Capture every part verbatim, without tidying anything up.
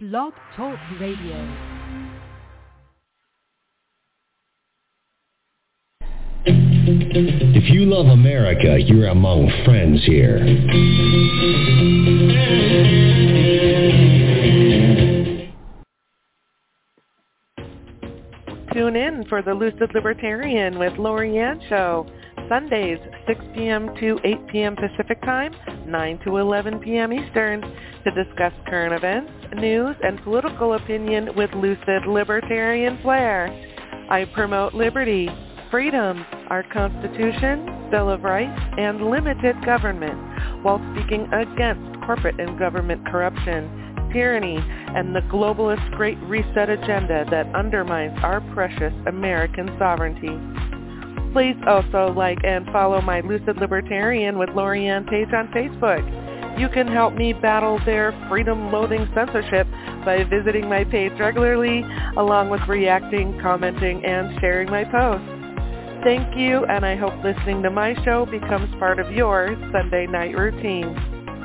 Blog Talk Radio. If you love America, you're among friends here. Tune in for the Lucid Libertarian with Lori Ann Show, Sundays, six p.m. to eight p.m. Pacific Time, nine to eleven p.m. Eastern, to discuss current events, news, and political opinion with lucid libertarian flair. I promote liberty, freedom, our Constitution, Bill of Rights, and limited government, while speaking against corporate and government corruption, tyranny, and the globalist Great Reset agenda that undermines our precious American sovereignty. Please also like and follow my Lucid Libertarian with Lori Ann page on Facebook. You can help me battle their freedom-loathing censorship by visiting my page regularly, along with reacting, commenting, and sharing my posts. Thank you, and I hope listening to my show becomes part of your Sunday night routine.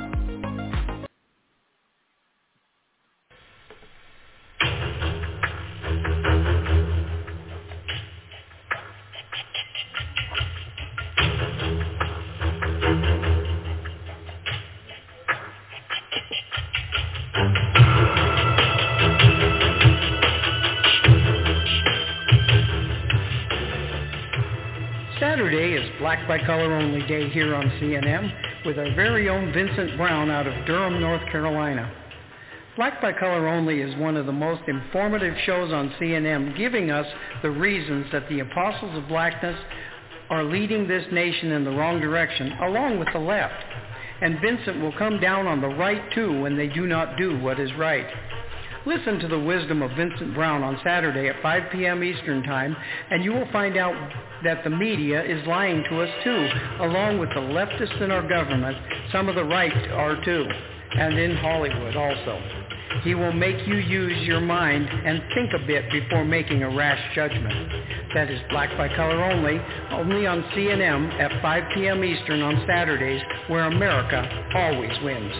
Saturday is Black by Color Only Day here on C N M with our very own Vincent Brown out of Durham, North Carolina. Black by Color Only is one of the most informative shows on C N M, giving us the reasons that the apostles of blackness are leading this nation in the wrong direction, along with the left. And Vincent will come down on the right too when they do not do what is right. Listen to the wisdom of Vincent Brown on Saturday at five p.m. Eastern Time, and you will find out that the media is lying to us too, along with the leftists in our government. Some of the right are too, and in Hollywood also. He will make you use your mind and think a bit before making a rash judgment. That is Black by Color Only, only on C N M at five p.m. Eastern on Saturdays, where America always wins.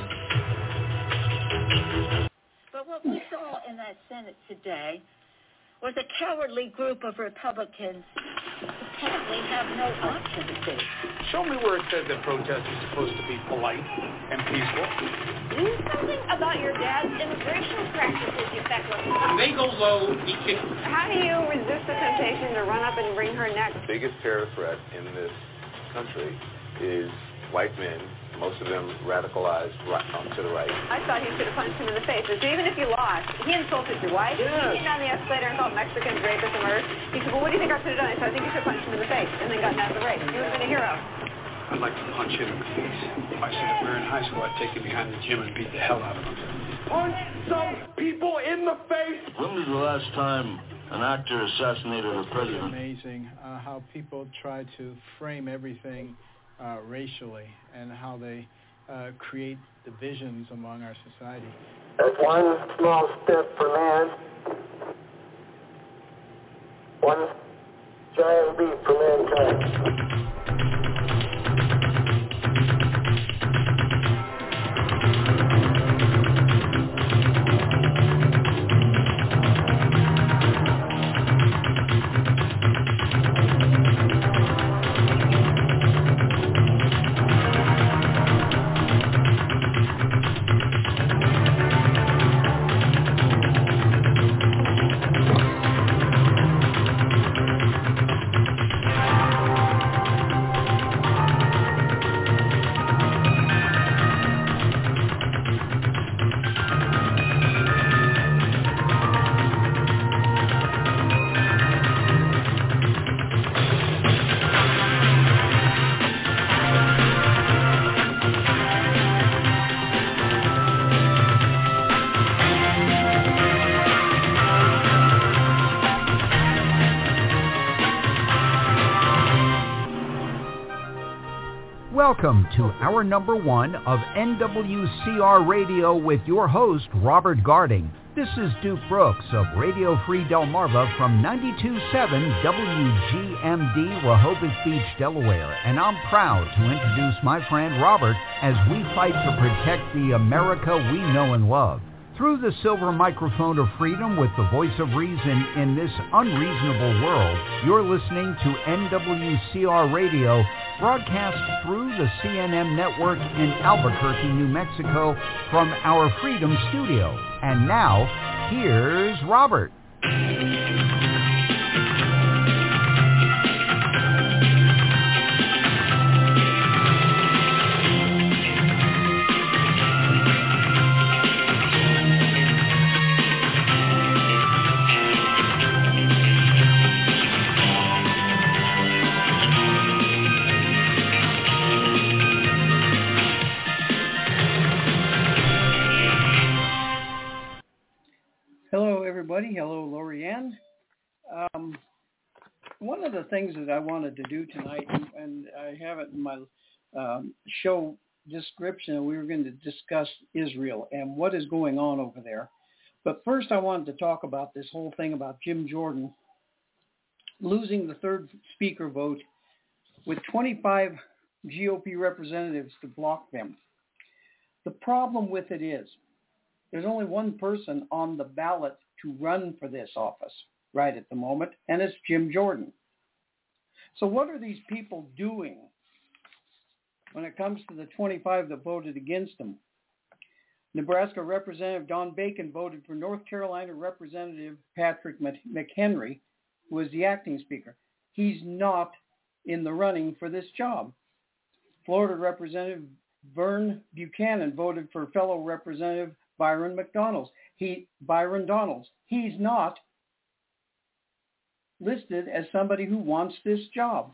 But what we saw in that Senate today was a cowardly group of Republicans who apparently have no option to see. Show me where it says that protest is supposed to be polite and peaceful. Do something about your dad's immigration practices, you feckless. When they go low, he can... How do you resist the temptation to run up and wring her neck? The biggest terror threat in this country is white men, most of them radicalized right, um, to the right. I thought he should have punched him in the face. So even if you lost, he insulted your wife. Yes. He came down the escalator and called Mexicans rapists and murderers. He said, well, what do you think I should have done? I said, I think you should have punched him in the face and then gotten out of the race. You would have been a hero. I'd like to punch him in the face. If I said if we were in high school, I'd take him behind the gym and beat the hell out of him. Punch some people in the face! When was the last time an actor assassinated a president? It's amazing uh, how people try to frame everything uh, racially and how they Uh, create divisions among our society. That's one small step for man, one giant leap for mankind. Welcome to hour number one of N W C R Radio with your host, Robert Garding. This is Duke Brooks of Radio Free Delmarva from ninety-two point seven W G M D, Rehoboth Beach, Delaware, and I'm proud to introduce my friend Robert as we fight to protect the America we know and love. Through the silver microphone of freedom with the voice of reason in this unreasonable world, you're listening to N W C R Radio, broadcast through the C N M network in Albuquerque, New Mexico, from our Freedom Studio. And now, here's Robert. Hello, Lorianne. Um, one of the things that I wanted to do tonight, and, and I have it in my um, show description, we were going to discuss Israel and what is going on over there. But first I wanted to talk about this whole thing about Jim Jordan losing the third speaker vote with twenty-five G O P representatives to block them. The problem with it is there's only one person on the ballot to run for this office right at the moment, and it's Jim Jordan. So what are these people doing when it comes to the twenty-five that voted against him? Nebraska Representative Don Bacon voted for North Carolina Representative Patrick McHenry, who was the acting speaker. He's not in the running for this job. Florida Representative Vern Buchanan voted for fellow Representative Byron McDonald. He, Byron Donalds. He's not listed as somebody who wants this job.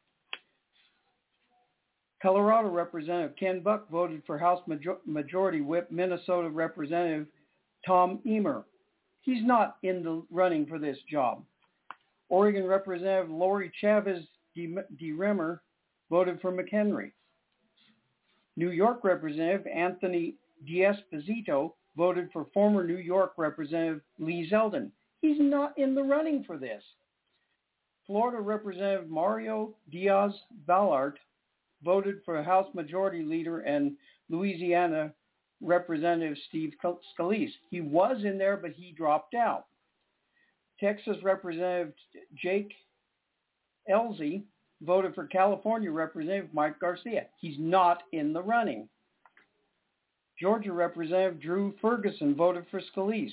Colorado Representative Ken Buck voted for House Major- Majority Whip Minnesota Representative Tom Emer. He's not in the running for this job. Oregon Representative Lori Chavez DeRemer voted for McHenry. New York Representative Anthony D'Esposito voted for former New York Representative Lee Zeldin. He's not in the running for this. Florida Representative Mario Diaz-Balart voted for House Majority Leader and Louisiana Representative Steve Scalise. He was in there, but he dropped out. Texas Representative Jake Ellzey voted for California Representative Mike Garcia. He's not in the running. Georgia Representative Drew Ferguson voted for Scalise.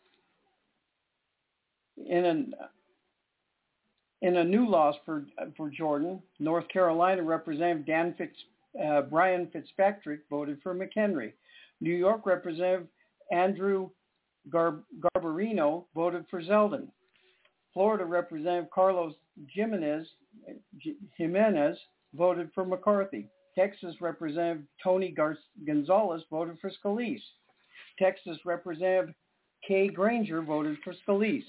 In, an, in a new loss for for Jordan, North Carolina Representative Dan Fitz, uh, Brian Fitzpatrick voted for McHenry. New York Representative Andrew Gar- Garbarino voted for Zeldin. Florida Representative Carlos Jimenez, Jimenez voted for McCarthy. Texas Representative Tony Gar- Gonzalez voted for Scalise. Texas Representative Kay Granger voted for Scalise.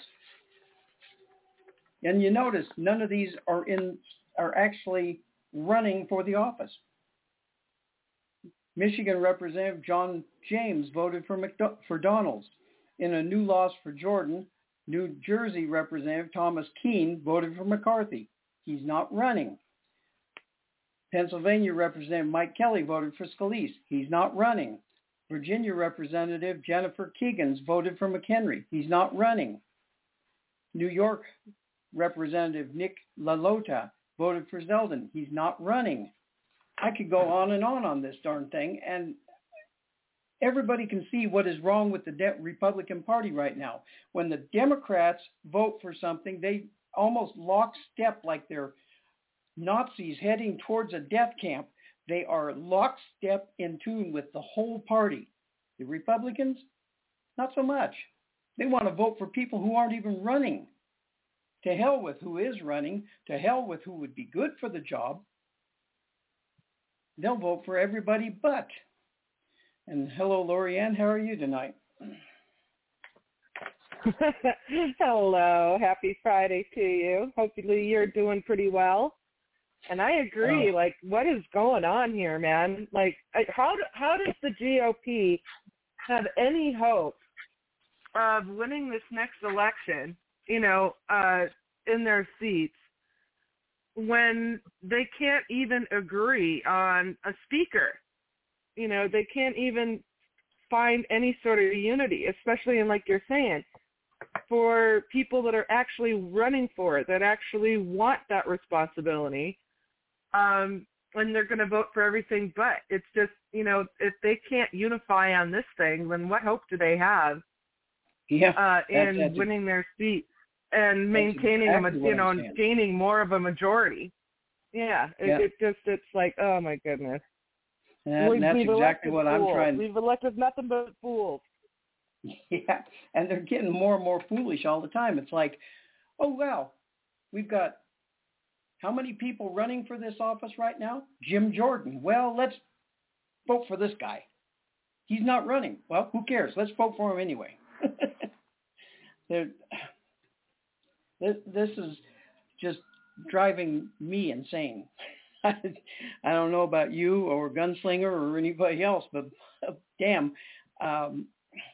And you notice none of these are in are actually running for the office. Michigan Representative John James voted for McDo- for Donalds. In a new loss for Jordan, New Jersey Representative Thomas Keene voted for McCarthy. He's not running. Pennsylvania Representative Mike Kelly voted for Scalise. He's not running. Virginia Representative Jennifer Keegans voted for McHenry. He's not running. New York Representative Nick LaLota voted for Zeldin. He's not running. I could go on and on on this darn thing, and everybody can see what is wrong with the De- Republican Party right now. When the Democrats vote for something, they almost lockstep like they're Nazis heading towards a death camp. They are lockstep in tune with the whole party. The Republicans, not so much. They want to vote for people who aren't even running. To hell with who is running. To hell with who would be good for the job. They'll vote for everybody but. And hello, Lorianne. How are you tonight? Hello. Happy Friday to you. Hopefully you're doing pretty well. And I agree. Oh. Like, what is going on here, man? Like, how do, how does the G O P have any hope of winning this next election, you know, uh, in their seats when they can't even agree on a speaker? You know, they can't even find any sort of unity, especially in, like you're saying, for people that are actually running for it, that actually want that responsibility, um, and they're going to vote for everything but. It's just, you know, if they can't unify on this thing, then what hope do they have yeah, uh, in that's, that's winning their seats and maintaining, exactly a, you know, and saying. gaining more of a majority? Yeah, it, yeah. it just, it's like, oh my goodness. And we've, that's we've exactly what fools. I'm trying. We've elected nothing but fools. Yeah, and they're getting more and more foolish all the time. It's like, oh, wow, we've got how many people running for this office right now? Jim Jordan. Well, let's vote for this guy. He's not running. Well, who cares? Let's vote for him anyway. this, this is just driving me insane. I don't know about you or Gunslinger or anybody else, but uh, damn, um,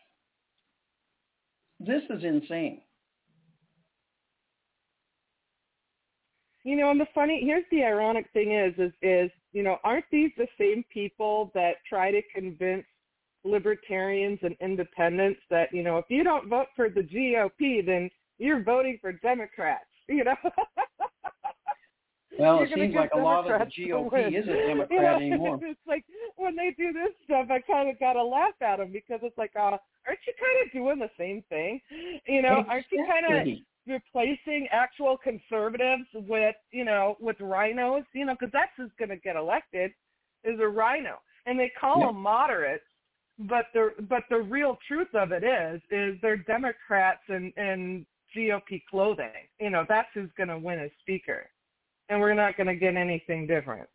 this is insane. You know, and the funny, here's the ironic thing is, is, is, you know, aren't these the same people that try to convince libertarians and independents that, you know, if you don't vote for the G O P, then you're voting for Democrats, you know? Well, You're it seems like a lot of the G O P isn't Democrat you know, anymore. It's like when they do this stuff, I kind of got to laugh at them because it's like, uh, aren't you kind of doing the same thing? You know, exactly. aren't you kind of replacing actual conservatives with, you know, with rhinos? You know, because that's who's going to get elected is a rhino. And they call yep. them moderates, but the but the real truth of it is, is they're Democrats in, in G O P clothing. You know, that's who's going to win as speaker. And we're not going to get anything different.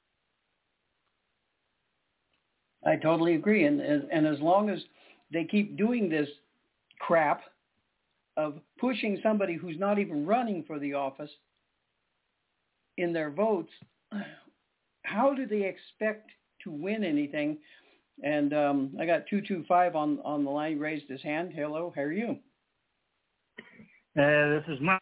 I totally agree. And, and as long as they keep doing this crap of pushing somebody who's not even running for the office in their votes, how do they expect to win anything? And um, I got two two five on, on the line. He raised his hand. Hello, how are you? Uh, this is Mike.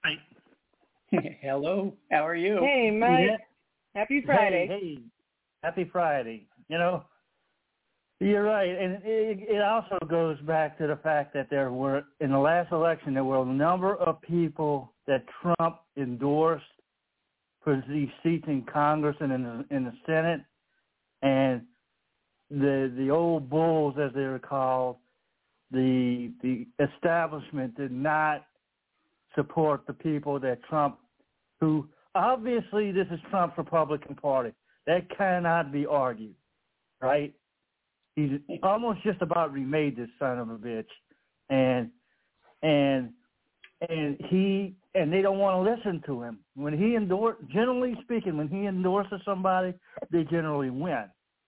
Hello, how are you? Hey, Mike. Yeah. Happy Friday. Hey, hey, happy Friday. You know, you're right. And it, it also goes back to the fact that there were, in the last election, there were a number of people that Trump endorsed for these seats in Congress and in the, in the Senate. And the the old bulls, as they were called, the the establishment did not support the people that Trump, who obviously this is Trump's Republican Party. That cannot be argued, right? He's almost just about remade this son of a bitch, and and and he and they don't want to listen to him. When he endorse, generally speaking, when he endorses somebody, they generally win.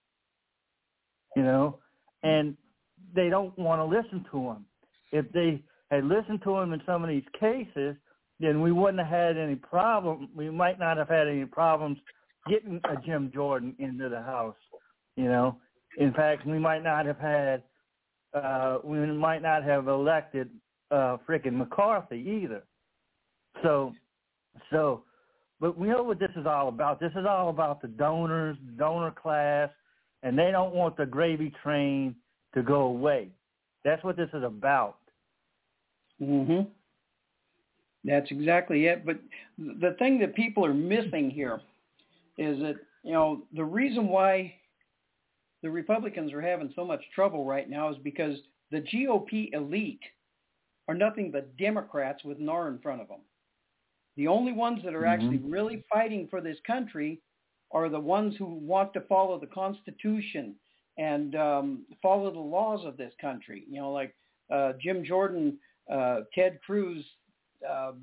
You know, and they don't want to listen to him. If they had listened to him in some of these cases, then we wouldn't have had any problem. We might not have had any problems getting a Jim Jordan into the House. You know, in fact, we might not have had, uh, we might not have elected uh, frickin' McCarthy either. So, so, but we know what this is all about. This is all about the donors, donor class, and they don't want the gravy train to go away. That's what this is about. Mm-hmm. That's exactly it. But the thing that people are missing here is that, you know, the reason why the Republicans are having so much trouble right now is because the G O P elite are nothing but Democrats with an R in front of them. The only ones that are mm-hmm. actually really fighting for this country are the ones who want to follow the Constitution and um, follow the laws of this country. You know, like uh, Jim Jordan, uh, Ted Cruz, uh,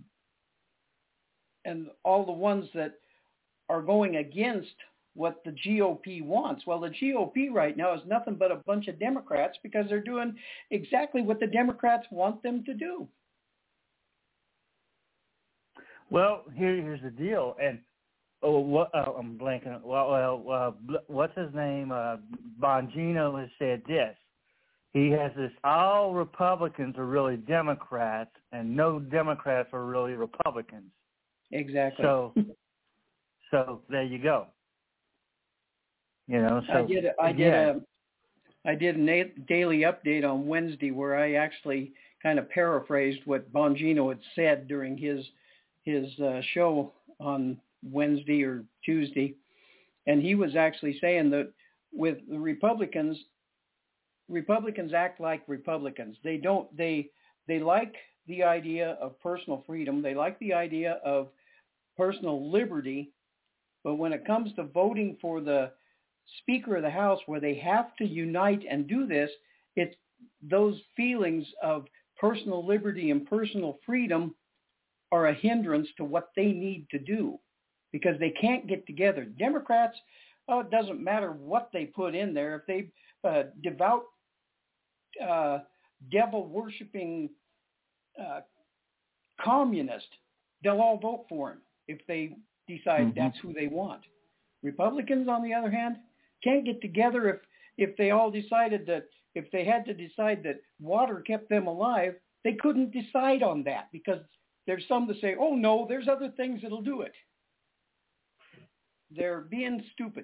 and all the ones that are going against what the G O P wants. Well, the G O P right now is nothing but a bunch of Democrats because they're doing exactly what the Democrats want them to do. Well, here, here's the deal, and oh, what uh, I'm blanking. Well, well, uh, what's his name? Uh, Bongino has said this. He has this: all Republicans are really Democrats, and no Democrats are really Republicans. Exactly. So, so there you go. You know, so I did. A, I did yeah. I did a na- daily update on Wednesday where I actually kind of paraphrased what Bongino had said during his his uh, show on Wednesday or Tuesday, and he was actually saying that with the Republicans, Republicans act like Republicans. They don't. They they like the idea of personal freedom. They like the idea of personal liberty, but when it comes to voting for the Speaker of the House, where they have to unite and do this, it's those feelings of personal liberty and personal freedom are a hindrance to what they need to do because they can't get together. Democrats, oh, it doesn't matter what they put in there. If they uh, devout, uh, devil-worshipping uh, communist, they'll all vote for him if they decide mm-hmm. that's who they want. Republicans, on the other hand, can't get together if, if they all decided that if they had to decide that water kept them alive, they couldn't decide on that because there's some that say, oh, no, there's other things that'll do it. They're being stupid.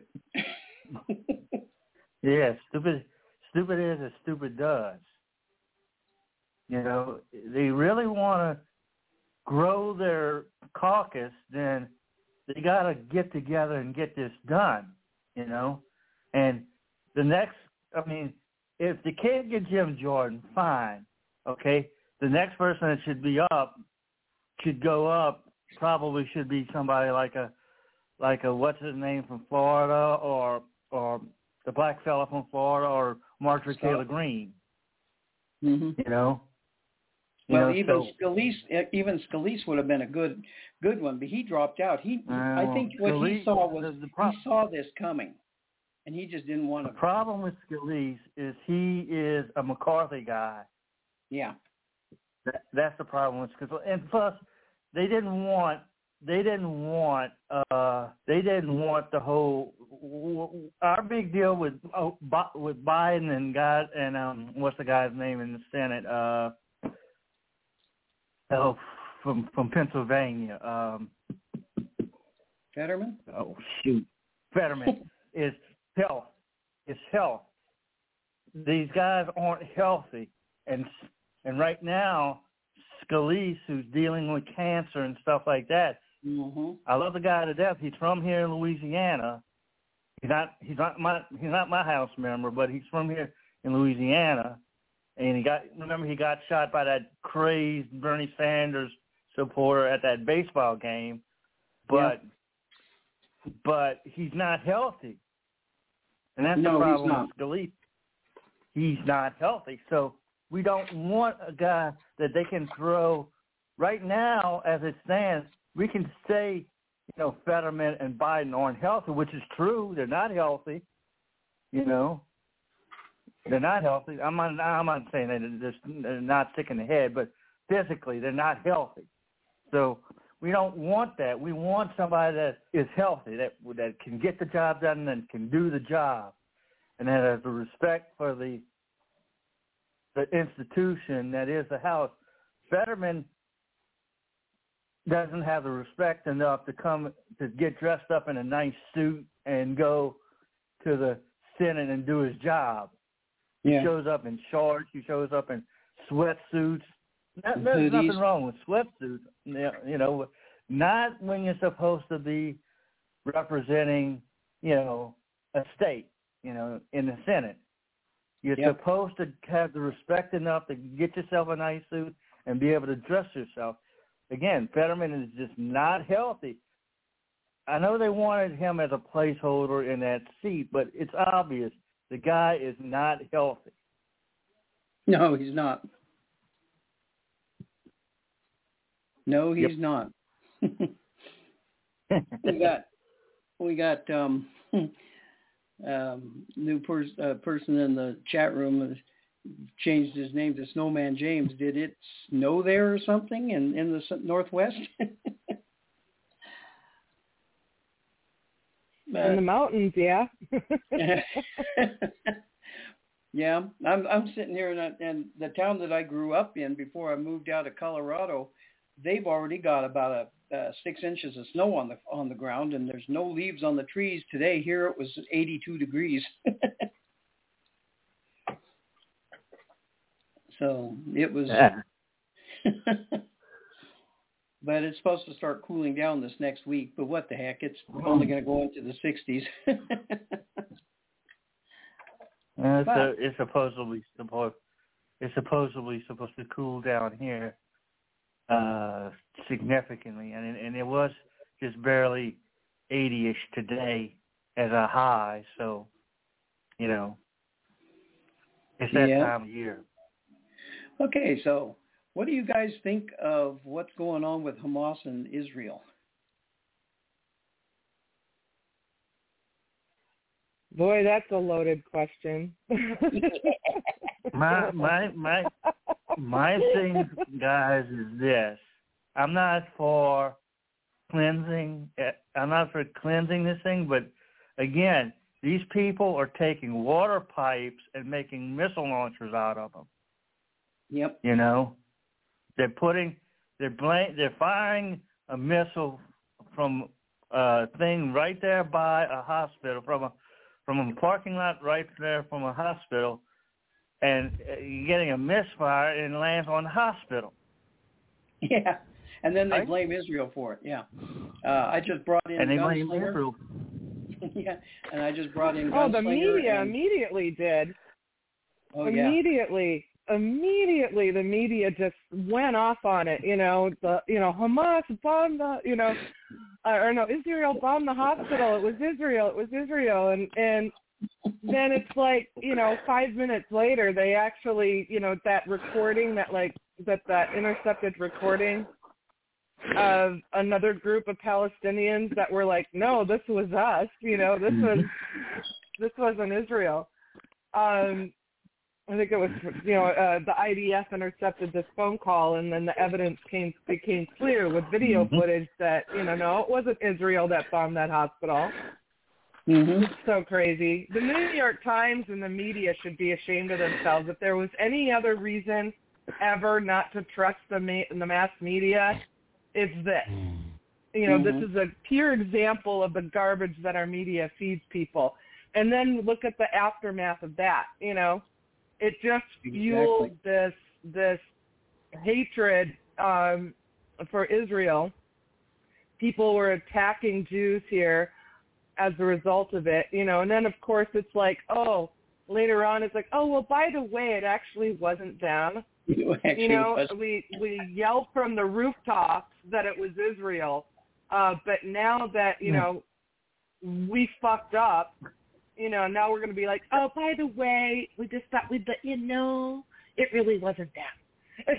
Yeah, stupid stupid is as stupid does. You know, they really want to grow their caucus, then they got to get together and get this done, you know. And the next, I mean, if they can't get Jim Jordan, fine, okay. The next person that should be up, should go up, probably should be somebody like a, like a what's his name from Florida, or or the black fella from Florida, or Marjorie Taylor Greene. Mm-hmm. You know. You well, know, even so, Scalise, even Scalise would have been a good, good one, but he dropped out. He, uh, I think, what Scalise, he saw was the, the pro- he saw this coming, and he just didn't want to. The problem with Scalise is he is a McCarthy guy. Yeah, that, that's the problem with Scalise, and plus they didn't want they didn't want uh, they didn't want the whole our big deal with oh, with Biden and God and um, what's the guy's name in the Senate. Uh, Oh, from from Pennsylvania. Um, Fetterman? Oh, shoot. Fetterman is health. It's health. These guys aren't healthy. And and right now, Scalise, who's dealing with cancer and stuff like that, mm-hmm. I love the guy to death. He's from here in Louisiana. He's not he's not my he's not my House member, but he's from here in Louisiana. And he got, remember, he got shot by that crazed Bernie Sanders supporter at that baseball game, but yeah. but he's not healthy, and that's no, the problem he's not. with Scalise. He's not healthy, so we don't want a guy that they can throw. Right now, as it stands, we can say, you know, Fetterman and Biden aren't healthy, which is true. They're not healthy, you know. They're not healthy. I'm not, I'm not saying that they're, just, they're not sick in the head, but physically they're not healthy. So we don't want that. We want somebody that is healthy, that that can get the job done and can do the job, and that has a respect for the the institution that is the House. Fetterman doesn't have the respect enough to come to get dressed up in a nice suit and go to the Senate and do his job. Yeah. He shows up in shorts. He shows up in sweatsuits. Not, there's nothing wrong with sweatsuits. You know, not when you're supposed to be representing, you know, a state, you know, in the Senate. You're yep. supposed to have the respect enough to get yourself a nice suit and be able to dress yourself. Again, Fetterman is just not healthy. I know they wanted him as a placeholder in that seat, but it's obvious. The guy is not healthy. No, he's not. No, he's yep. not. we got, we got um, um, new pers- uh, person in the chat room has changed his name to Snowman James. Did it snow there or something in, in the Northwest? In the mountains, yeah. Yeah, I'm I'm sitting here in, a, in the town that I grew up in before I moved out of Colorado. They've already got about a, a six inches of snow on the on the ground, and there's no leaves on the trees today. Here it was eighty-two degrees. So it was, Yeah. but it's supposed to start cooling down this next week. But what the heck? It's only going to go into the sixties. Uh, so it's supposedly supposed it's supposedly supposed to cool down here uh, significantly, and it, and it was just barely eighty-ish today as a high. So, you know, it's that yeah. time of year. Okay, so what do you guys think of what's going on with Hamas and Israel? Boy, that's a loaded question. my my my my thing, guys, is this: I'm not for cleansing. I'm not for cleansing this thing, but again, these people are taking water pipes and making missile launchers out of them. Yep. You know, they're putting, they're blank, they're firing a missile from a thing right there by a hospital, from a from a parking lot right there from a hospital, and you're getting a misfire and it lands on the hospital. Yeah, and then they right? blame Israel for it. Yeah, uh, I just brought in and they blame Gunslinger. Israel. Yeah, and I just brought in. Oh, Gunslinger the media and... immediately did. Oh yeah. Immediately, immediately, the media just went off on it. You know, the you know Hamas bombed the you know. Uh, or no, Israel bombed the hospital. It was Israel. It was Israel. And and then it's like, you know, five minutes later, they actually, you know, that recording, that like, that, that intercepted recording of another group of Palestinians that were like, no, this was us. You know, this was, this wasn't Israel. Um, I think it was, you know, uh, the I D F intercepted this phone call, and then the evidence came became clear with video mm-hmm. footage that, you know, no, it wasn't Israel that bombed that hospital. Mm-hmm. It's so crazy. The New York Times and the media should be ashamed of themselves. If there was any other reason ever not to trust the ma- the mass media, it's this. You know, mm-hmm. this is a pure example of the garbage that our media feeds people. And then look at the aftermath of that, you know. It just fueled exactly. this this hatred um, for Israel. People were attacking Jews here as a result of it, you know. And then, of course, it's like, oh, later on, it's like, oh, well, by the way, it actually wasn't them. Actually you know, was. we we yelled from the rooftops that it was Israel, uh, but now that you yeah. know we fucked up. You know, now we're going to be like, oh, by the way, we just thought we'd let you know it really wasn't them.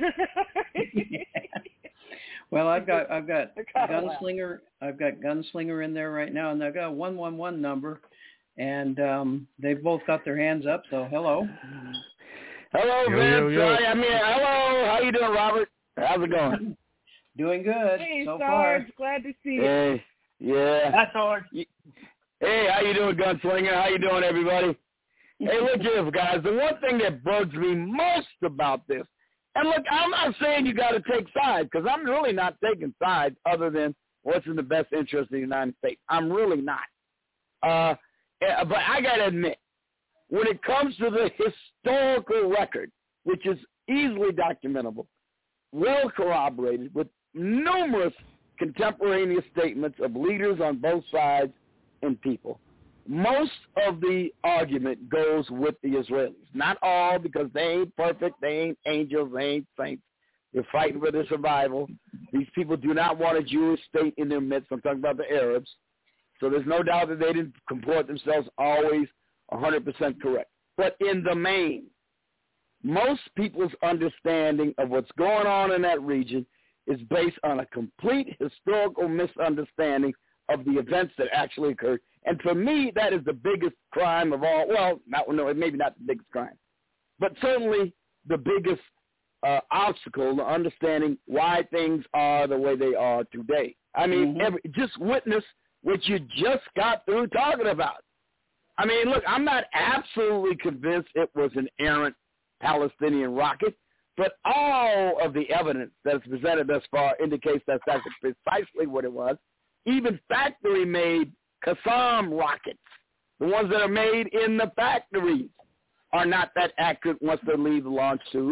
Well, I've got I've got Gunslinger I've got Gunslinger in there right now, and I've got a one one one number, and um, they've both got their hands up. So hello, hello, yo, Vince. Yo, yo. I mean, hello. How you doing, Robert? How's it going? Doing good. Hey, so Sarge, far. glad to see you. Hey, yeah. That's Sarge. Hey, how you doing, Gunslinger? How you doing, everybody? Hey, look here, guys. The one thing that bugs me most about this, and look, I'm not saying you got to take sides, because I'm really not taking sides other than what's in the best interest of the United States. I'm really not. Uh, but I got to admit, when it comes to the historical record, which is easily documentable, well corroborated with numerous contemporaneous statements of leaders on both sides and people, most of the argument goes with the Israelis. Not all, because they ain't perfect, they ain't angels, they ain't saints. They're fighting for their survival. These people do not want a Jewish state in their midst. I'm talking about the Arabs. So there's no doubt that they didn't comport themselves always one hundred percent correct. But in the main, most people's understanding of what's going on in that region is based on a complete historical misunderstanding of the events that actually occurred. And for me, that is the biggest crime of all. Well, not no, maybe not the biggest crime, but certainly the biggest uh, obstacle to understanding why things are the way they are today. I mean, mm-hmm. every, just witness what you just got through talking about. I mean, look, I'm not absolutely convinced it was an errant Palestinian rocket, but all of the evidence that's presented thus far indicates that that's precisely what it was. Even factory-made Qassam rockets, the ones that are made in the factories, are not that accurate once they leave the launch tube.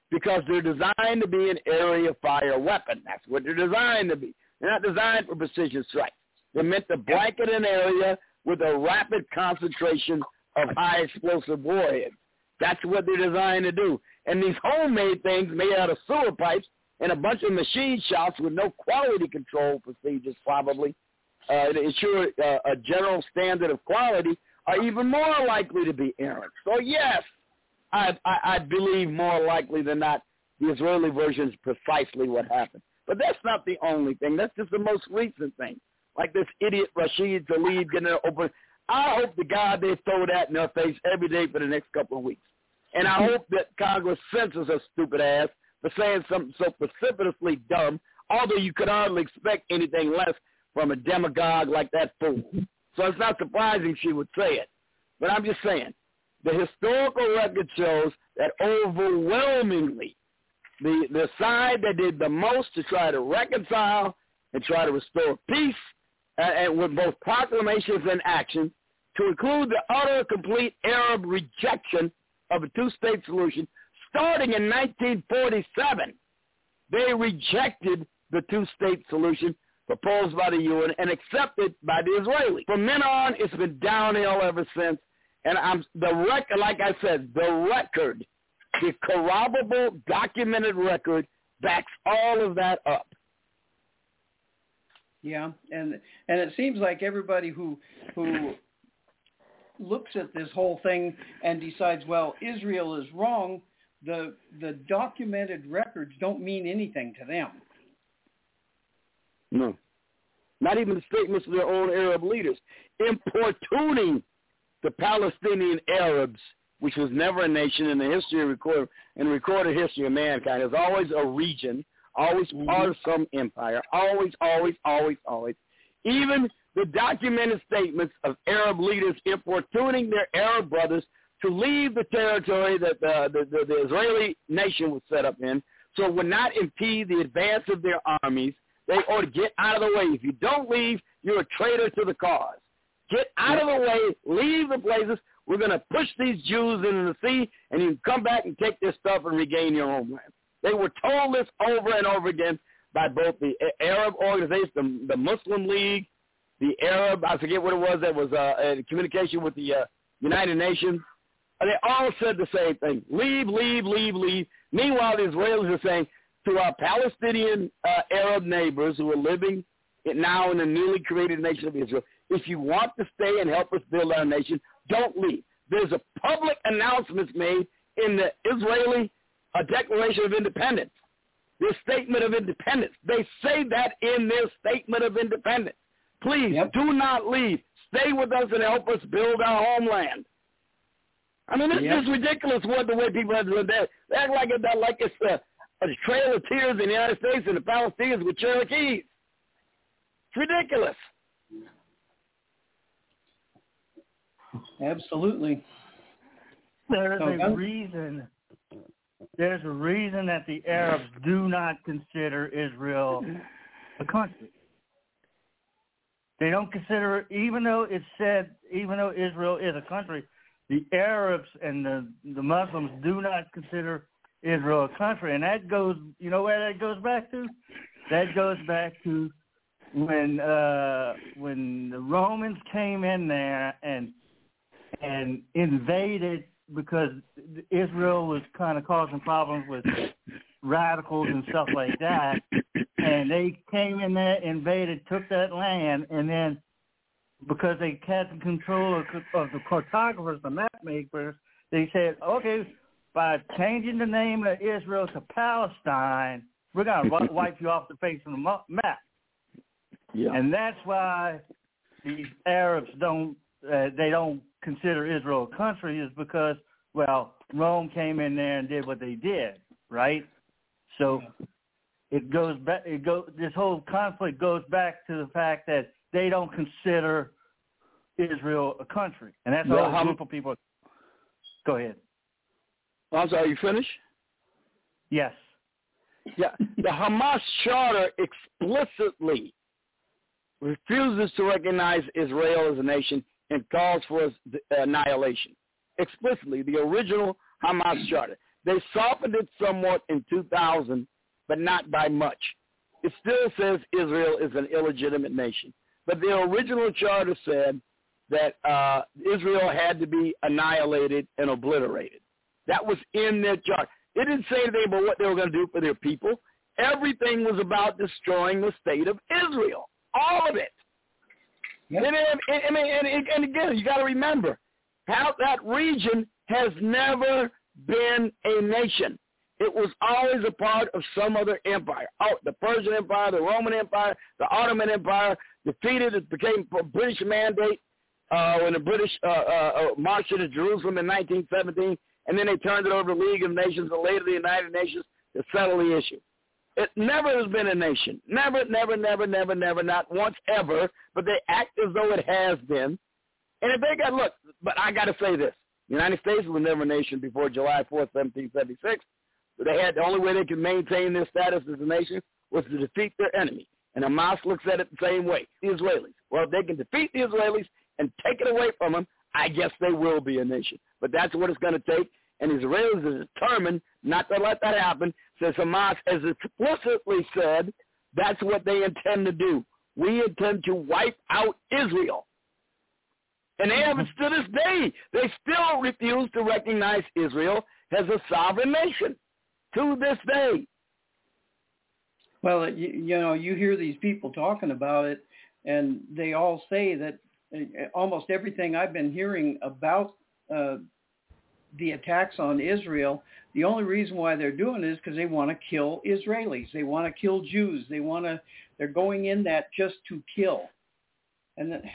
because they're designed to be an area fire weapon. That's what they're designed to be. They're not designed for precision strikes. They're meant to blanket an area with a rapid concentration of high explosive warheads. That's what they're designed to do. And these homemade things made out of sewer pipes and a bunch of machine shops with no quality control procedures probably uh, to ensure uh, a general standard of quality are even more likely to be errant. So, yes, I, I, I believe more likely than not the Israeli version is precisely what happened. But that's not the only thing. That's just the most recent thing. Like this idiot Rashid Tlaib getting it open. I hope to God they throw that in their face every day for the next couple of weeks. And I hope that Congress censors her stupid ass for saying something so precipitously dumb, although you could hardly expect anything less from a demagogue like that fool. So it's not surprising she would say it. But I'm just saying, the historical record shows that overwhelmingly the, the side that did the most to try to reconcile and try to restore peace, uh, and with both proclamations and action, to include the utter, complete Arab rejection of a two-state solution, starting in nineteen forty-seven. They rejected the two-state solution proposed by the U N and accepted by the Israelis. From then on, it's been downhill ever since. And I'm the record, like I said, the record, the corroborable, documented record backs all of that up. Yeah, and and it seems like everybody who who looks at this whole thing and decides, well, Israel is wrong, the the documented records don't mean anything to them. No. Not even the statements of their own Arab leaders, importuning the Palestinian Arabs, which was never a nation in the history of record in recorded history of mankind. There's always a region, always mm-hmm. part of some empire, always, always, always, always. Even the documented statements of Arab leaders importuning their Arab brothers to leave the territory that the, the, the, the Israeli nation was set up in, so it would not impede the advance of their armies. They ought to get out of the way. If you don't leave, you're a traitor to the cause. Get out of the way. Leave the places. We're going to push these Jews into the sea, and you can come back and take their stuff and regain your homeland. They were told this over and over again by both the Arab organizations, the, the Muslim League, the Arab, I forget what it was, that was uh, in communication with the uh, United Nations. They all said the same thing. Leave, leave, leave, leave. Meanwhile, the Israelis are saying to our Palestinian uh, Arab neighbors who are living now in the newly created nation of Israel, if you want to stay and help us build our nation, don't leave. There's a public announcement made in the Israeli uh, Declaration of Independence, their Statement of Independence. They say that in their Statement of Independence. Please yep. do not leave. Stay with us and help us build our homeland. I mean, it's yep. just ridiculous what the way people have to do that. They act like, it, like it's a, a trail of tears in the United States and the Palestinians with Cherokees. It's ridiculous. Absolutely. There's so, a reason. There's a reason that the Arabs do not consider Israel a country. They don't consider, even though it's said, even though Israel is a country, the Arabs and the the Muslims do not consider Israel a country, and that goes, you know where that goes back to? That goes back to when uh, when the Romans came in there and and invaded, because Israel was kind of causing problems with radicals and stuff like that, and they came in there, invaded, took that land, and then because they had control of, of the cartographers, the map makers, they said, okay, by changing the name of Israel to Palestine, we're going to wipe you off the face of the map. Yeah. And that's why these Arabs don't, uh, they don't consider Israel a country, is because, well, Rome came in there and did what they did, right? So it goes back, it go, this whole conflict goes back to the fact that they don't consider Israel a country. And that's well, all a group of people. Go ahead. I'm sorry, you finished? Yes. Yeah. The Hamas charter explicitly refuses to recognize Israel as a nation and calls for its annihilation. Explicitly, the original Hamas charter. They softened it somewhat in two thousand, but not by much. It still says Israel is an illegitimate nation. But the original charter said that uh, Israel had to be annihilated and obliterated. That was in their charter. It didn't say anything about what they were going to do for their people. Everything was about destroying the state of Israel, all of it. Yep. And, and, and, and, and again, you got to remember, how that region has never been a nation. It was always a part of some other empire. Oh, the Persian Empire, the Roman Empire, the Ottoman Empire, defeated, it became a British mandate uh, when the British uh, uh, marched into Jerusalem in nineteen seventeen, and then they turned it over to the League of Nations and later the United Nations to settle the issue. It never has been a nation. Never, never, never, never, never, not once ever, but they act as though it has been. And if they got, look, but I got to say this. The United States was never a nation before July fourth, seventeen seventy-six. They had, the only way they could maintain their status as a nation was to defeat their enemy. And Hamas looks at it the same way, the Israelis. Well, if they can defeat the Israelis and take it away from them, I guess they will be a nation. But that's what it's going to take. And the Israelis are determined not to let that happen, since Hamas has explicitly said that's what they intend to do. We intend to wipe out Israel. And they haven't to this day. They still refuse to recognize Israel as a sovereign nation to this day. Well, you, you know, you hear these people talking about it, and they all say that almost everything I've been hearing about uh, the attacks on Israel, the only reason why they're doing it is because they want to kill Israelis. They want to kill Jews. They want to. They're going in that just to kill. And then,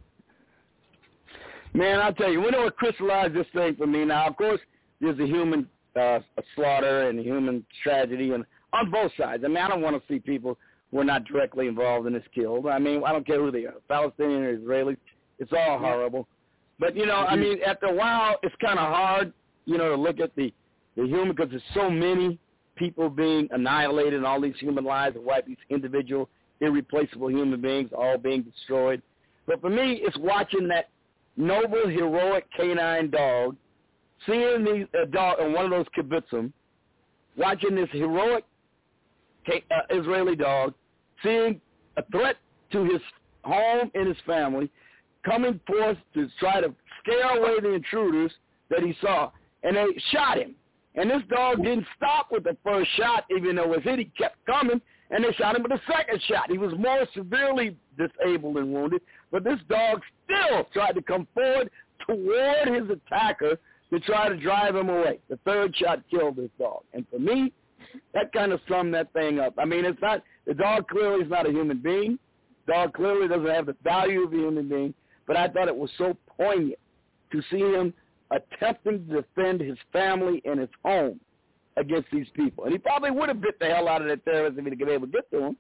man, I'll tell you, we know what crystallized this thing for me. Now, of course, there's a human uh, a slaughter and a human tragedy, and on both sides. I mean, I don't want to see people who are not directly involved in this killed. I mean, I don't care who they are, Palestinian or Israeli. It's all horrible. But, you know, I mean, after a while, it's kind of hard, you know, to look at the, the human, because there's so many people being annihilated and all these human lives and why these individual, irreplaceable human beings all being destroyed. But for me, it's watching that noble, heroic canine dog, seeing the uh, dog in one of those kibbutzim, watching this heroic uh, Israeli dog, seeing a threat to his home and his family, coming forth to try to scare away the intruders that he saw. And they shot him. And this dog didn't stop with the first shot, even though it was hit. He kept coming, and they shot him with a second shot. He was more severely disabled and wounded, but this dog still tried to come forward toward his attacker to try to drive him away. The third shot killed this dog. And for me, that kind of summed that thing up. I mean, it's not, the dog clearly is not a human being. The dog clearly doesn't have the value of a human being. But I thought it was so poignant to see him attempting to defend his family and his home against these people. And he probably would have bit the hell out of that terrorist if he'd been able to get to him.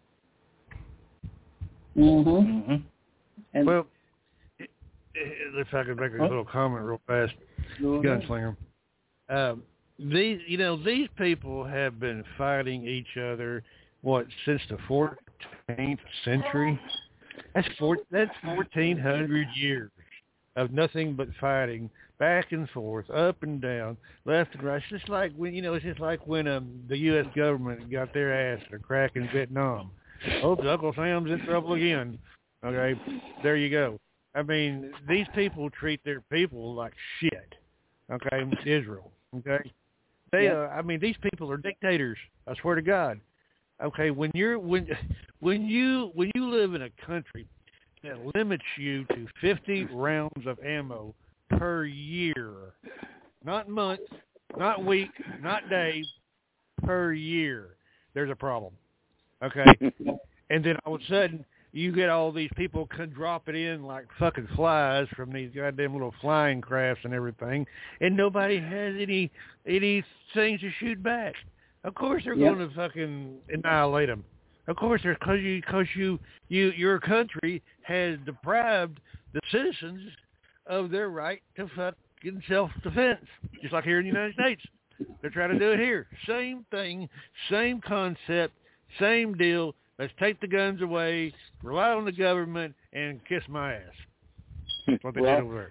Mm-hmm. mm-hmm. And well, if I could make a little comment real fast, Gunslinger. Um, these, you know, these people have been fighting each other, what, since the fourteenth century? That's four, that's fourteen hundred years of nothing but fighting, back and forth, up and down, left and right. It's just like when, you know, it's just like when um, the U S government got their ass in a crack in Vietnam. Oh, Uncle Sam's in trouble again. Okay, there you go. I mean, these people treat their people like shit. Okay, Israel. Okay, they. Uh, I mean, these people are dictators. I swear to God. Okay, when you're when when you when you live in a country that limits you to fifty rounds of ammo per year, not month, not week, not day, per year, there's a problem. Okay, and then all of a sudden you get all these people can drop it in like fucking flies from these goddamn little flying crafts and everything, and nobody has any any things to shoot back. Of course they're yep. going to fucking annihilate them. Of course, they're because you because you you your country has deprived the citizens of their right to fucking self-defense, just like here in the United States. They're trying to do it here. Same thing, same concept, same deal. Let's take the guns away, rely on the government, and kiss my ass. That's what they well, did over there.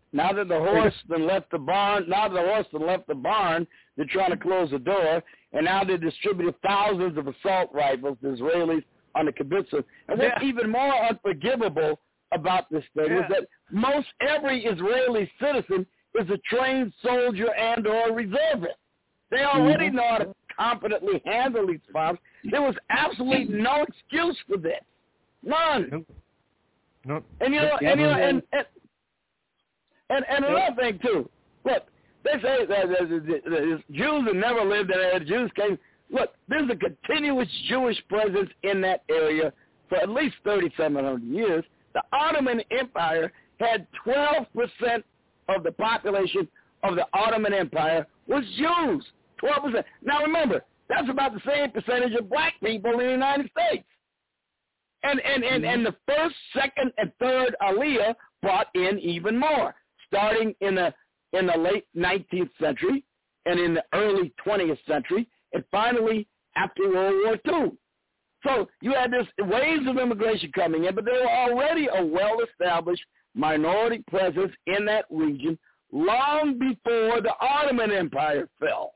Now that the horse then left the barn, now that the horse then left the barn, they're trying to close the door, and now they distributed thousands of assault rifles to Israelis on the kibbutz. And what's yeah. even more unforgivable about this thing yeah. is that most every Israeli citizen is a trained soldier and or reservist. They already mm-hmm. know how to competently handle these bombs. There was absolutely no excuse for this. None. Nope. Nope. And you know, yeah, and you know, and and, and, and another thing too. Look, they say that the, the, the Jews have never lived there. The Jews came. Look, there's a continuous Jewish presence in that area for at least thirty-seven hundred years. The Ottoman Empire had twelve percent of the population of the Ottoman Empire was Jews. twelve percent. Now remember, that's about the same percentage of black people in the United States. And and, and, and the first, second, and third Aliyah brought in even more, starting in the in the late nineteenth century and in the early twentieth century, and finally after World War Two. So you had this waves of immigration coming in, but there were already a well-established minority presence in that region long before the Ottoman Empire fell.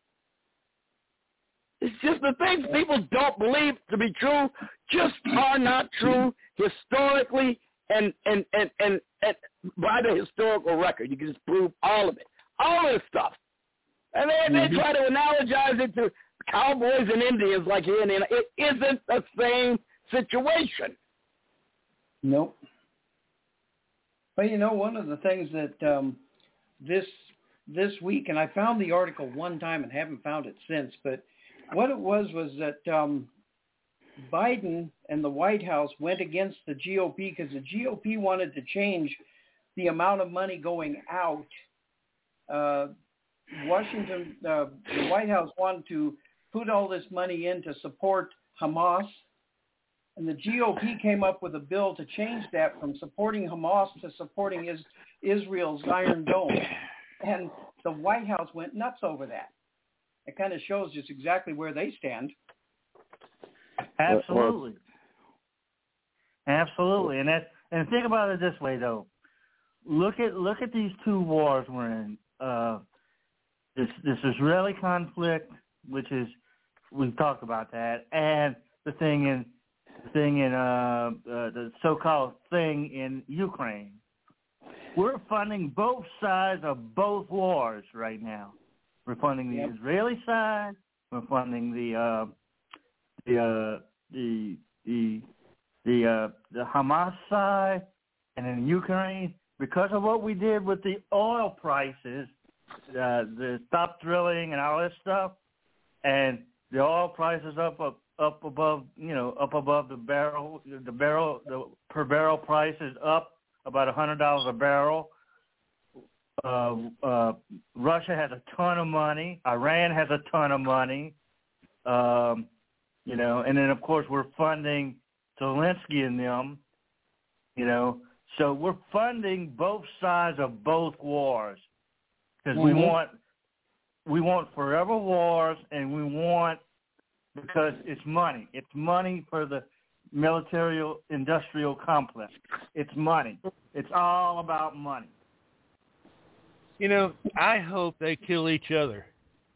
It's just the things people don't believe to be true just are not true historically and and, and, and, and by the historical record. You can just prove all of it, all of this stuff. And then mm-hmm. they try to analogize it to cowboys and Indians like here and there. It isn't the same situation. Nope. But you know, one of the things that um, this this week, and I found the article one time and haven't found it since, but what it was was that um, Biden and the White House went against the G O P because the G O P wanted to change the amount of money going out. Uh, Washington, uh, the White House wanted to put all this money in to support Hamas, and the G O P came up with a bill to change that from supporting Hamas to supporting is, Israel's Iron Dome. And the White House went nuts over that. It kind of shows just exactly where they stand. Absolutely. Absolutely. And that, and think about it this way, though. Look at look at these two wars we're in. Uh, this this Israeli conflict, which is, we've talked about that, and the thing in the thing in uh, uh, the so-called thing in Ukraine. We're funding both sides of both wars right now. We're funding the yep. Israeli side. We're funding the uh, the uh, the the the uh, the Hamas side, and in Ukraine, because of what we did with the oil prices, uh, the stop drilling and all this stuff, and the oil prices up up up above you know up above the barrel the barrel the per barrel price is up about a hundred dollars a barrel. Uh, uh, Russia has a ton of money. Iran has a ton of money. Um, you know, and then of course we're funding Zelensky and them. You know, so we're funding both sides of both wars because mm-hmm. we want we want forever wars, and we want because it's money. It's money for the military-industrial complex. It's money. It's all about money. You know, I hope they kill each other.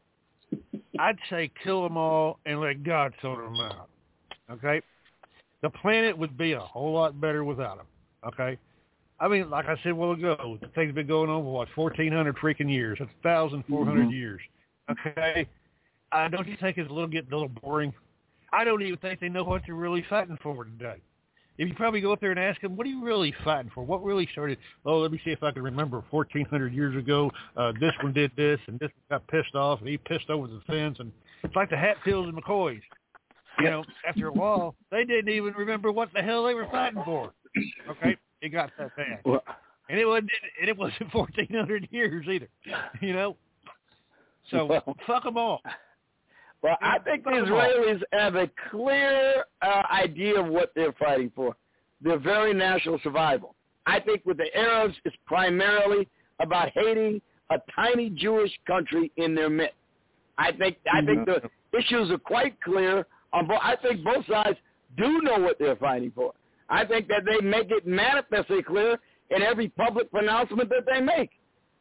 I'd say kill them all and let God sort them out. Okay? The planet would be a whole lot better without them. Okay? I mean, like I said a while ago, the thing's been going on for, what, fourteen hundred freaking years. That's one thousand four hundred mm-hmm. years. Okay? Uh, don't you think it's a little getting a little boring? I don't even think they know what they're really fighting for today. If you probably go up there and ask them, what are you really fighting for? What really started? Oh, let me see if I can remember fourteen hundred years ago, uh, this one did this, and this one got pissed off, and he pissed over the fence. And it's like the Hatfields and McCoys. You know, after a while, they didn't even remember what the hell they were fighting for. Okay? It got that bad. And it wasn't, and it wasn't fourteen hundred years either, you know? So, well, fuck them all. Well, I think the Israelis have a clear uh, idea of what they're fighting for. Their very national survival. I think with the Arabs, it's primarily about hating a tiny Jewish country in their midst. I think I think the issues are quite clear on both. I think both sides do know what they're fighting for. I think that they make it manifestly clear in every public pronouncement that they make.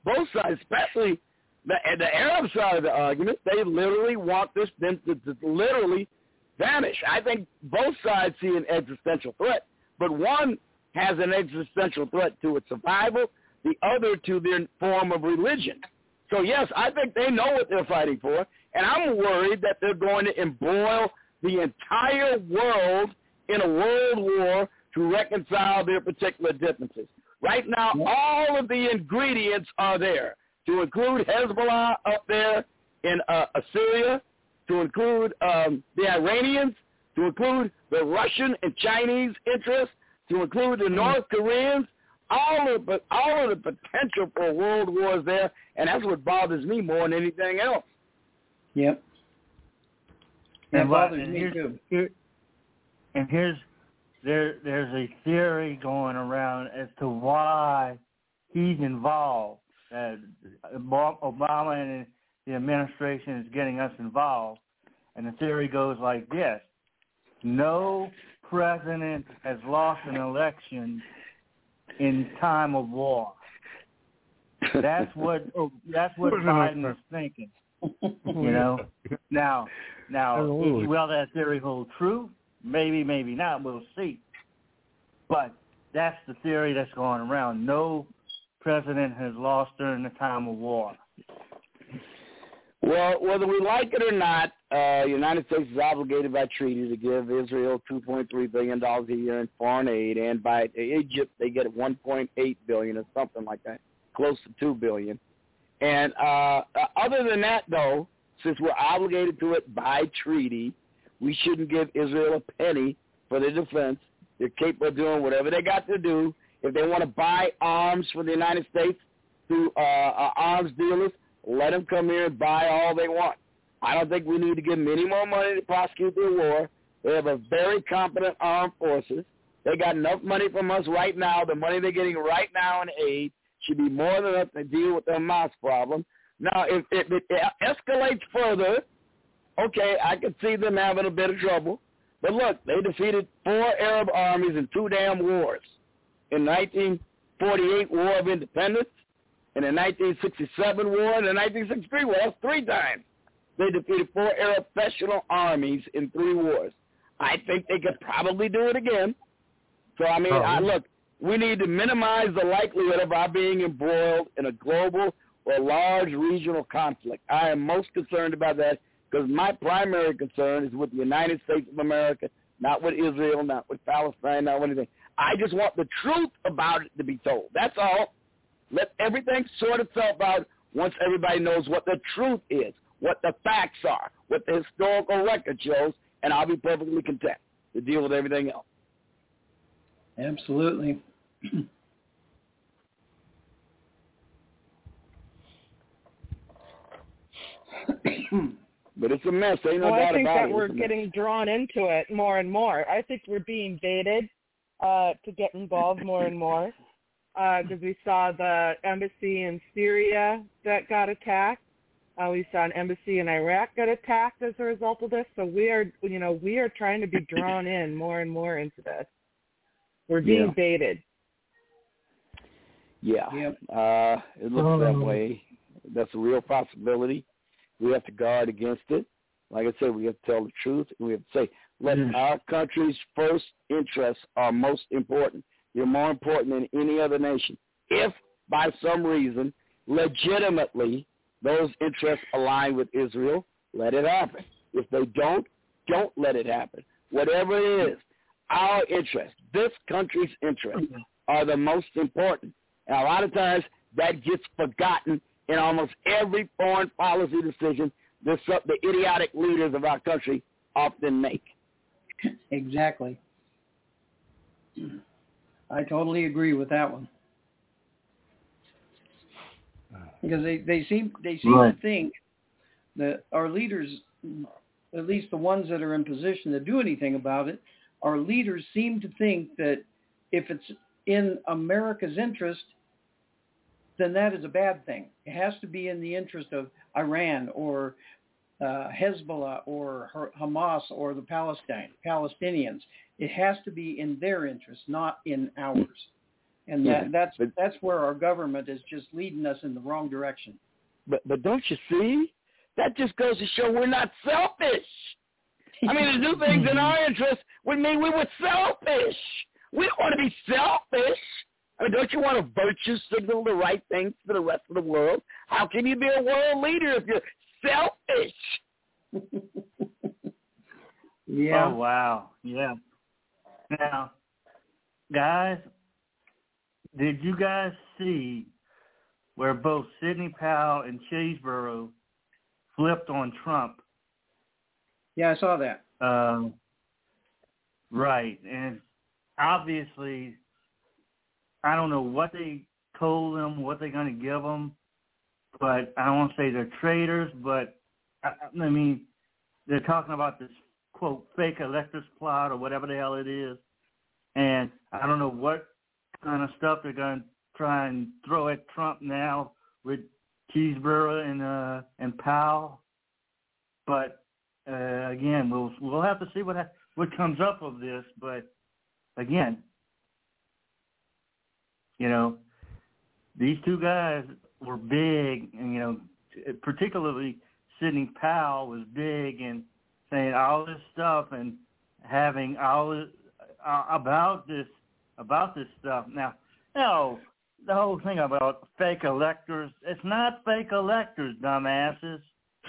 both sides, especially the, the Arab side of the argument, they literally want this them to, to literally vanish. I think both sides see an existential threat, but one has an existential threat to its survival, the other to their form of religion. So, yes, I think they know what they're fighting for, and I'm worried that they're going to embroil the entire world in a world war to reconcile their particular differences. Right now, all of the ingredients are there, to include Hezbollah up there in uh, Syria, to include um, the Iranians, to include the Russian and Chinese interests, to include the North Koreans. All of the, all of the potential for world war is there, and that's what bothers me more than anything else. Yep. That and bothers and me here's, too. Here, and here's there there's a theory going around as to why he's involved. Uh, Obama and the administration is getting us involved, and the theory goes like this: no president has lost an election in time of war. That's what that's what Biden is thinking. You know. Now, now, will that theory hold true? Maybe, maybe not. We'll see. But that's the theory that's going around. No president has lost during the time of war. Well, whether we like it or not, uh, the United States is obligated by treaty to give Israel two point three billion dollars a year in foreign aid, and by Egypt they get one point eight billion dollars or something like that, close to two billion dollars. And uh, other than that, though, since we're obligated to it by treaty, we shouldn't give Israel a penny for their defense. They're capable of doing whatever they got to do. If they want to buy arms for the United States through uh, uh, arms dealers, let them come here and buy all they want. I don't think we need to give them any more money to prosecute their war. They have a very competent armed forces. They got enough money from us right now. The money they're getting right now in aid should be more than enough to deal with the Hamas problem. Now, if, if it escalates further, okay, I can see them having a bit of trouble. But look, they defeated four Arab armies in two damn wars. In nineteen forty-eight War of Independence, in the nineteen sixty-seven war, and the nineteen sixty-three war. That's three times. They defeated four Arab professional armies in three wars. I think they could probably do it again. So, I mean, oh. I, look, we need to minimize the likelihood of our being embroiled in a global or large regional conflict. I am most concerned about that because my primary concern is with the United States of America, not with Israel, not with Palestine, not with anything. I just want the truth about it to be told. That's all. Let everything sort itself out once everybody knows what the truth is, what the facts are, what the historical record shows, and I'll be perfectly content to deal with everything else. Absolutely. But it's a mess. Ain't no well, doubt I think about that it. we're getting mess. drawn into it more and more. I think we're being baited uh, to get involved more and more because uh, we saw the embassy in Syria that got attacked. Uh, we saw an embassy in Iraq get attacked as a result of this. So we are, you know, we are trying to be drawn in more and more into this. We're being yeah. baited. Yeah, yep. uh, it looks um, that way. That's a real possibility. We have to guard against it. Like I said, we have to tell the truth, and we have to say, let mm. our country's first interests are most important. You're more important than any other nation. If, by some reason, legitimately, those interests align with Israel, let it happen. If they don't, don't let it happen. Whatever it is, our interests, this country's interests, are the most important. And a lot of times, that gets forgotten in almost every foreign policy decision this, uh, the idiotic leaders of our country often make. Exactly. I totally agree with that one. Because they, they seem they seem right. to think that our leaders, at least the ones that are in position to do anything about it, our leaders seem to think that if it's in America's interest, then that is a bad thing. It has to be in the interest of Iran or uh, Hezbollah or Hamas or the Palestine Palestinians. It has to be in their interest, not in ours. And that, Yeah. that's But- that's where our government is just leading us in the wrong direction. But but don't you see? That just goes to show we're not selfish. I mean, to do things in our interest would mean we were selfish. We don't want to be selfish. I mean, don't you want to virtue signal the right things to the rest of the world? How can you be a world leader if you're selfish? Yeah. Oh, wow. Yeah. Now, guys, did you guys see where both Sidney Powell and Chesebro flipped on Trump? Yeah, I saw that. Um, right. And obviously, I don't know what they told them, what they're going to give them, but I don't want to say they're traitors, but, I, I mean, they're talking about this, quote, fake electors plot or whatever the hell it is. And I don't know what kind of stuff they're going to try and throw at Trump now with Chesebro and uh, and Powell. But, uh, again, we'll we'll have to see what ha- what comes up of this. But, again, you know, these two guys were big, and, you know, particularly Sidney Powell was big in saying all this stuff and having all this, uh, about this about this stuff. Now, no, the whole thing about fake electors, it's not fake electors, dumbasses.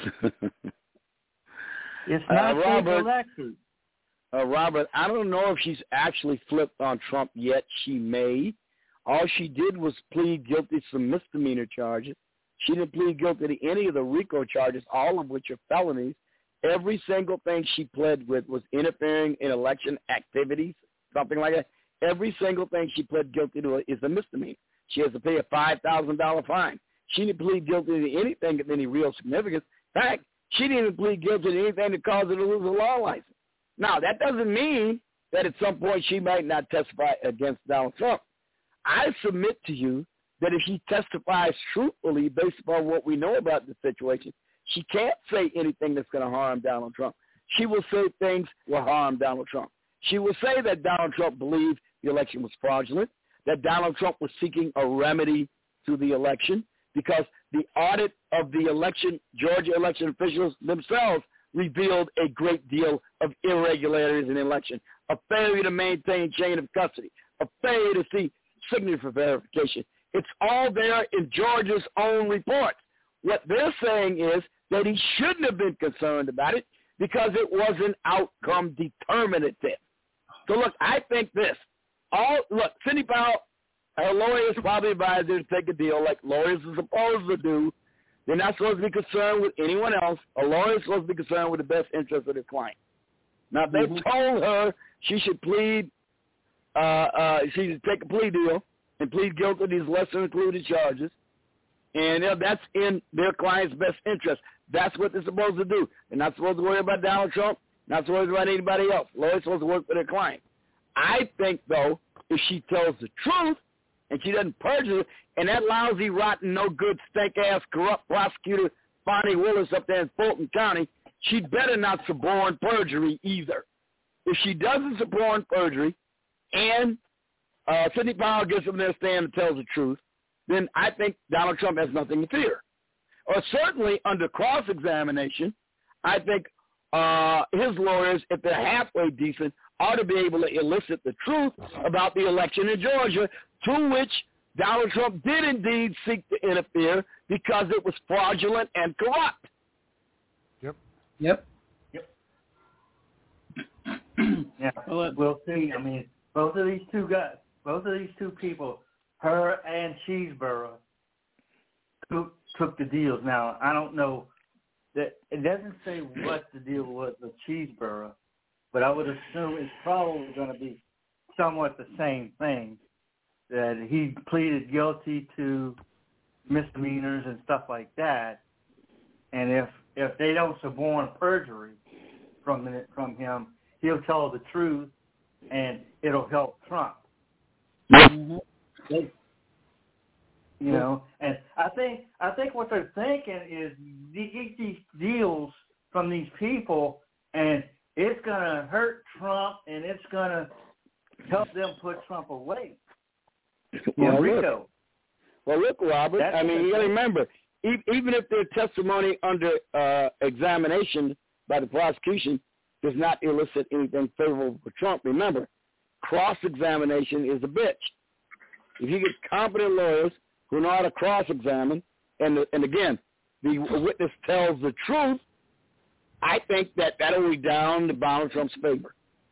It's not uh, fake Robert, electors. Uh, Robert, I don't know if she's actually flipped on Trump yet. She may. All she did was plead guilty to some misdemeanor charges. She didn't plead guilty to any of the RICO charges, all of which are felonies. Every single thing she pled with was interfering in election activities, something like that. Every single thing she pled guilty to is a misdemeanor. She has to pay a five thousand dollars fine. She didn't plead guilty to anything of any real significance. In fact, she didn't even plead guilty to anything that caused her to lose a law license. Now, that doesn't mean that at some point she might not testify against Donald Trump. I submit to you that if she testifies truthfully based upon what we know about the situation, she can't say anything that's going to harm Donald Trump. She will say things will harm Donald Trump. She will say that Donald Trump believed the election was fraudulent, that Donald Trump was seeking a remedy to the election because the audit of the election, Georgia election officials themselves revealed a great deal of irregularities in the election, a failure to maintain chain of custody, a failure to see signature verification. It's all there in Georgia's own report. What they're saying is that he shouldn't have been concerned about it because it wasn't outcome determinative. So, look, I think this. All Look, Sidney Powell, her lawyers probably advised her to take a deal like lawyers are supposed to do. They're not supposed to be concerned with anyone else. A lawyer is supposed to be concerned with the best interest of their client. Now, if they've mm-hmm. told her she should plead, uh, uh, she should take a plea deal and plead guilty to these lesser included charges, and you know, that's in their client's best interest. That's what they're supposed to do. They're not supposed to worry about Donald Trump, not supposed to worry about anybody else. Lawyers supposed to work for their client. I think, though, if she tells the truth and she doesn't perjure, and that lousy, rotten, no-good, stink-ass, corrupt prosecutor, Bonnie Willis up there in Fulton County, she'd better not suborn perjury either. If she doesn't suborn perjury and uh, Sidney Powell gets up there stand and tells the truth, then I think Donald Trump has nothing to fear. Or certainly under cross-examination, I think uh, his lawyers, if they're halfway decent, ought to be able to elicit the truth about the election in Georgia, to which Donald Trump did indeed seek to interfere because it was fraudulent and corrupt. Yep. Yep. Yep. Yeah. Well, we'll see. I mean, both of these two guys, both of these two people, her and Chesebro, took, took the deals. Now, I don't know. That it doesn't say what the deal was with Chesebro, but I would assume it's probably going to be somewhat the same thing, that he pleaded guilty to misdemeanors and stuff like that, and if if they don't suborn perjury from the, from him, he'll tell the truth, and it'll help Trump. Mm-hmm. They, you know, and I think I think what they're thinking is they get these deals from these people, and it's going to hurt Trump, and it's going to help them put Trump away. Well, in look, RICO. well, look, Robert. That's I mean, you got to remember, e- even if their testimony under uh, examination by the prosecution does not elicit anything favorable for Trump, remember, cross-examination is a bitch. If you get competent lawyers who know how to cross-examine, and the, and again, the witness tells the truth, I think that that'll redound to Donald Trump's favor.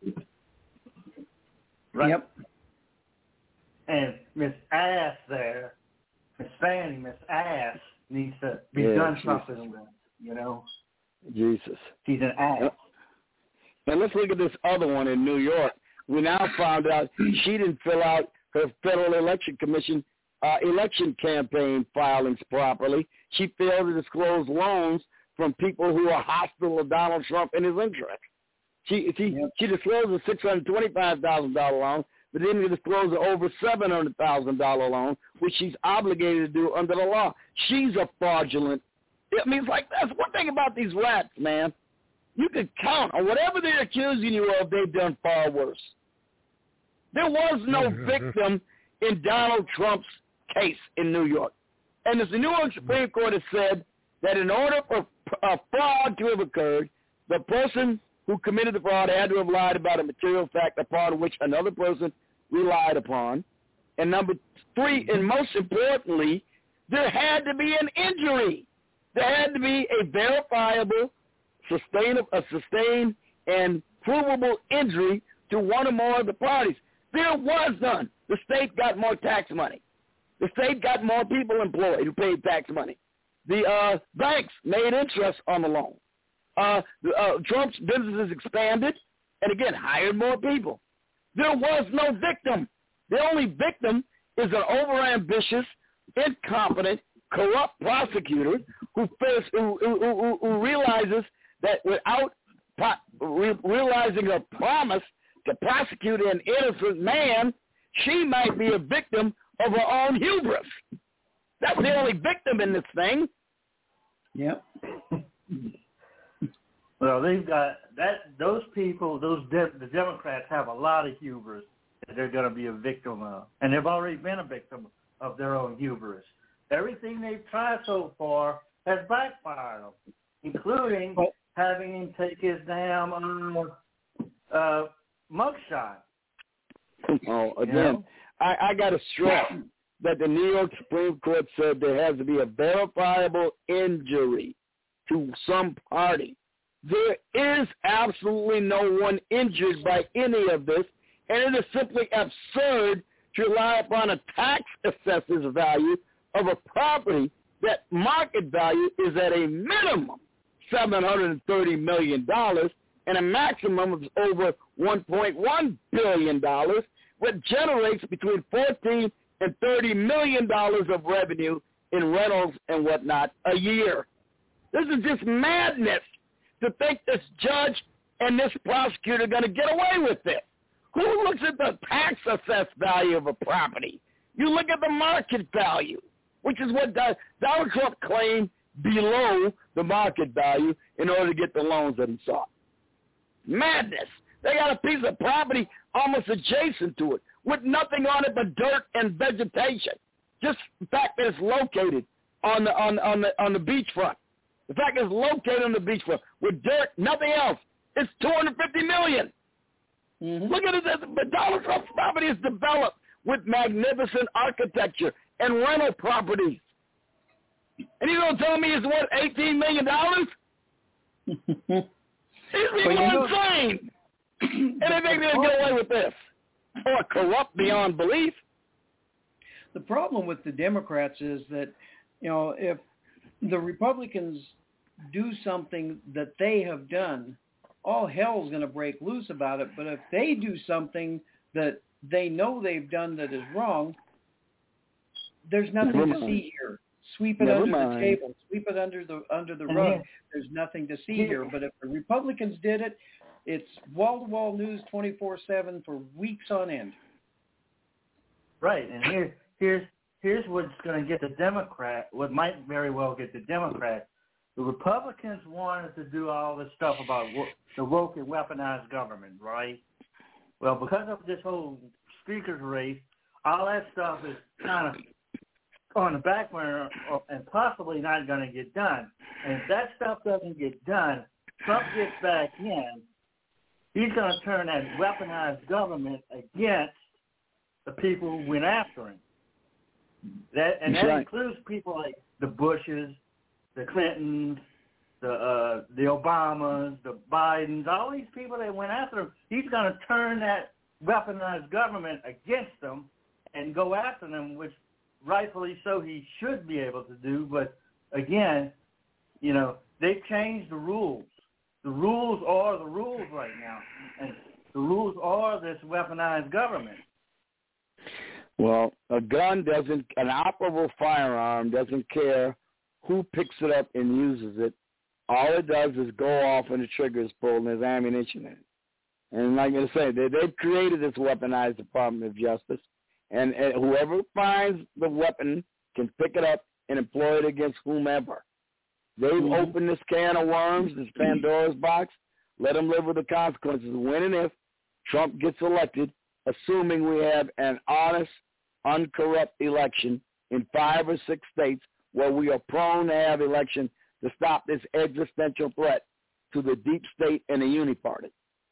Right. Yep. And Miss Ass there, Miss Fanny, Miss Ass needs to be Yeah, done Jesus. something with, you know. Jesus. She's an ass. And let's look at this other one in New York. We now found out she didn't fill out her Federal Election Commission uh, election campaign filings properly. She failed to disclose loans from people who are hostile to Donald Trump and his interests. She she yep. she disclosed a six hundred twenty-five thousand dollars loan, but didn't disclose an over seven hundred thousand dollars loan, which she's obligated to do under the law. She's a fraudulent. I mean, it's like, that's one thing about these rats, man. You can count on whatever they're accusing you of, they've done far worse. There was no victim in Donald Trump's case in New York. And as the New York Supreme Court has said that in order for a fraud to have occurred, the person who committed the fraud had to have lied about a material fact upon which another person relied upon. And number three, and most importantly, there had to be an injury. There had to be a verifiable, sustainable, a sustained and provable injury to one or more of the parties. There was none. The state got more tax money. The state got more people employed who paid tax money. The uh, banks made interest on the loan. Uh, uh, Trump's businesses expanded and, again, hired more people. There was no victim. The only victim is an overambitious, incompetent, corrupt prosecutor who, first, who, who, who, who realizes that without pro- realizing a promise to prosecute an innocent man, she might be a victim of her own hubris. That's the only victim in this thing. Yep. Well, they've got that. Those people, those de- the Democrats have a lot of hubris that they're going to be a victim of, and they've already been a victim of their own hubris. Everything they've tried so far has backfired them, including oh. having him take his damn um, uh, mugshot. Oh, again, you know? I, I got to stress that the New York Supreme Court said there has to be a verifiable injury to some party. There is absolutely no one injured by any of this, and it is simply absurd to rely upon a tax assessor's value of a property that market value is at a minimum seven hundred thirty million dollars and a maximum of over one point one billion dollars, which generates between fourteen and thirty million dollars of revenue in rentals and whatnot a year. This is just madness to think this judge and this prosecutor are going to get away with this. Who looks at the tax assessed value of a property? You look at the market value, which is what Donald Trump claimed below the market value in order to get the loans that he sought. Madness. They got a piece of property almost adjacent to it with nothing on it but dirt and vegetation. Just the fact that it's located on the on on the on the beachfront. The fact that it's located on the beachfront with dirt, nothing else. It's two hundred fifty million dollars. Mm-hmm. Look at it. But Donald Trump's property is developed with magnificent architecture and rental properties. And you don't tell me it's worth eighteen million dollars? These people well, are insane. And they think they're going to get away with this. Or corrupt beyond belief. The problem with the Democrats is that, you know, if the Republicans do something that they have done, all hell's going to break loose about it. But if they do something that they know they've done that is wrong, there's nothing Never to mind. see here. Sweep it Never under mind. the table. Sweep it under the under the And rug. here- There's nothing to see here. But if the Republicans did it, it's wall-to-wall news twenty-four seven for weeks on end. Right, and here, here's here's what's going to get the Democrat, what might very well get the Democrats. The Republicans wanted to do all this stuff about wo- the woke and weaponized government, right? Well, because of this whole speaker's race, all that stuff is kind of on the back burner and possibly not going to get done. And if that stuff doesn't get done, Trump gets back in, he's going to turn that weaponized government against the people who went after him. That and That's that right. includes people like the Bushes, the Clintons, the uh, the Obamas, the Bidens, all these people that went after him. He's going to turn that weaponized government against them and go after them, which rightfully so he should be able to do. But again, you know, they've changed the rules. The rules are the rules right now, and the rules are this weaponized government. Well, a gun doesn't, an operable firearm doesn't care who picks it up and uses it. All it does is go off and the trigger is pulled and there's ammunition in it. And like I say, they, they've created this weaponized Department of Justice, and, and whoever finds the weapon can pick it up and employ it against whomever. They've mm-hmm. opened this can of worms, this Pandora's box. Let them live with the consequences when and if Trump gets elected, assuming we have an honest, uncorrupt election in five or six states where we are prone to have election to stop this existential threat to the deep state and the uniparty.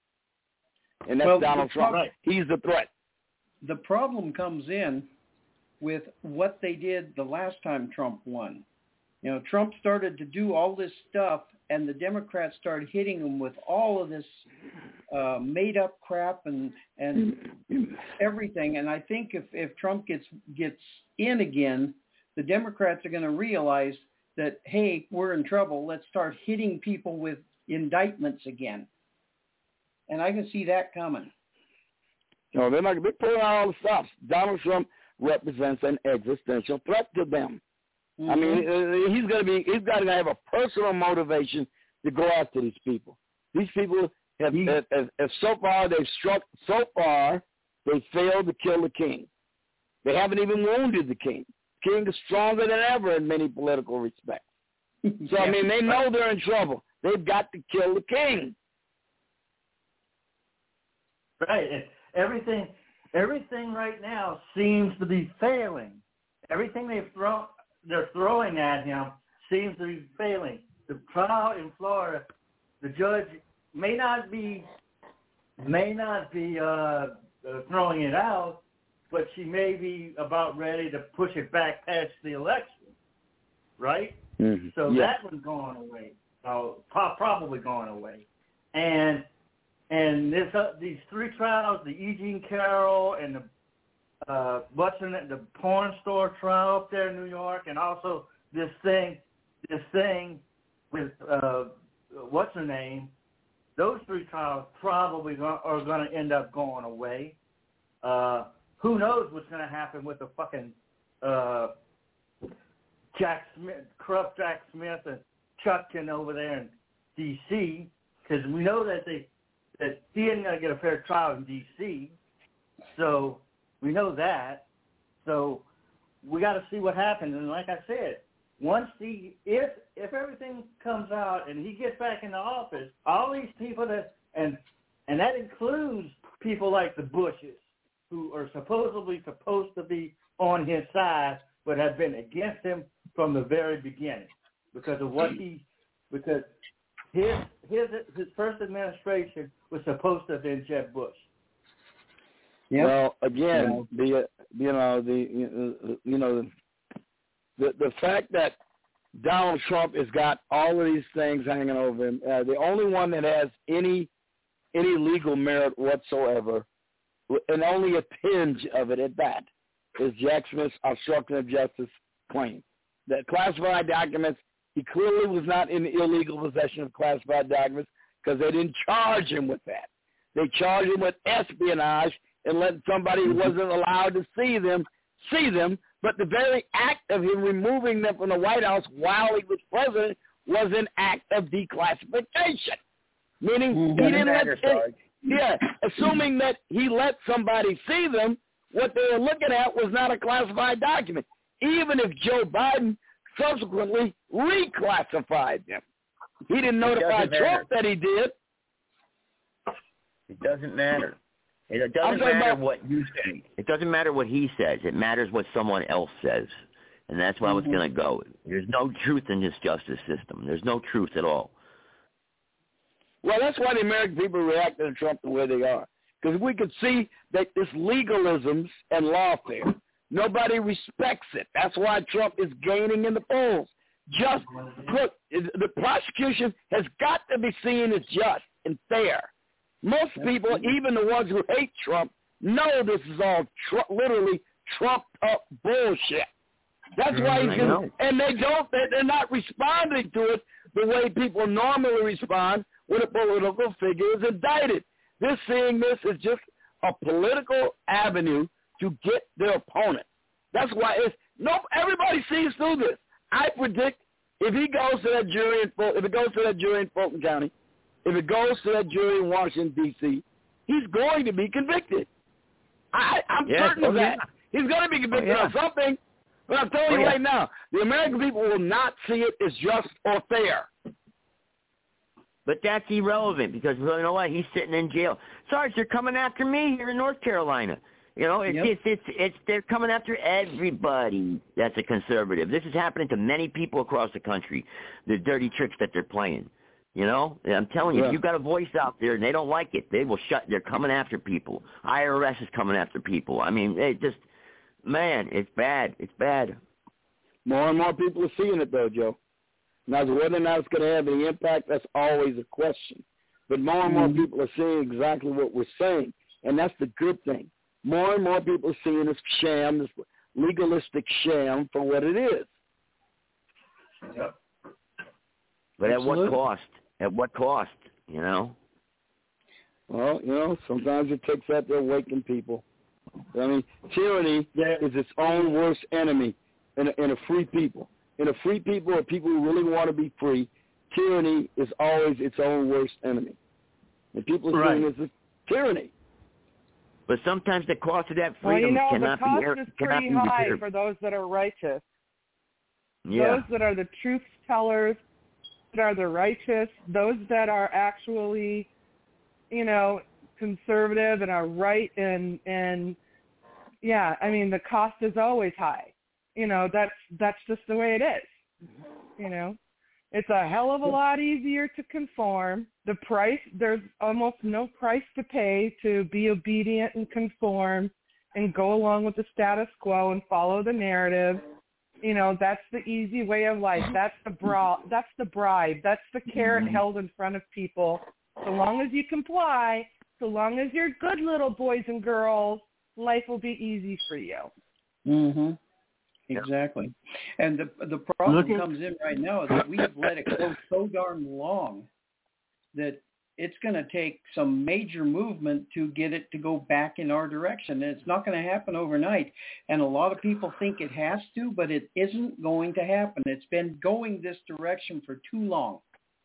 And that's well, Donald Trump. Problem, He's the threat. The problem comes in with what they did the last time Trump won. You know, Trump started to do all this stuff, and the Democrats started hitting him with all of this uh, made-up crap and and everything. And I think if, if Trump gets gets in again, the Democrats are going to realize that, hey, we're in trouble. Let's start hitting people with indictments again. And I can see that coming. No, they're not. They're pulling out all the stops. Donald Trump represents an existential threat to them. Mm-hmm. I mean, he's going to be. He's got to have a personal motivation to go after these people. These people have, have, have, have so far they've struck. So far, they failed to kill the king. They haven't even wounded the king. The king is stronger than ever in many political respects. So I mean, they know they're in trouble. They've got to kill the king. Right. And everything, everything right now seems to be failing. Everything they've thrown, they're throwing at him seems to be failing. The trial in Florida, the judge may not be, may not be uh, uh, throwing it out, but she may be about ready to push it back past the election, right? Mm-hmm. So yeah. that one's going away, uh, probably going away, and. And this, uh, these three trials, the E. Jean Carroll and the uh, what's her name, the porn store trial up there in New York, and also this thing, this thing with uh, what's her name. Those three trials probably go- are going to end up going away. Uh, who knows what's going to happen with the fucking uh, Jack Smith, corrupt Jack Smith and Chutkin over there in D C, because we know that they. that he isn't going to get a fair trial in D C, so we know that. So we got to see what happens. And like I said, once he, if if everything comes out and he gets back into office, all these people that, and and that includes people like the Bushes, who are supposedly supposed to be on his side, but have been against him from the very beginning because of what he, because his his his first administration was supposed to have been Jeb Bush. Yep. Well, again, yeah. the you know the you know the the fact that Donald Trump has got all of these things hanging over him. Uh, the only one that has any any legal merit whatsoever, and only a tinge of it at that, is Jack Smith's obstruction of justice claim. That classified documents. He clearly was not in illegal possession of classified documents because they didn't charge him with that. They charged him with espionage and let somebody who wasn't allowed to see them see them. But the very act of him removing them from the White House while he was president was an act of declassification. Meaning mm-hmm. he didn't let it, yeah, assuming that he let somebody see them, what they were looking at was not a classified document. Even if Joe Biden subsequently reclassified them. He didn't notify Trump that he did. It doesn't matter. It doesn't matter about, what you say. It doesn't matter what he says. It matters what someone else says. And that's why mm-hmm. it's going to go. There's no truth in this justice system. There's no truth at all. Well, that's why the American people react to Trump the way they are. Because we could see that this legalisms and lawfare. Nobody respects it. That's why Trump is gaining in the polls. Just, look, the prosecution has got to be seen as just and fair. Most people, even the ones who hate Trump, know this is all tr- literally trumped-up bullshit. That's why he's going to, and they don't, they're not responding to it the way people normally respond when a political figure is indicted. They're seeing this as just a political avenue to get their opponent. That's why it's, no, everybody sees through this. I predict if he goes to that jury in if it goes to that jury in Fulton County, if it goes to that jury in Washington, D C, he's going to be convicted. I, I'm yes, certain of that. Yeah. He's going to be convicted oh, yeah. of something. But I'm telling oh, you yeah. right now, the American people will not see it as just or fair. But that's irrelevant because, you know what, he's sitting in jail. Sarge, they're coming after me here in North Carolina. You know, it's, yep. it's, it's, it's, they're coming after everybody that's a conservative. This is happening to many people across the country, the dirty tricks that they're playing. You know, I'm telling you, yeah. if you've got a voice out there and they don't like it, they will shut, they're coming after people. I R S is coming after people. I mean, they just, man, it's bad. It's bad. More and more people are seeing it, though, Joe. Now, whether or not it's going to have any impact, that's always a question. But more and more mm-hmm. people are seeing exactly what we're saying, and that's the good thing. More and more people are seeing this sham, this legalistic sham for what it is. Yep. But Absolutely. At what cost? At what cost, you know? Well, you know, sometimes it takes that to awaken people. I mean, tyranny yeah. is its own worst enemy in a, in a free people. In a free people or people who really want to be free, tyranny is always its own worst enemy. And people are right. seeing this as tyranny. But sometimes the cost of that freedom well, you know, cannot the cost be is pretty high for those that are righteous. Yeah. Those that are the truth tellers, that are the righteous, those that are actually, you know, conservative and are right and and yeah, I mean the cost is always high. You know, that's that's just the way it is. You know. It's a hell of a lot easier to conform. The price, there's almost no price to pay to be obedient and conform and go along with the status quo and follow the narrative. You know, that's the easy way of life. That's the bra- That's the bribe. That's the carrot held in front of people. So long as you comply, so long as you're good little boys and girls, life will be easy for you. Mm-hmm. Exactly. And the the problem at, comes in right now is that we have let it go so darn long that it's going to take some major movement to get it to go back in our direction. And it's not going to happen overnight. And a lot of people think it has to, but it isn't going to happen. It's been going this direction for too long.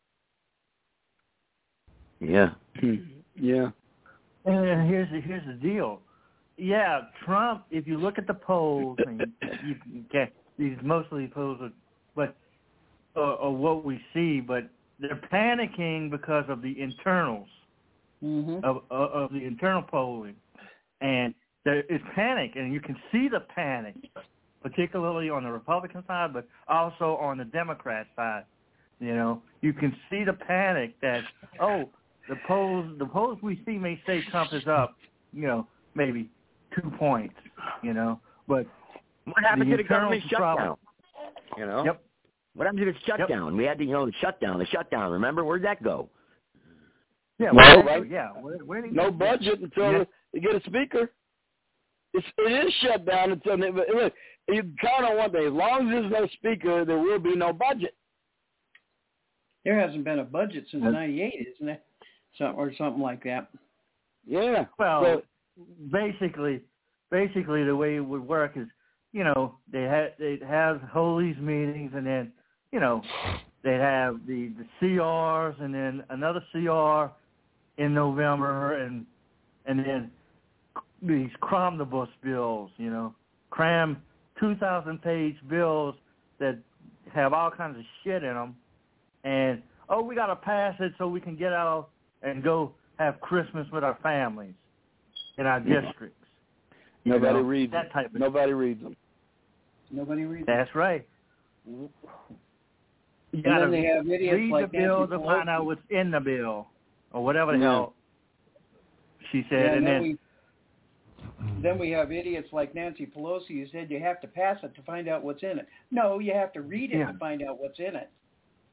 Yeah. Yeah. And here's the, here's the deal. Yeah, Trump, if you look at the polls, and you, you can't, these mostly polls are, but, uh, are what we see, but they're panicking because of the internals, mm-hmm. of, of, of the internal polling. And there is panic, and you can see the panic, particularly on the Republican side, but also on the Democrat side. You know, you can see the panic that, oh, the polls, the polls we see may say Trump is up, you know, maybe two points, you know, but what happened the to the government shutdown? Problem, you know, yep. What happened to the shutdown? Yep. We had to, you know, the shutdown, the shutdown. Remember, where'd that go? Yeah, well, right. Yeah, where, where did no budget until yeah. you get a speaker. It's, it is shut down until look. You count on one thing: as long as there's no speaker, there will be no budget. There hasn't been a budget since ninety-eight, isn't it? Some, or something like that. Yeah. Well. So, Basically, basically the way it would work is, you know, they had they'd have hold these meetings, and then, you know, they'd have the, the C Rs, and then another C R in November, and and then these cromnibus bills, you know, cram two thousand page bills that have all kinds of shit in them, and oh, we got to pass it so we can get out and go have Christmas with our families. in our districts. You Nobody know, reads that them. type of Nobody reads them. Nobody reads That's them. right. You And got to then they have idiots read like the bill Nancy to find Pelosi. out what's in the bill, or whatever the Yeah. hell she said. Yeah, and then then, we then we have idiots like Nancy Pelosi who said you have to pass it to find out what's in it. No, you have to read it Yeah. to find out what's in it.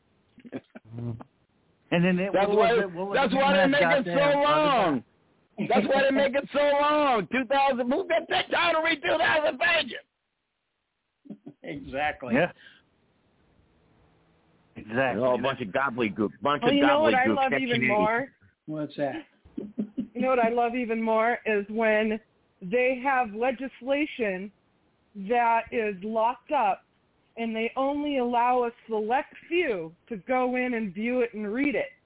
and then it, That's what why. was it, what was That's the why they man's make it so goddamn long. other- That's why they make it so long. Two thousand. Who's got that time to read two thousand pages? Exactly. Yeah. Exactly. Oh, a bunch of gobbledygook. Bunch Well, of you know what I gobbledygook. love Section even eight. more? What's that? You know what I love even more is when they have legislation that is locked up and they only allow a select few to go in and view it and read it.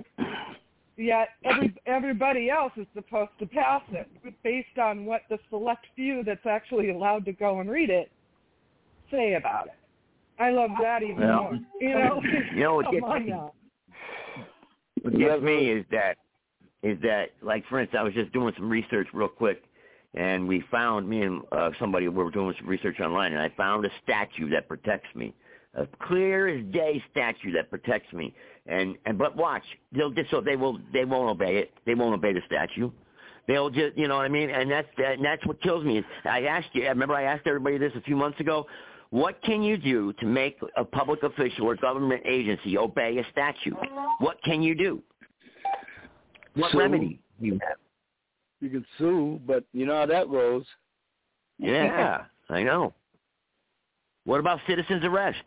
Yet every, everybody else is supposed to pass it based on what the select few that's actually allowed to go and read it say about it. I love that even Well, more. You know, you know what come gets on me? now. What gets me is that, is that, like, for instance, I was just doing some research real quick, and we found, me and uh, somebody were doing some research online, and I found a statue that protects me, a clear as day statue that protects me. And and but watch, they'll just so they will they won't obey it. They won't obey the statue. They'll just, you know what I mean. And that's that, and that's what kills me. Is I asked you. I remember I asked everybody this a few months ago. What can you do to make a public official or government agency obey a statute? What can you do? What Sue. remedy do you have? You can sue, but you know how that goes. Yeah, I know. What about citizen's arrest?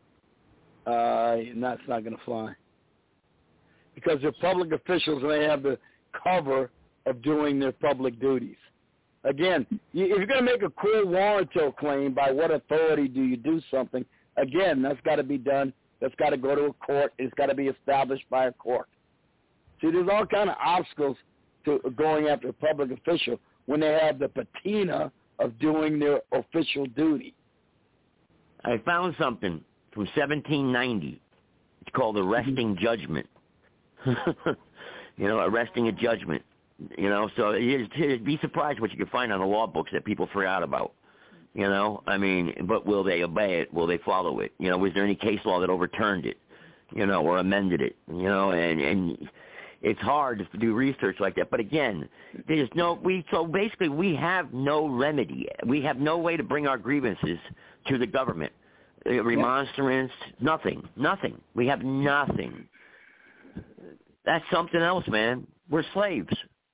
Uh, that's not going to fly. Because they're public officials and they have the cover of doing their public duties. Again, you, if you're going to make a quo warranto claim, by what authority do you do something? Again, that's got to be done. That's got to go to a court. It's got to be established by a court. See, there's all kind of obstacles to going after a public official when they have the patina of doing their official duty. I found something from seventeen ninety. It's called arresting judgment. You know, arresting a judgment. You know, so you'd, you'd be surprised what you can find on the law books that people forgot about. You know, I mean, but will they obey it? Will they follow it? You know, was there any case law that overturned it? You know, or amended it? You know, and and it's hard to do research like that. But again, there's no we. So basically, we have no remedy. We have no way to bring our grievances to the government. Remonstrance, nothing, nothing. We have nothing. That's something else, man. We're slaves.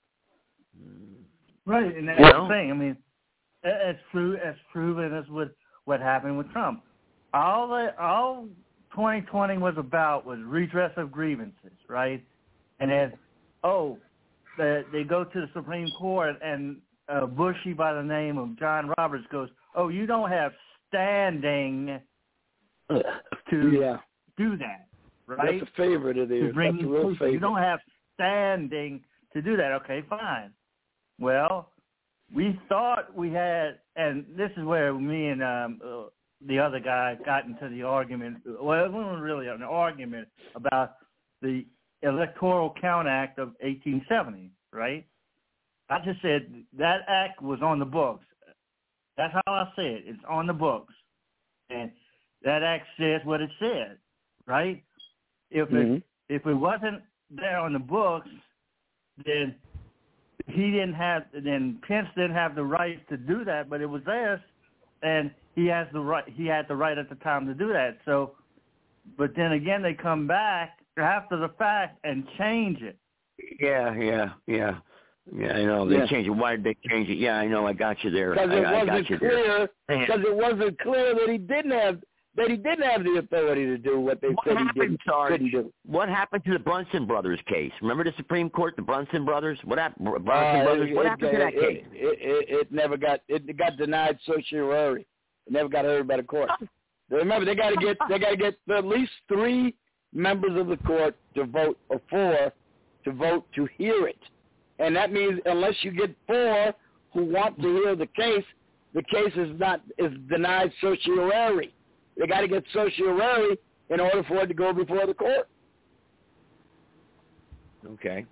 Right, and that's you the know? thing. I mean, as true as proven as what what happened with Trump. All the all twenty twenty was about was redress of grievances, right? And then, oh, the, they go to the Supreme Court, and a bushy by the name of John Roberts goes, "Oh, you don't have standing to yeah. do that, right? That's a favorite of theirs. To bring That's a you real proof. favorite. You don't have standing to do that. Okay, fine. Well, we thought we had, and this is where me and um, uh, the other guy got into the argument. Well, it wasn't really an argument about the Electoral Count Act of eighteen seventy, right? I just said that act was on the books. That's how I say it. It's on the books. And that act says what it said, right? If mm-hmm. it if it wasn't there on the books, then he didn't have then Pence didn't have the right to do that, but it was theirs, and he has the right he had the right at the time to do that. So but then again they come back after the fact and change it. Yeah, yeah, yeah. Yeah, I know. They Yeah. changed it. Why did they change it? Yeah, I know. I got you there. Because I, it I got wasn't you clear. there. Because it wasn't clear that he didn't have that he didn't have the authority to do what they What said he happened, didn't, Sarge? couldn't do. What happened to the Brunson brothers case? Remember the Supreme Court, the Brunson brothers? What happened? Brunson Uh, brothers. it, What it, happened it, to that it, case? It, it, it never got it got denied certiorari. It never got heard by the court. Remember, they got to get they got to get at least three members of the court to vote, or four to vote to hear it, and that means unless you get four who want to hear the case, the case is not is denied certiorari. They got to get certiorari in order for it to go before the court. Okay.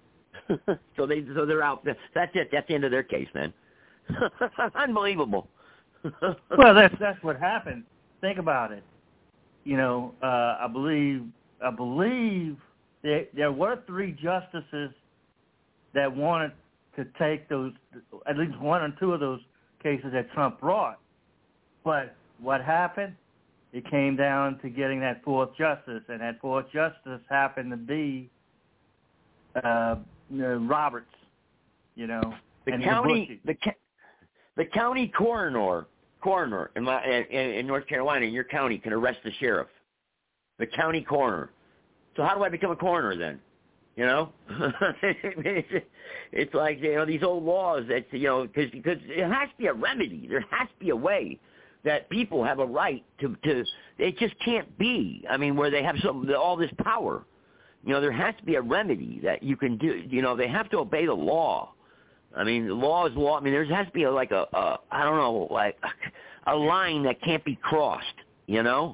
so they so they're out. That's it. That's the end of their case, man. Unbelievable. Well, that's that's what happened. Think about it. You know, uh, I believe I believe there, there were three justices that wanted to take those, at least one or two of those cases that Trump brought. But what happened? It came down to getting that fourth justice, and that fourth justice happened to be uh, Roberts. You know, the and county, the ca- the county coroner. Coroner in, my, in, in North Carolina, in your county, can arrest the sheriff, the county coroner. So how do I become a coroner then? You know, it's like, you know, these old laws that, you know, because because it has to be a remedy. There has to be a way that people have a right to to. It just can't be. I mean, where they have some all this power. You know, there has to be a remedy that you can do. You know, they have to obey the law. I mean, the law is law. I mean, there has to be a, like a, a, I don't know, like a line that can't be crossed, you know?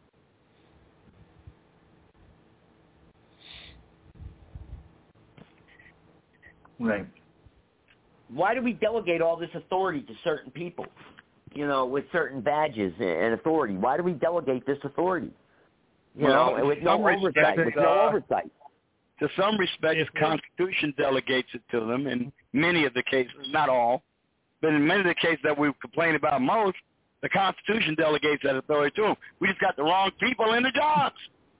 Right. Why do we delegate all this authority to certain people, you know, with certain badges and authority? Why do we delegate this authority? You well, know, with no oversight, with no uh, oversight. To some respects, the Constitution delegates it to them in many of the cases, not all, but in many of the cases that we complain about most, the Constitution delegates that authority to them. We just got the wrong people in the jobs.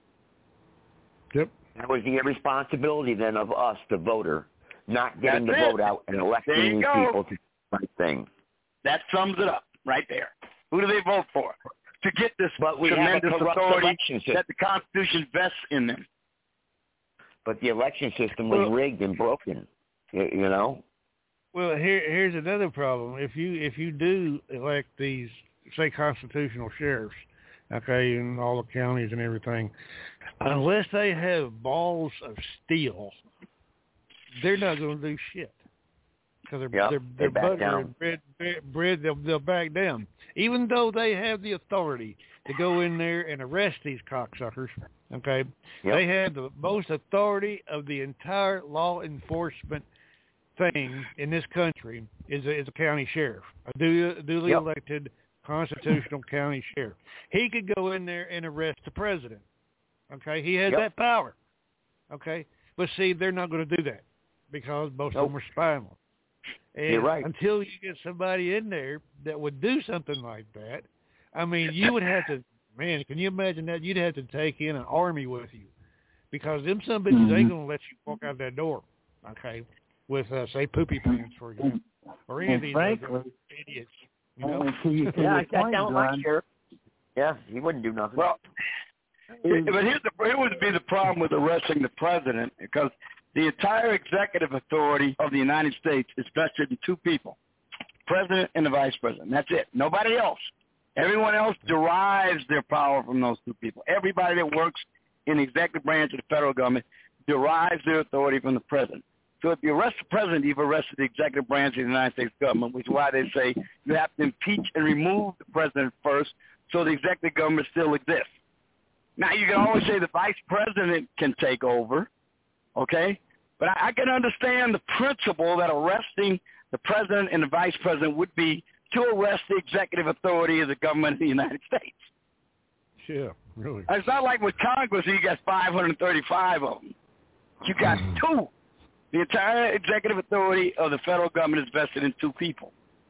Yep. That was the irresponsibility then of us, the voter, not getting That's the it. vote out and electing There you these go. people to do the right thing. That sums it up right there. Who do they vote for? To get this But we have a tremendous corrupt authority election system. that the Constitution vests in them. But the election system was Well- rigged and broken, you, you know? Well, here here's another problem. If you if you do elect these, say, constitutional sheriffs, okay, in all the counties and everything, unless they have balls of steel, they're not going to do shit because they're Yep, they're, they they're back butter down. and bread, bread, bread. They'll they'll back down, even though they have the authority to go in there and arrest these cocksuckers. Okay, Yep. they have the most authority of the entire law enforcement thing in this country is a, is a county sheriff, a duly, duly Yep. elected constitutional county sheriff. He could go in there and arrest the president. Okay, he has Yep. that power. Okay, but see, they're not going to do that because most Nope. of them are spinal. And You're right. until you get somebody in there that would do something like that, I mean, you would have to, man, can you imagine that? You'd have to take in an army with you because them some bitches Mm-hmm. ain't going to let you walk out that door, okay, with, uh, say, poopy pants, for example, or any of And these frankly, other idiots, you know? and to you- to Yeah, your I sat point, down with my John, sheriff. Yeah, he wouldn't do nothing. Well, it- but here's the, here would be the problem with arresting the president, because the entire executive authority of the United States is vested in two people, president and the vice president. That's it. Nobody else. Everyone else derives their power from those two people. Everybody that works in the executive branch of the federal government derives their authority from the president. So if you arrest the president, you've arrested the executive branch of the United States government, which is why they say you have to impeach and remove the president first so the executive government still exists. Now, you can always say the vice president can take over, okay? But I, I can understand the principle that arresting the president and the vice president would be to arrest the executive authority of the government of the United States. Yeah, really. It's not like with Congress, you got five hundred thirty-five of them. You got two. The entire executive authority of the federal government is vested in two people.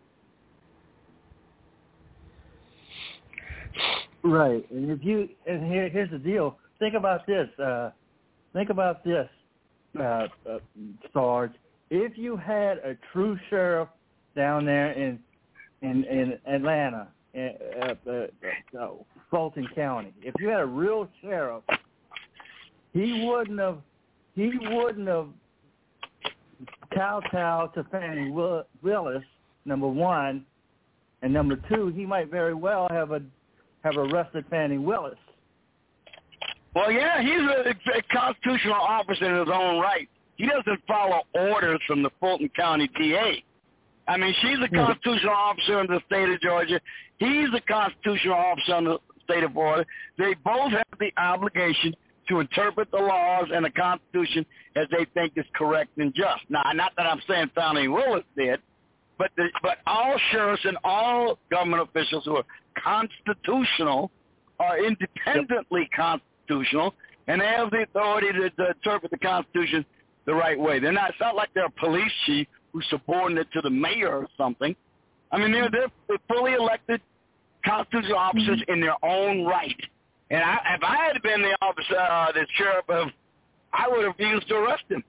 right? And if you and here here's the deal. Think about this. Uh, think about this, uh, uh, Sarge. If you had a true sheriff down there in in, in Atlanta, in, uh, uh, uh, Fulton County, if you had a real sheriff, he wouldn't have he wouldn't have kowtowed to Fannie Willis, number one, and number two, he might very well have a have arrested Fannie Willis. Well, yeah, he's a, a constitutional officer in his own right. He doesn't follow orders from the Fulton County D A. I mean, she's a constitutional officer in the state of Georgia. He's a constitutional officer in the state of Florida. They both have the obligation to interpret the laws and the Constitution as they think is correct and just. Now, not that I'm saying Fannie Willis did, but the, but all sheriffs and all government officials who are constitutional are independently constitutional, and they have the authority to, to interpret the Constitution the right way. They're not. It's not like they're a police chief who's subordinate to the mayor or something. I mean, they're they're fully elected constitutional officers in their own right. And I, if I had been the officer, uh, the sheriff of, I would have refused to arrest him.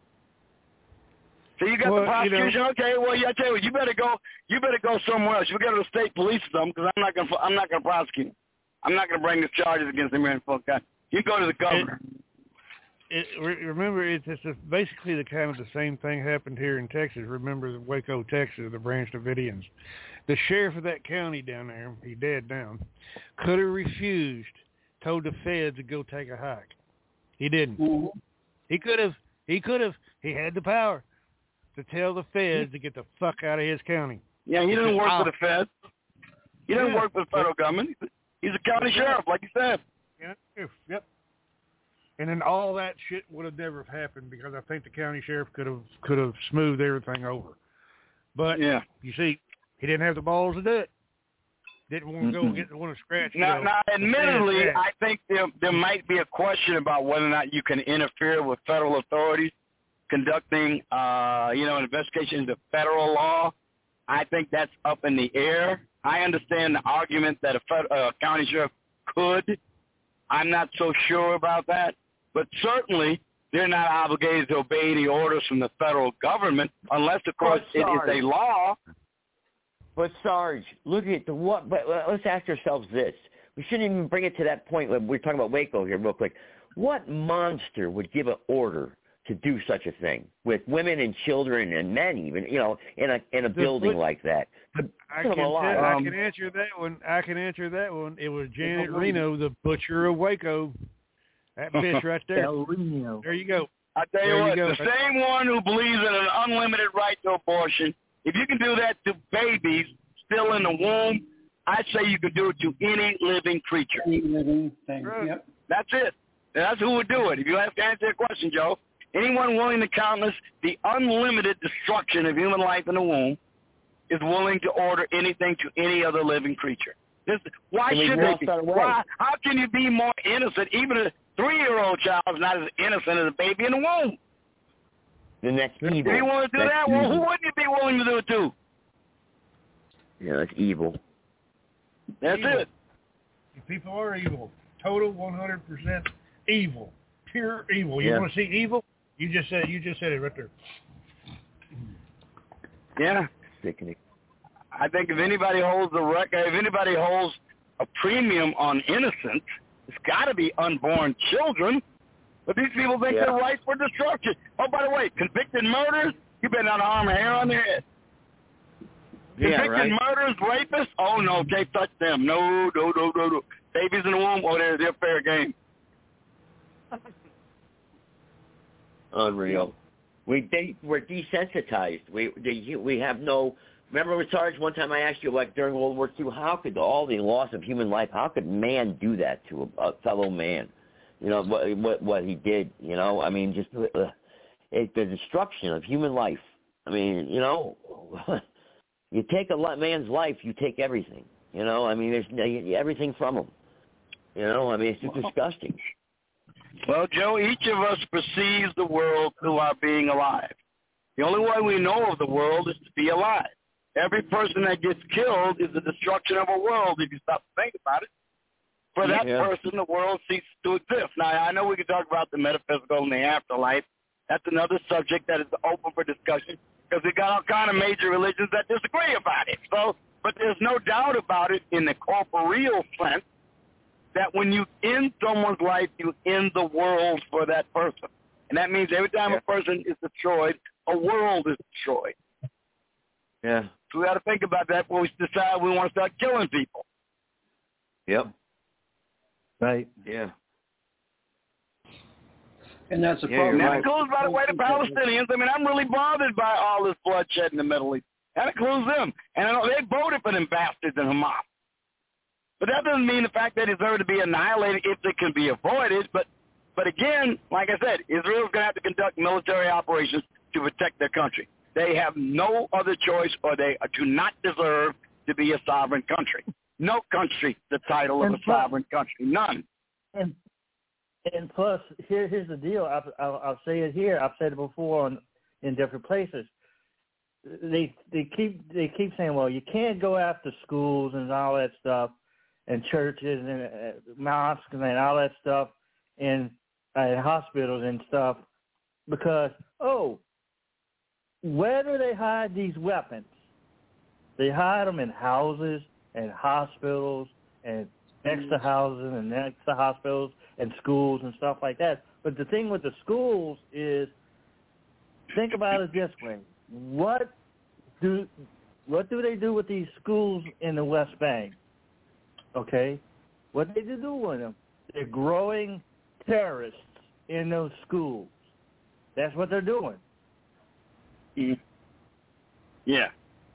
So you got well, the prosecution. You know, okay, well, yeah, I tell you what, you better go. You better go somewhere else. You better go to the state police or something, because I'm not going. I'm not going to prosecute him. I'm not going to bring the charges against him here in Fulton County. You go to the governor. It, it, remember, it's, it's a, basically the kind of the same thing happened here in Texas. Remember the Waco, Texas, the Branch Davidians. The sheriff of that county down there, he dead now, could have refused, told the feds to go take a hike. He didn't. Mm-hmm. He could have. He could have. He had the power to tell the feds to get the fuck out of his county. Yeah, he didn't work oh. for the feds. He didn't yeah. work for the federal government. He's a county yeah. sheriff, like you said. Yeah. Yep. And then all that shit would have never happened, because I think the county sheriff could have could have smoothed everything over. But yeah. you see, he didn't have the balls to do it. Didn't want to go mm-hmm. get the one to scratch. Now, you know, now admittedly, I think there there might be a question about whether or not you can interfere with federal authorities conducting, uh, you know, an investigation into federal law. I think that's up in the air. I understand the argument that a fed, uh, county sheriff could. I'm not so sure about that. But certainly, they're not obligated to obey the orders from the federal government unless, of course, it is a law. But Sarge, look at the what. But let's ask ourselves this: we shouldn't even bring it to that point. When we're talking about Waco here, real quick. What monster would give an order to do such a thing with women and children and men, even you know, in a in a building but, like that? I can, tell, I can answer that one. I can answer that one. It was Janet Reno, the butcher of Waco. That bitch right there. There you go. I tell you there what, you the same one who believes in an unlimited right to abortion. If you can do that to babies still in the womb, I say you can do it to any living creature. Any living thing. Yep. That's it. That's who would do it. If you have to answer your question, Joe, anyone willing to countenance the unlimited destruction of human life in the womb is willing to order anything to any other living creature. This, why should they be? Why, how can you be more innocent? Even a three-year-old child is not as innocent as a baby in the womb. Then that's evil. If you want to do that's that, evil. well, who wouldn't you be willing to do it to? Yeah, that's evil. That's evil. it. People are evil. Total one hundred percent evil. Pure evil. You yeah. want to see evil? You just said you just said it right there. Yeah. Sickening. I think if anybody holds the record, if anybody holds a premium on innocence, it's got to be unborn children. But these people think yeah. they're ripe for destruction. Oh, by the way, convicted murderers, you better not harm a hair on their head. Yeah, convicted right. murderers, rapists, oh, no, can't touch them. No, no, no, no, no. Babies in the womb, oh, they're, they're fair game. Unreal. We de- we're desensitized. We they, we have no. Remember, Sarge, one time I asked you, like during World War Two, how could all the loss of human life, how could man do that to a, a fellow man? You know what what what he did. You know, I mean, just uh, it, the destruction of human life. I mean, you know, you take a man's life, you take everything. You know, I mean, there's everything from him. You know, I mean, it's just disgusting. Well, Joe, each of us perceives the world through our being alive. The only way we know of the world is to be alive. Every person that gets killed is the destruction of a world, if you stop to think about it. For that yeah. person, the world ceases to exist. Now, I know we can talk about the metaphysical and the afterlife. That's another subject that is open for discussion, because we got all kind of major religions that disagree about it. So, but there's no doubt about it in the corporeal sense that when you end someone's life, you end the world for that person. And that means every time yeah. a person is destroyed, a world is destroyed. Yeah. So we got to think about that when we decide we want to start killing people. Yep. Right. Yeah. And that's a yeah, problem. And that includes, by the way, the Palestinians. I mean, I'm really bothered by all this bloodshed in the Middle East. That includes them. And I know they voted for them bastards in Hamas. But that doesn't mean the fact they deserve to be annihilated if they can be avoided. But But again, like I said, Israel's going to have to conduct military operations to protect their country. They have no other choice, or they do not deserve to be a sovereign country. No country the title of and a plus, sovereign country. None. And and plus, here, here's the deal. I'll, I'll, I'll say it here. I've said it before on, in different places. They they keep they keep saying, well, you can't go after schools and all that stuff, and churches and uh, mosques and all that stuff, and uh, hospitals and stuff, because oh, where do they hide these weapons? They hide them in houses and hospitals and next to houses and next to hospitals and schools and stuff like that. But the thing with the schools is, think about it this way: what do what do they do with these schools in the West Bank? Okay, what do they do with them? They're growing terrorists in those schools. That's what they're doing. Mm. Yeah.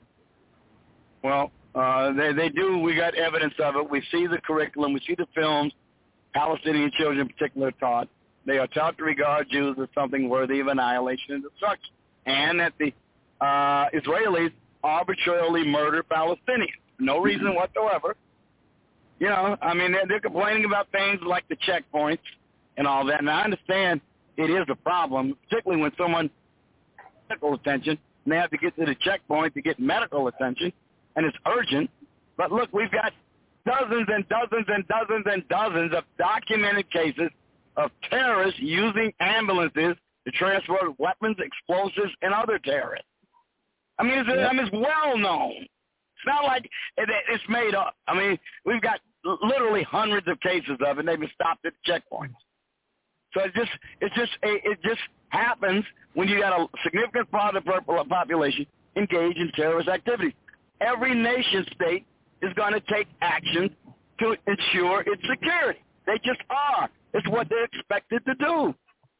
Well, uh, they they do. We got evidence of it. We see the curriculum. We see the films. Palestinian children in particular are taught. They are taught to regard Jews as something worthy of annihilation and destruction, and that the uh, Israelis arbitrarily murder Palestinians for no reason whatsoever. You know, I mean, they're, they're complaining about things like the checkpoints and all that, and I understand it is a problem, particularly when someone medical attention, and they have to get to the checkpoint to get medical attention, and it's urgent. But look, we've got dozens and dozens and dozens and dozens of documented cases of terrorists using ambulances to transport weapons, explosives, and other terrorists. I mean, it's, Yeah. I mean, it's well known. It's not like it, it's made up. I mean, we've got literally hundreds of cases of it, and they've been stopped at checkpoints. So it just, it just, it just happens when you got a significant part of the population engaged in terrorist activities. Every nation state is going to take action to ensure its security. They just are. It's what they're expected to do.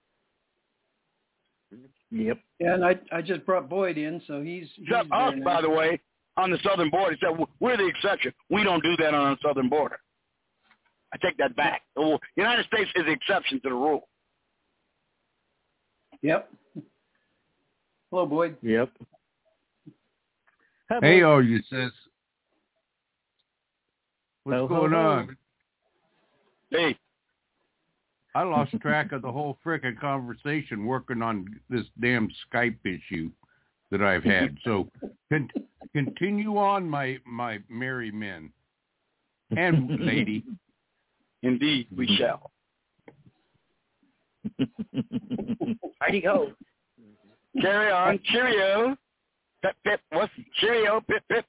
Yep. Yeah, and I I just brought Boyd in, so he's, he's Except us, now. by the way, on the southern border. Said we're the exception. We don't do that on the southern border. I take that back. The United States is the exception to the rule. Yep. Hello, Boyd. Yep. Hey, oh, you says. What's Oh, going ho, ho. on? Hey. I lost track of the whole frickin' conversation working on this damn Skype issue that I've had. So con- continue on, my my merry men and lady. Indeed, we shall. Righty ho. Carry on. Cheerio. Pip, pip. What's cheerio? Pip, pip.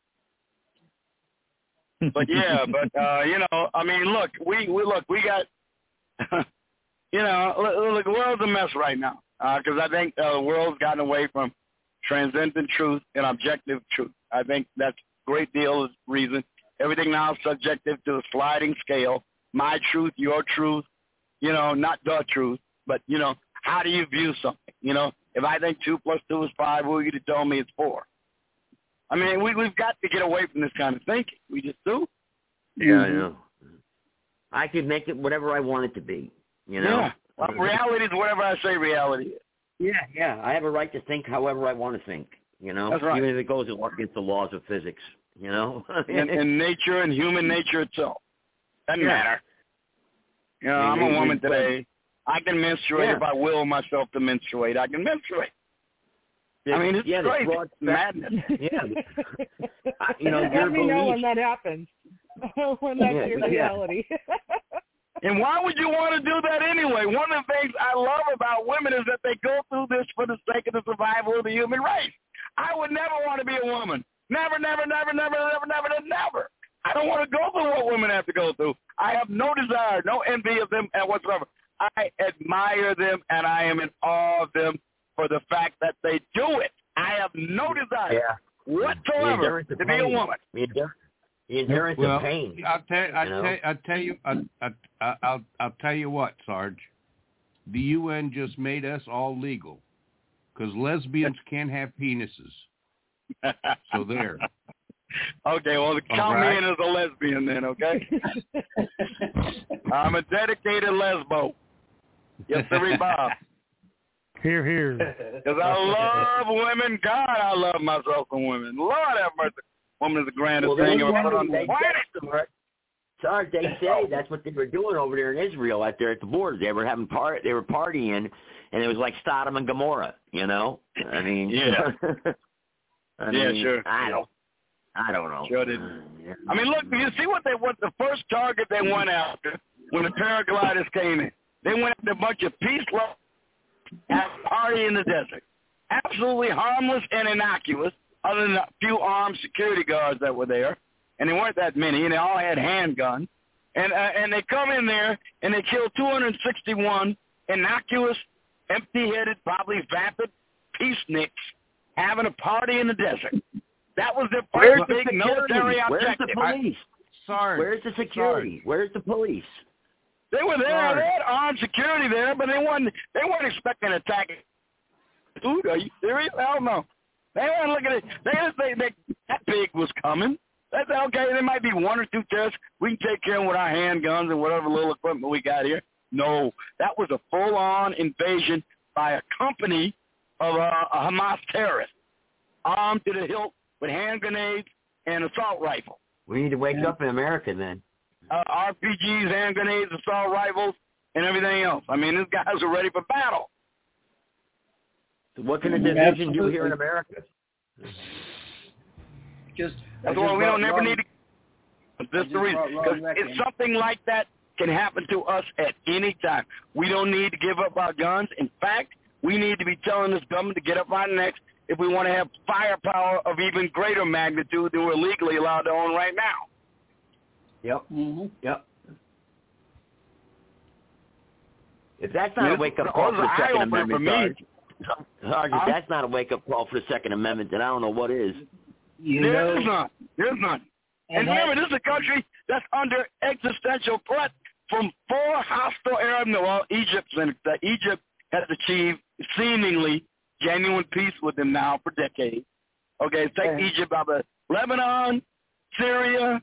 But yeah, but uh, you know, I mean, look, we, we look, we got, you know, look, look, the world's a mess right now because uh, I think uh, the world's gotten away from transcendent truth and objective truth. I think that's a great deal of reason. Everything now is subjective to a sliding scale. My truth, your truth, you know, not the truth, but you know, how do you view something? You know, if I think two plus two is five, who are you to tell me it's four? I mean, we, we've got to get away from this kind of thinking. We just do. Yeah, I know. I could make it whatever I want it to be, you know? Yeah. Well, reality is whatever I say reality is. Yeah, yeah. I have a right to think however I want to think, you know? That's right. Even if it goes against the laws of physics, you know? and, and nature and human nature itself. Doesn't Yeah. matter. You know, I I'm mean, a we- woman we- today. I can menstruate Yeah. if I will myself to menstruate. I can menstruate. I mean, it's yeah, the crazy. broad It's madness. Yeah. I- you know, your Let me know beliefs. when that happens. when that's Yeah, your yeah. reality. And why would you want to do that anyway? One of the things I love about women is that they go through this for the sake of the survival of the human race. I would never want to be a woman. Never, never, never, never, never, never, never. I don't want to go through what women have to go through. I have no desire, no envy of them whatsoever. I admire them, and I am in awe of them for the fact that they do it. I have no desire Yeah. whatsoever to be a woman. The endurance, the endurance Well, of pain. I'll tell, I'll you know? tell, I'll tell you, I, I, I, I'll, I'll tell you what, Sarge. The U N just made us all legal because lesbians can't have penises. So there. Okay, well, count right. me in as a lesbian then, okay? I'm a dedicated lesbo. Yes, sir, Bob. Here, here. Because I love women. God, I love myself some women. Lord have mercy. Woman is the grandest well, thing they, ever put on the they, planet. Sarge, they say that's what they were doing over there in Israel, out there at the border. They were having part, they were partying, and it was like Sodom and Gomorrah. You know, I mean, yeah, I yeah, mean, sure. I don't, I don't know. Sure did. I mean, look, you see what they what the first target they went after when the paragliders came in. They went after a bunch of peace lovers at a party in the desert, absolutely harmless and innocuous, other than a few armed security guards that were there. And there weren't that many, and they all had handguns. And uh, and they come in there, and they kill two hundred sixty-one innocuous, empty-headed, probably vapid peaceniks having a party in the desert. That was their Where's first the big security? military Where's objective. the police? I, sorry. Where's the security? Sorry. Where's the police? They were there. Sorry. They had armed security there, but they weren't. They weren't expecting an attack. Dude, are you serious? Hell no. They weren't looking at. They just they, they that pig was coming. They said, okay, there might be one or two terrorists. We can take care of them with our handguns and whatever little equipment we got here. No, that was a full-on invasion by a company of uh, a Hamas terrorists, armed to the hilt with hand grenades and assault rifle. We need to wake up in America then. Uh, R P Gs, hand grenades, assault rifles, and everything else. I mean, these guys are ready for battle. So what can a division do here in America? Just That's why we don't never need to. That's the reason. Because if something like that can happen to us at any time, we don't need to give up our guns. In fact, we need to be telling this government to get up our necks if we want to have firepower of even greater magnitude than we're legally allowed to own right now. Yep. Mm-hmm. Yep. If that's not Yes, a wake-up call for the Second Amendment, for me. Sarge, Sarge, if that's not a wake-up call for the Second Amendment, then I don't know what is. You There's none. There's none. And, and remember, this is a country that's under existential threat from four hostile Arab, no, well, Egypt, that Egypt has achieved seemingly genuine peace with them now for decades. Okay, take Okay. Egypt out of Lebanon, Syria,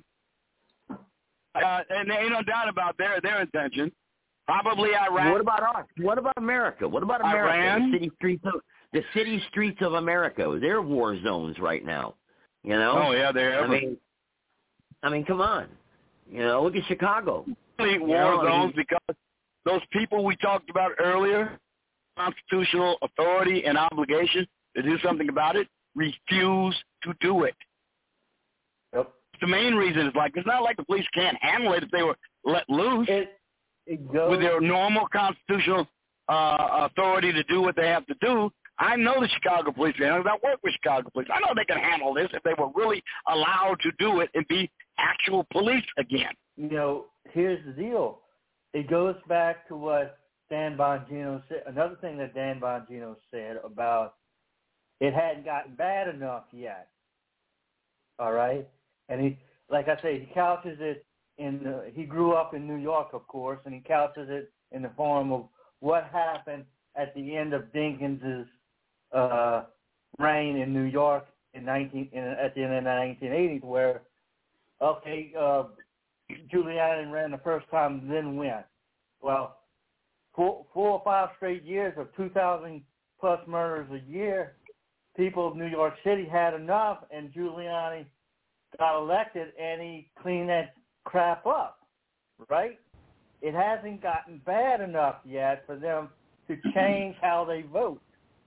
uh, and there ain't no doubt about their their intention. Probably Iraq. What about us? What about America? What about America? Iran? The city streets of the city streets of America. They're war zones right now. You know? Oh yeah, they're. I mean, I mean, come on. You know, look at Chicago. War You know, I zones mean- because those people we talked about earlier, constitutional authority and obligation to do something about it, refuse to do it. Yep. The main reason is like it's not like the police can't handle it if they were let loose It, it goes, with their normal constitutional uh, authority to do what they have to do. I know the Chicago police. I work with Chicago police. I know they can handle this if they were really allowed to do it and be actual police again. you know, here's the deal. It goes back to what Dan Bongino said. Another thing that Dan Bongino said about it hadn't gotten bad enough yet. All right, and he, like I say, he couches it in. The, he grew up in New York, of course, and he couches it in the form of what happened at the end of Dinkins's uh, reign in New York in nineteen in, at the end of the nineteen eighties, where okay, uh, Giuliani ran the first time, then went. Well, four, four or five straight years of two thousand plus murders a year, people of New York City had enough, and Giuliani got elected, and he cleaned that crap up, right? It hasn't gotten bad enough yet for them to change how they vote.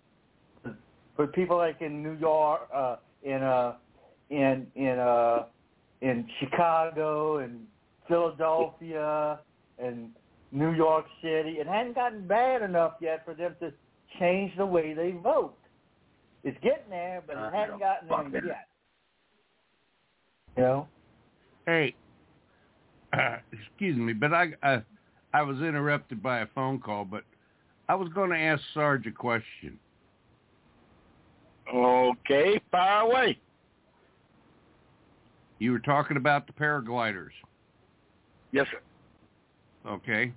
For people like in New York, uh, in uh, in in uh, in Chicago, and Philadelphia, and New York City, it hadn't gotten bad enough yet for them to change the way they vote. It's getting there, but it hadn't gotten there yet. You know? Hey, uh, excuse me, but I, I I was interrupted by a phone call, but I was going to ask Sarge a question. Okay, fire away. You were talking about the paragliders. Yes, sir. Okay.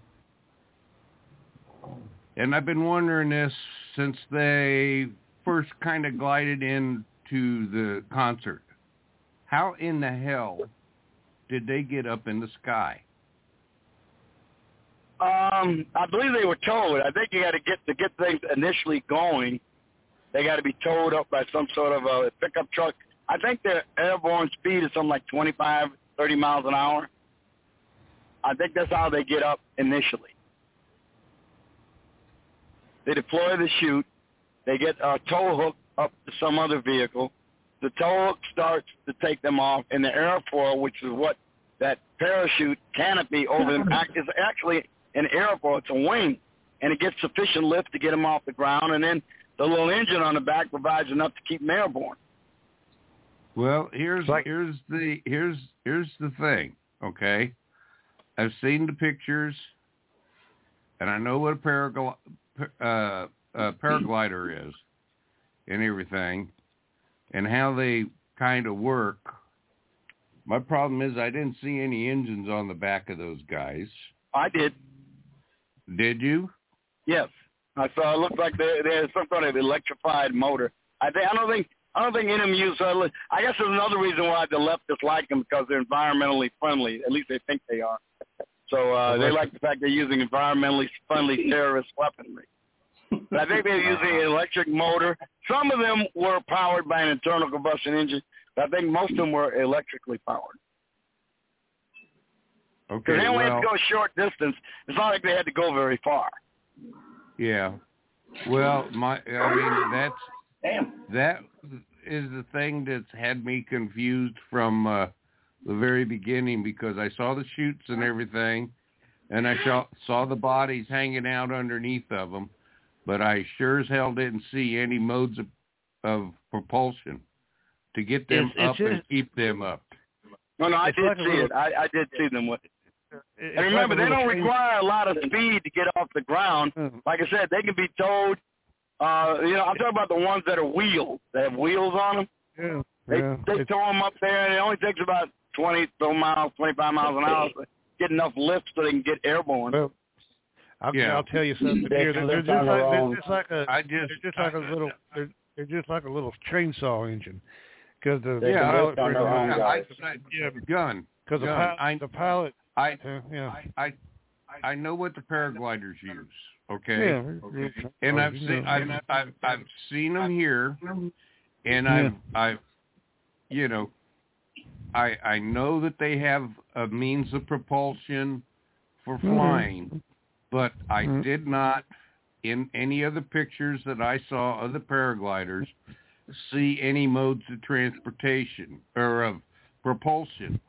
And I've been wondering this since they first kind of glided into the concert. How in the hell did they get up in the sky? Um, I believe they were towed. I think you got to get to get things initially going. They got to be towed up by some sort of a pickup truck. I think their airborne speed is something like twenty-five, thirty miles an hour. I think that's how they get up initially. They deploy the chute. They get a tow hook up to some other vehicle. The tow hook starts to take them off, and the airfoil, which is what that parachute canopy over them, is actually an airfoil. It's a wing, and it gets sufficient lift to get them off the ground, and then the little engine on the back provides enough to keep them airborne. Well, here's like, here's the here's here's the thing. Okay, I've seen the pictures, and I know what a paragl- uh, uh, paraglider is, and everything, and how they kind of work. My problem is I didn't see any engines on the back of those guys. I did. Did you? Yes, I saw. It looked like they they had some sort of electrified motor. I think I don't think. I don't think N M U's. Uh, I guess there's another reason why the leftists like them, because they're environmentally friendly. At least they think they are. So uh, they like the fact they're using environmentally friendly terrorist weaponry. But I think they're using an electric motor. Some of them were powered by an internal combustion engine, but I think most of them were electrically powered. Okay. Because they only well, had to go a short distance. It's not like they had to go very far. Yeah. Well, my I mean that's Damn. that is the thing that's had me confused from uh, the very beginning, because I saw the chutes and everything, and I saw, saw the bodies hanging out underneath of them, but I sure as hell didn't see any modes of, of propulsion to get them it's, up it's and just, keep them up. No, no, I it's did like see little, it. I, I did see them with it. It's And remember, like they don't train. require a lot of speed to get off the ground. Like I said, they can be towed. Uh, you know, I'm talking about the ones that are wheeled. They have wheels on them. Yeah, They yeah. they tow them up there, and it only takes about twenty miles, twenty-five miles an hour to get enough lift so they can get airborne. Well, I'll, Yeah. I'll tell you something They here. can They're, they're, lift just on like, their they're own. just like a. I just, they're just like a little. They're, they're just like a little chainsaw engine, because the, Yeah, the pilot. on their own, I, I, yeah, gun. Because the, gun. pilot, I, the pilot. I, uh, yeah. I, I know what the paragliders use. Okay. Yeah. And I've you seen, know. I've, I've, I've seen them here, and Yeah. I've, I've, you know, I, I know that they have a means of propulsion for flying, Mm-hmm. but I Mhm. did not, in any of the pictures that I saw of the paragliders, see any modes of transportation or of propulsion.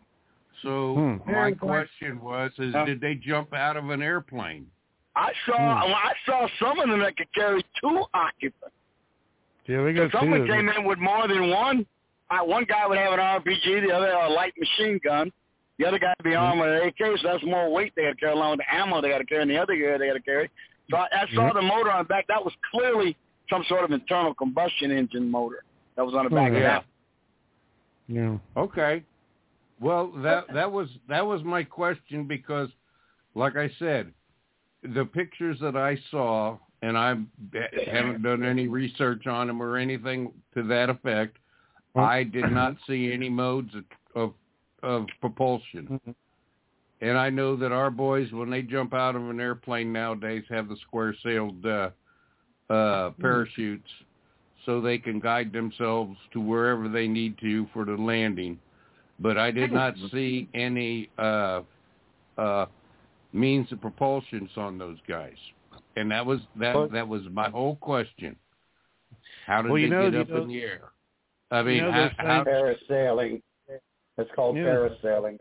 So Hmm. my question was: Is Yeah. did they jump out of an airplane? I saw Hmm. I saw some of them that could carry two occupants. Yeah, we So got someone two of came them. in with more than one. Uh, one guy would have an R P G, the other a light machine gun. The other guy would be armed with an A K, so that's more weight they got to carry along with the ammo they got to carry, and the other guy they got to carry. So I, I saw Yep. the motor on the back. That was clearly some sort of internal combustion engine motor that was on the back Oh, of yeah. that. Yeah. Okay. Well, that that was that was my question, because, like I said, the pictures that I saw, and I haven't done any research on them or anything to that effect, I did not see any modes of of, of propulsion. And I know that our boys, when they jump out of an airplane nowadays, have the square-sailed uh, uh, parachutes, so they can guide themselves to wherever they need to for the landing. But I did not see any uh, uh, means of propulsions on those guys, and that was that. Well, that was my whole question. How did well, they you know, get you up know, in the air? I mean, you know, how, there's how, Parasailing. It's called Yeah. parasailing.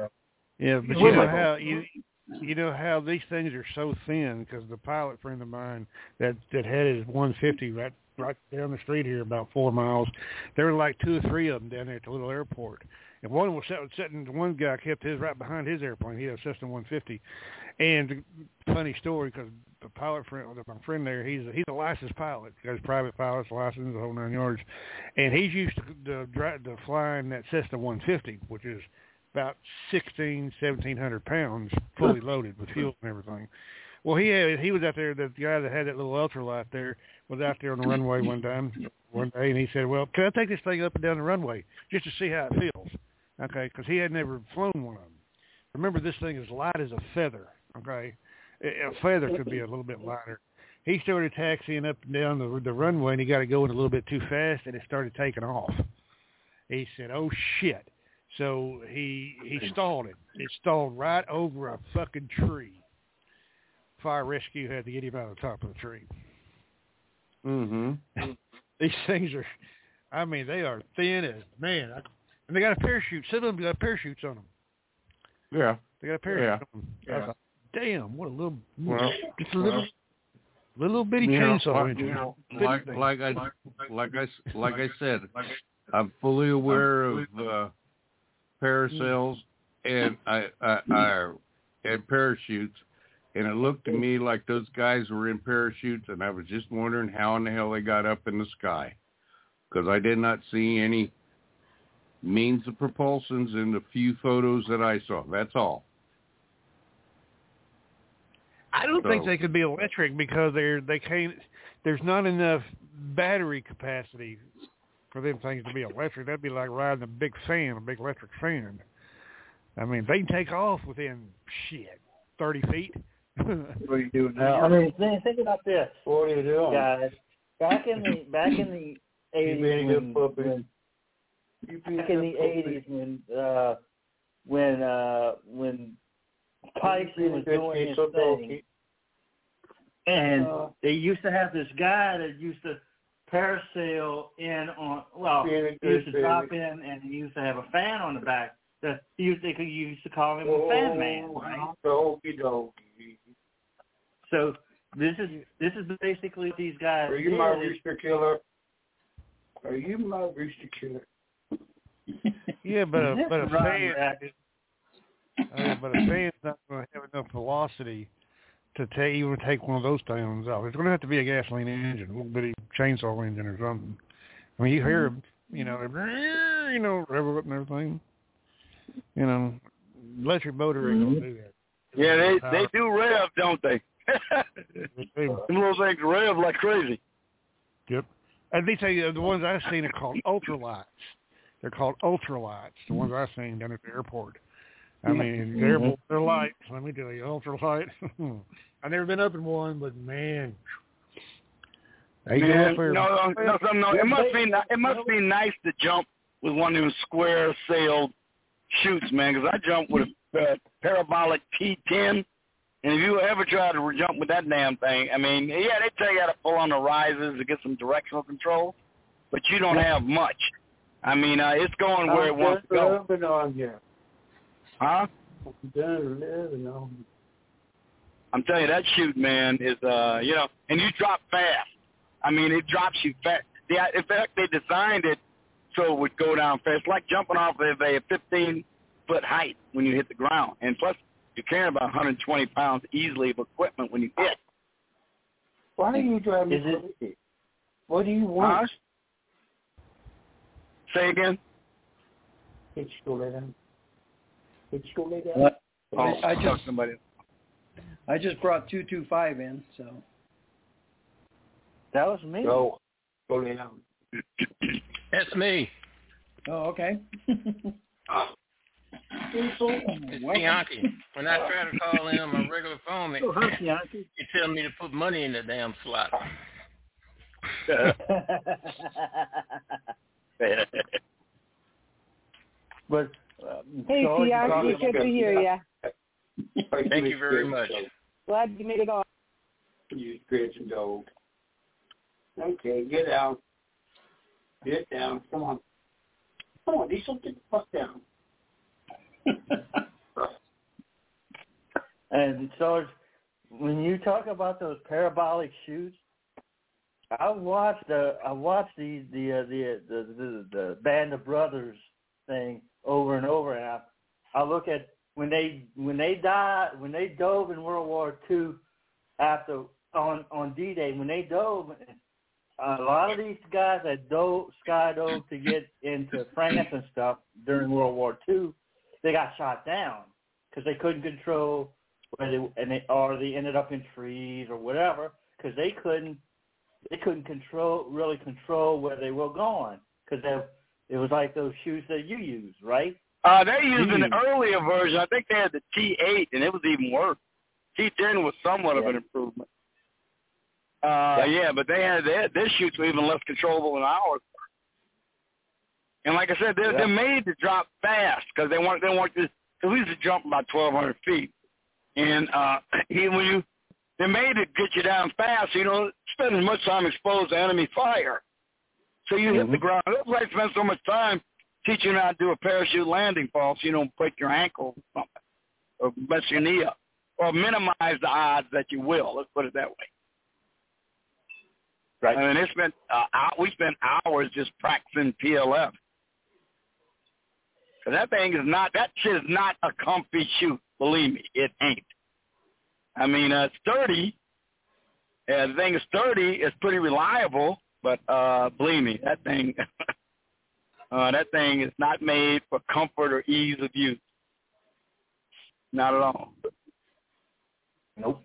Yeah, but you know how you you know how these things are so thin, because the pilot friend of mine that that had his one fifty right right down the street here about four miles, there were like two or three of them down there at the little airport, and one was sitting, sitting one guy kept his right behind his airplane. He had a Cessna one fifty, and funny story, because the pilot friend, my friend there, he's a, he's a licensed pilot. He has private pilot's license, the whole nine yards, and he's used to the, the flying that Cessna one fifty, which is about sixteen, seventeen hundred pounds, fully loaded with fuel and everything. Well, he had, he was out there. The guy that had that little ultralight there was out there on the runway one time, one day, and he said, "Well, can I take this thing up and down the runway just to see how it feels?" Okay, because he had never flown one of them. Remember, this thing is light as a feather. Okay, A feather could be a little bit lighter. He started taxiing up and down the the runway, and he got to going a little bit too fast, and it started taking off. He said, "Oh shit!" So he he stalled it. It stalled right over a fucking tree. Fire rescue had to get him out of the top of the tree. Mm-hmm. These things are, I mean, they are thin as man, I, and they got a parachute. Some of them got parachutes on them. Yeah. They got a parachute yeah. on them. Yeah. I was like, damn, what a little, well, just a little, well, little bitty you chainsaw know, engine. You know, like like I like I like I said, I'm fully aware of uh, parasails and I, I, I and parachutes, and it looked to me like those guys were in parachutes, and I was just wondering how in the hell they got up in the sky, because I did not see any means of propulsions in the few photos that I saw. That's all. I don't so, think they could be electric because they're they can't. There's not enough battery capacity for them things to be electric. That'd be like riding a big fan, a big electric fan. I mean, they can take off within shit thirty feet. What are you doing now? I mean, think, think about this. What are you doing, guys? Back in the back in the eighties, when, when back in the eighties when uh, when uh, when Tyson was doing his thing, and uh, they used to have this guy that used to parasail in on. Well, he used to drop in, and he used to have a fan on the back. The, he used they could used to call him a fan man, right? So this is this is basically these guys. Are you my rooster killer? Are you my rooster killer? Yeah, but a, but a right, fan, uh, but a fan's not going to have enough velocity to ta- even take one of those things off. It's going to have to be a gasoline engine, a little bitty chainsaw engine or something. I mean, you hear, you know, you know, rev up and everything. You know, electric motor ain't going to do that. Yeah, they they do rev, don't they? Them little things rev like crazy. Yep. And they tell you the ones I've seen are called ultralights. They're called ultralights. The ones I've seen down at the airport. I mean, they're they're lights. Let me tell you, ultralight. I've never been up in one, but man, man no, no, no, no, it must be it must be nice to jump with one of them square sailed chutes, man. Because I jumped with a uh, parabolic T ten. And if you ever try to jump with that damn thing, I mean, yeah, they tell you how to pull on the risers to get some directional control, but you don't have much. I mean, uh, it's going where it wants to go. I'm on here. Huh? I'm done living on. I'm telling you, that chute, man, is, uh, you know, and you drop fast. I mean, it drops you fast. Yeah, in fact, they designed it so it would go down fast, like jumping off of a fifteen-foot height when you hit the ground. And plus, you're carrying about one hundred twenty pounds easily of equipment when you hit. Why are you driving Is me it? What do you want? Huh? Say again? It's still down. It's still down. What? Oh, I just somebody. I just brought two two five in, so that was me. Go, go down. That's me. Oh, okay. It's Bianchi. When I try to call in on my regular phone, it, oh, hi, Bianchi. it tells me to put money in the damn slot. But uh, hey, Bianchi, good to hear you. Thank you very much. Glad you made it on. You scratching dog. Okay, get down. Get down. Come on. Come on, Diesel, get the fuck down. And so when you talk about those parabolic chutes, I watched the I watched the the uh, the, the the the Band of Brothers thing over and over, and I, I look at when they when they died when they dove in World War Two after on on D-Day when they dove. A lot of these guys that dove, skydove to get into France and stuff during World War Two, they got shot down because they couldn't control where they and they or they ended up in trees or whatever because they couldn't they couldn't control really control where they were going because it was like those shoes that you use, right? Uh, they used an earlier version. I think they had the T eight, and it was even worse. T ten was somewhat yeah. of an improvement. Uh, yeah. yeah, but they had, they had their shoots were even less controllable than ours. And like I said, they're, yeah. they're made to drop fast because they want they want to. Cause we used to jump about twelve hundred feet, and uh, he, when you they're made to get you down fast, so you don't spend as much time exposed to enemy fire. So you mm-hmm. hit the ground. That's why I spend so much time teaching you how to do a parachute landing fall, so you don't break your ankle or something, or mess your knee up, or minimize the odds that you will. Let's put it that way. Right. I mean, it spent uh, we spent hours just practicing P L F. Cause that thing is not, that shit is not a comfy shoot. Believe me, it ain't. I mean, uh, sturdy. Yeah, the thing is sturdy. It's pretty reliable, but uh, believe me, that thing, uh, that thing is not made for comfort or ease of use. Not at all. Nope.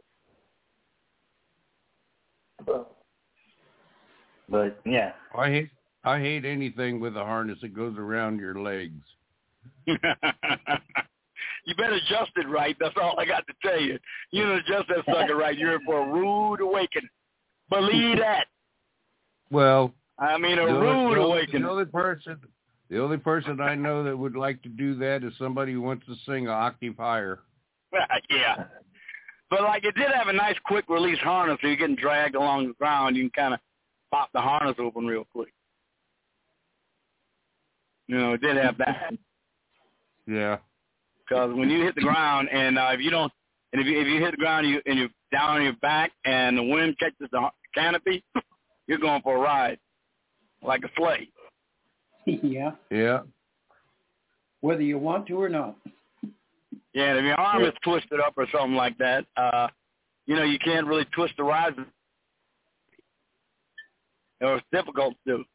But yeah, I hate. I hate anything with a harness that goes around your legs. You better adjust it right. That's all I got to tell you. You don't adjust that sucker right, you're in for a rude awakening. Believe that. Well, I mean a the, rude the, awakening. The only person, the only person I know that would like to do that is somebody who wants to sing an octave higher. Yeah, but like it did have a nice quick release harness, so you're getting dragged along the ground. You can kind of pop the harness open real quick. You know, it did have that. Yeah. Because when you hit the ground, and uh, if you don't, and if you if you hit the ground and, you, and you're down on your back, and the wind catches the canopy, you're going for a ride, like a sleigh. Yeah. Yeah. Whether you want to or not. Yeah, and if your arm is twisted up or something like that, uh, you know, you can't really twist the ride. Or it's difficult to do.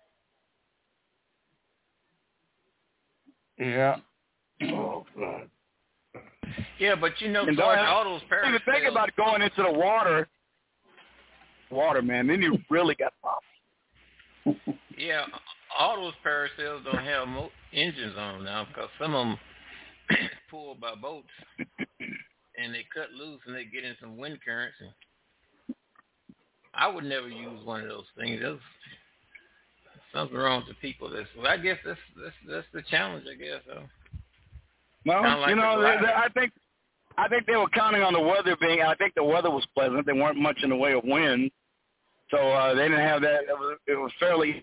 Yeah. Oh, God. Yeah, but you know, and George, all those parasails. Even think about going into the water, water, man. Then you really got popped. Yeah, all those parasails don't have mo- engines on them now because some of them pulled by boats and they cut loose and they get in some wind currents. And I would never use one of those things. There's something wrong with the people. That's, well, I guess that's that's that's the challenge. I guess. So. Well, like you know, they, they, I think I think they were counting on the weather being. I think the weather was pleasant. They weren't much in the way of wind, so uh, they didn't have that. It was, it was fairly.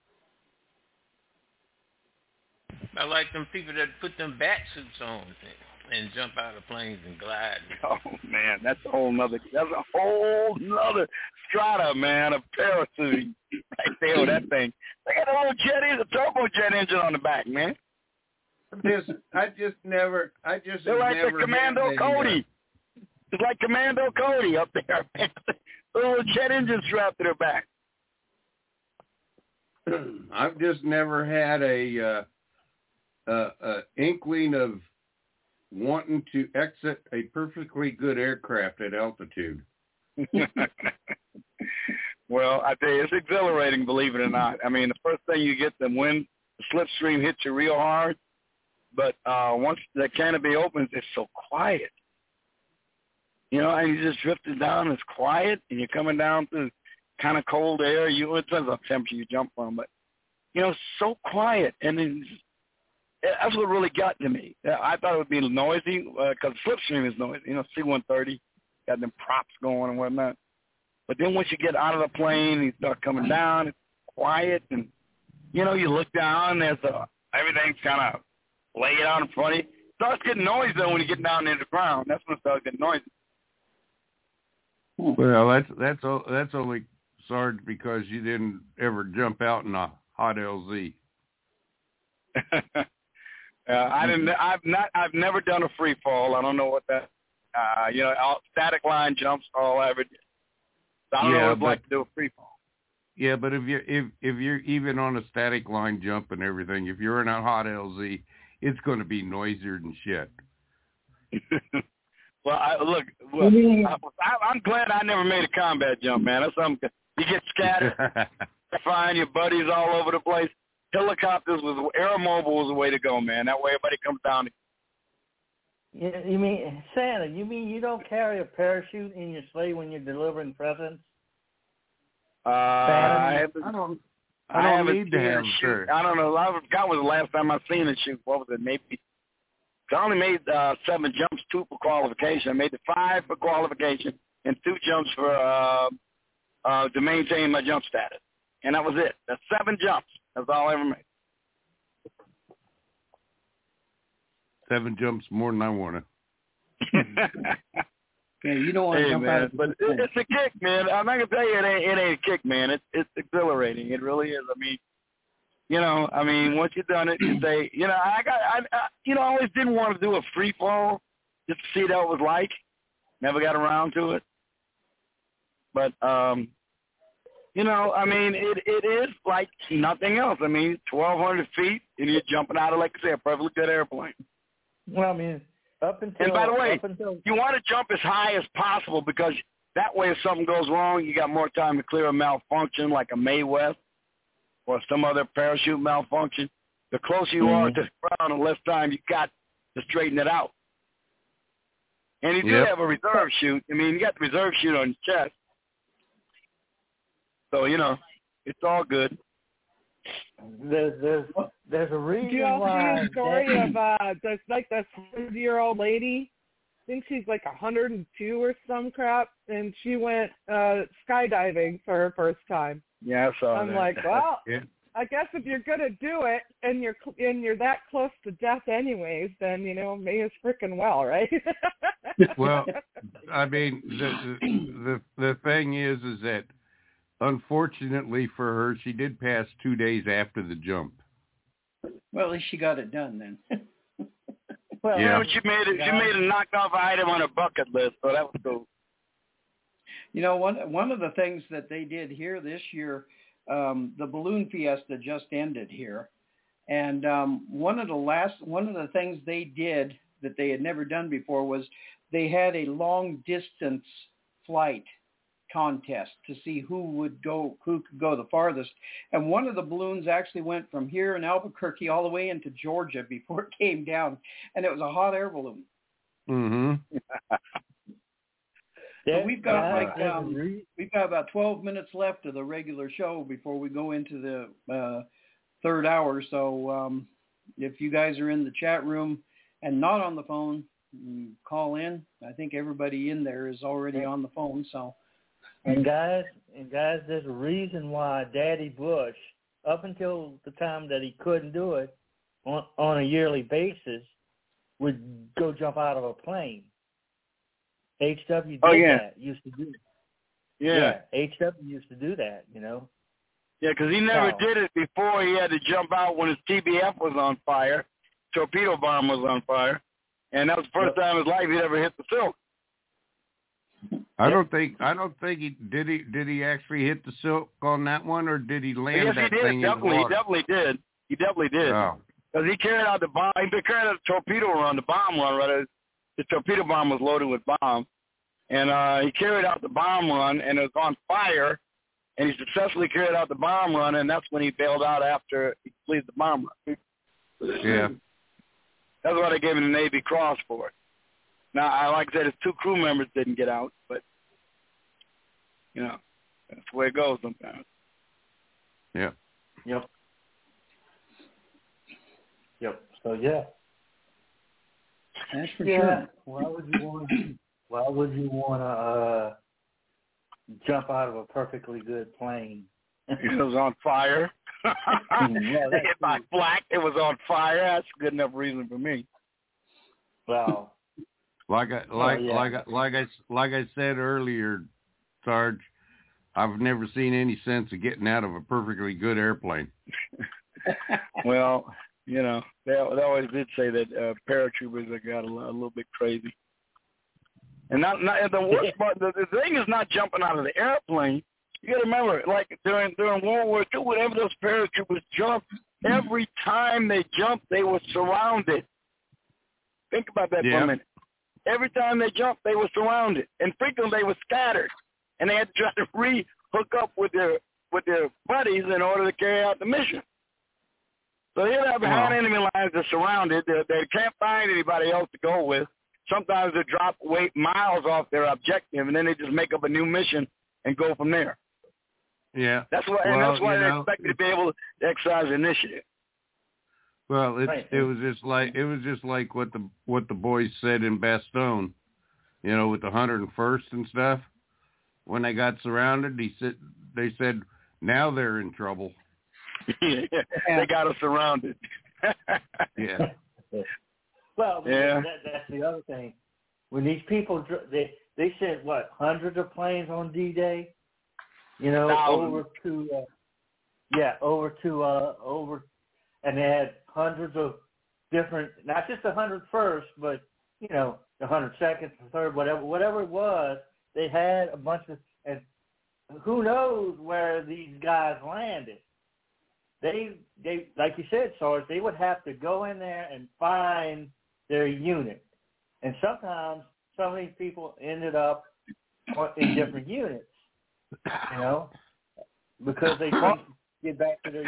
I like them people that put them bat suits on and jump out of planes and glide. Oh man, that's a whole nother. That's a whole nother strata, man, of parachute right there with that thing. They got a little jet, a turbojet engine on the back, man. Just, I just never, I just They're like never the Commando Cody. It's like Commando Cody up there. A little jet engine strapped to their back. I've just never had a, uh, uh, uh, inkling of wanting to exit a perfectly good aircraft at altitude. Well, I tell you, it's exhilarating, believe it or not. I mean, the first thing you get, the wind, the slipstream hits you real hard. But uh, once the canopy opens, it's so quiet. You know, and you just drifted down. It's quiet, and you're coming down through kind of cold air. You it depends on the temperature you jump from, but you know, so quiet. And then that's what really got to me. I thought it would be noisy because uh, slipstream is noisy. You know, C one thirty got them props going and whatnot. But then once you get out of the plane and you start coming down, it's quiet, and you know, you look down. There's a everything's kind of laid out in front of you. It starts getting noisy though when you get down into the ground. That's when it starts getting noisy. Well, that's that's that's only Sarge because you didn't ever jump out in a hot L Z. uh, I didn't. I've not. I've never done a free fall. I don't know what that. Uh, you know, all, static line jumps all I ever did. So I don't yeah, know what it's but, like to do a free fall. Yeah, but if you're if if you're even on a static line jump and everything, if you're in a hot L Z, it's going to be noisier than shit. Well, I, look, well, I, I'm glad I never made a combat jump, man. That's something. You get scattered, find your buddies all over the place. Helicopters was aeromobile was the way to go, man. That way everybody comes down. You, you mean Santa? You mean you don't carry a parachute in your sleigh when you're delivering presents? Uh, I haven't. I don't. I, I don't haven't need to seen have a a shoot. parachute. I don't know. I forgot was the last time I seen a shoot. What was it? Maybe. I only made uh, seven jumps, two for qualification. I made the five for qualification and two jumps for uh, uh, to maintain my jump status, and that was it. That's seven jumps. That's all I ever made. Seven jumps more than I want to. Yeah, you don't want to hey, jump man, out of the but it, it's a kick, man. I'm not gonna tell you it ain't, it ain't a kick, man. It's it's exhilarating. It really is. I mean, you know, I mean, once you've done it, you say, you know, I got, I, I you know, I always didn't want to do a free fall just to see what it was like. Never got around to it, but um, you know, I mean, it it is like nothing else. I mean, twelve hundred feet, and you're jumping out of, like I said, a perfectly good airplane. Well, I mean, up until and by the way, up until, you want to jump as high as possible because that way, if something goes wrong, you got more time to clear a malfunction like a Mae West or some other parachute malfunction. The closer you mm-hmm. are to the ground, the less time you got to straighten it out. And you do yep. have a reserve chute. I mean, you got the reserve chute on your chest. So, you know, it's all good. There's there's there's a reason Did you all why. see a story that, of uh, this like this hundred-year-old lady? I think she's like a hundred and two or some crap, and she went uh, skydiving for her first time. Yeah, I saw I'm that. like, well, yeah. I guess if you're gonna do it and you're and you're that close to death anyways, then you know, may as freaking well, right? Well, I mean, the the the thing is, is that unfortunately for her, she did pass two days after the jump. Well, at least she got it done then. Well, yeah, but she made it. She made a knockoff item on her bucket list, so that was cool. You know, one one of the things that they did here this year, um, the Balloon Fiesta just ended here, and um, one of the last one of the things they did that they had never done before was they had a long distance flight contest to see who would go, who could go the farthest. And one of the balloons actually went from here in Albuquerque all the way into Georgia before it came down, and it was a hot air balloon. Mm-hmm. So we've got like um, we've got about twelve minutes left of the regular show before we go into the uh, third hour. So um, if you guys are in the chat room and not on the phone, call in. I think everybody in there is already on the phone. So. And guys, and guys, there's a reason why Daddy Bush, up until the time that he couldn't do it on, on a yearly basis, would go jump out of a plane. H W did oh, yeah. that. Used to do. Yeah. yeah. H W used to do that. You know. Yeah, because he never so. did it before. He had to jump out when his T B F was on fire, torpedo bomb was on fire, and that was the first time in his life he'd ever hit the silk. I don't think I don't think he did. He did he actually hit the silk on that one, or did he land yes, that he did. thing Definitely, in the water? He definitely did. He definitely did. Oh. Because he carried out the bomb. He carried out the torpedo run, the bomb run. Rather, the torpedo bomb was loaded with bomb, and uh, he carried out the bomb run, and it was on fire. And he successfully carried out the bomb run, and that's when he bailed out after he completed the bomb run. Yeah. That's why they gave him the Navy Cross for it. Now, I like I said, his two crew members didn't get out, but, you know, that's the way it goes sometimes. Yeah. Yep. Yep. So, yeah. That's for yeah. sure. Why would you want to, why would you want to uh, jump out of a perfectly good plane? It was on fire. yeah, they hit my flak. It was on fire. That's a good enough reason for me. Wow. Like I like oh, yeah. like I, like I like I said earlier, Sarge, I've never seen any sense of getting out of a perfectly good airplane. Well, you know, they, they always did say that uh, paratroopers have got a, a little bit crazy. And not, not the worst part. The, the thing is not jumping out of the airplane. You got to remember, like during during World War Two, whenever those paratroopers jumped, every time they jumped, they were surrounded. Think about that yeah. for a minute. Every time they jumped, they were surrounded, and frequently they were scattered, and they had to try to re-hook up with their with their buddies in order to carry out the mission. So here they're behind wow. enemy lines, they're surrounded. They, they can't find anybody else to go with. sometimes they drop weight miles off their objective, and then they just make up a new mission and go from there. Yeah. That's why, well, and that's why you they know, expect to be able to exercise initiative. Well, it's, Right. it was just like it was just like what the what the boys said in Bastogne, you know, with the one hundred first and stuff. When they got surrounded, he said they said now they're in trouble. yeah, they got us surrounded. yeah. Well, Yeah. that, that's the other thing. When these people dr- they they sent what hundreds of planes on D-Day, you know, Thousands. over to uh, yeah, over to uh, over, and they had hundreds of different, not just the hundred first, but you know, the hundred second, the third, whatever, whatever it was. They had a bunch of, and who knows where these guys landed. They, they, like you said, Sarge, they would have to go in there and find their unit. And sometimes some of these people ended up in different units, you know, because they couldn't get back to their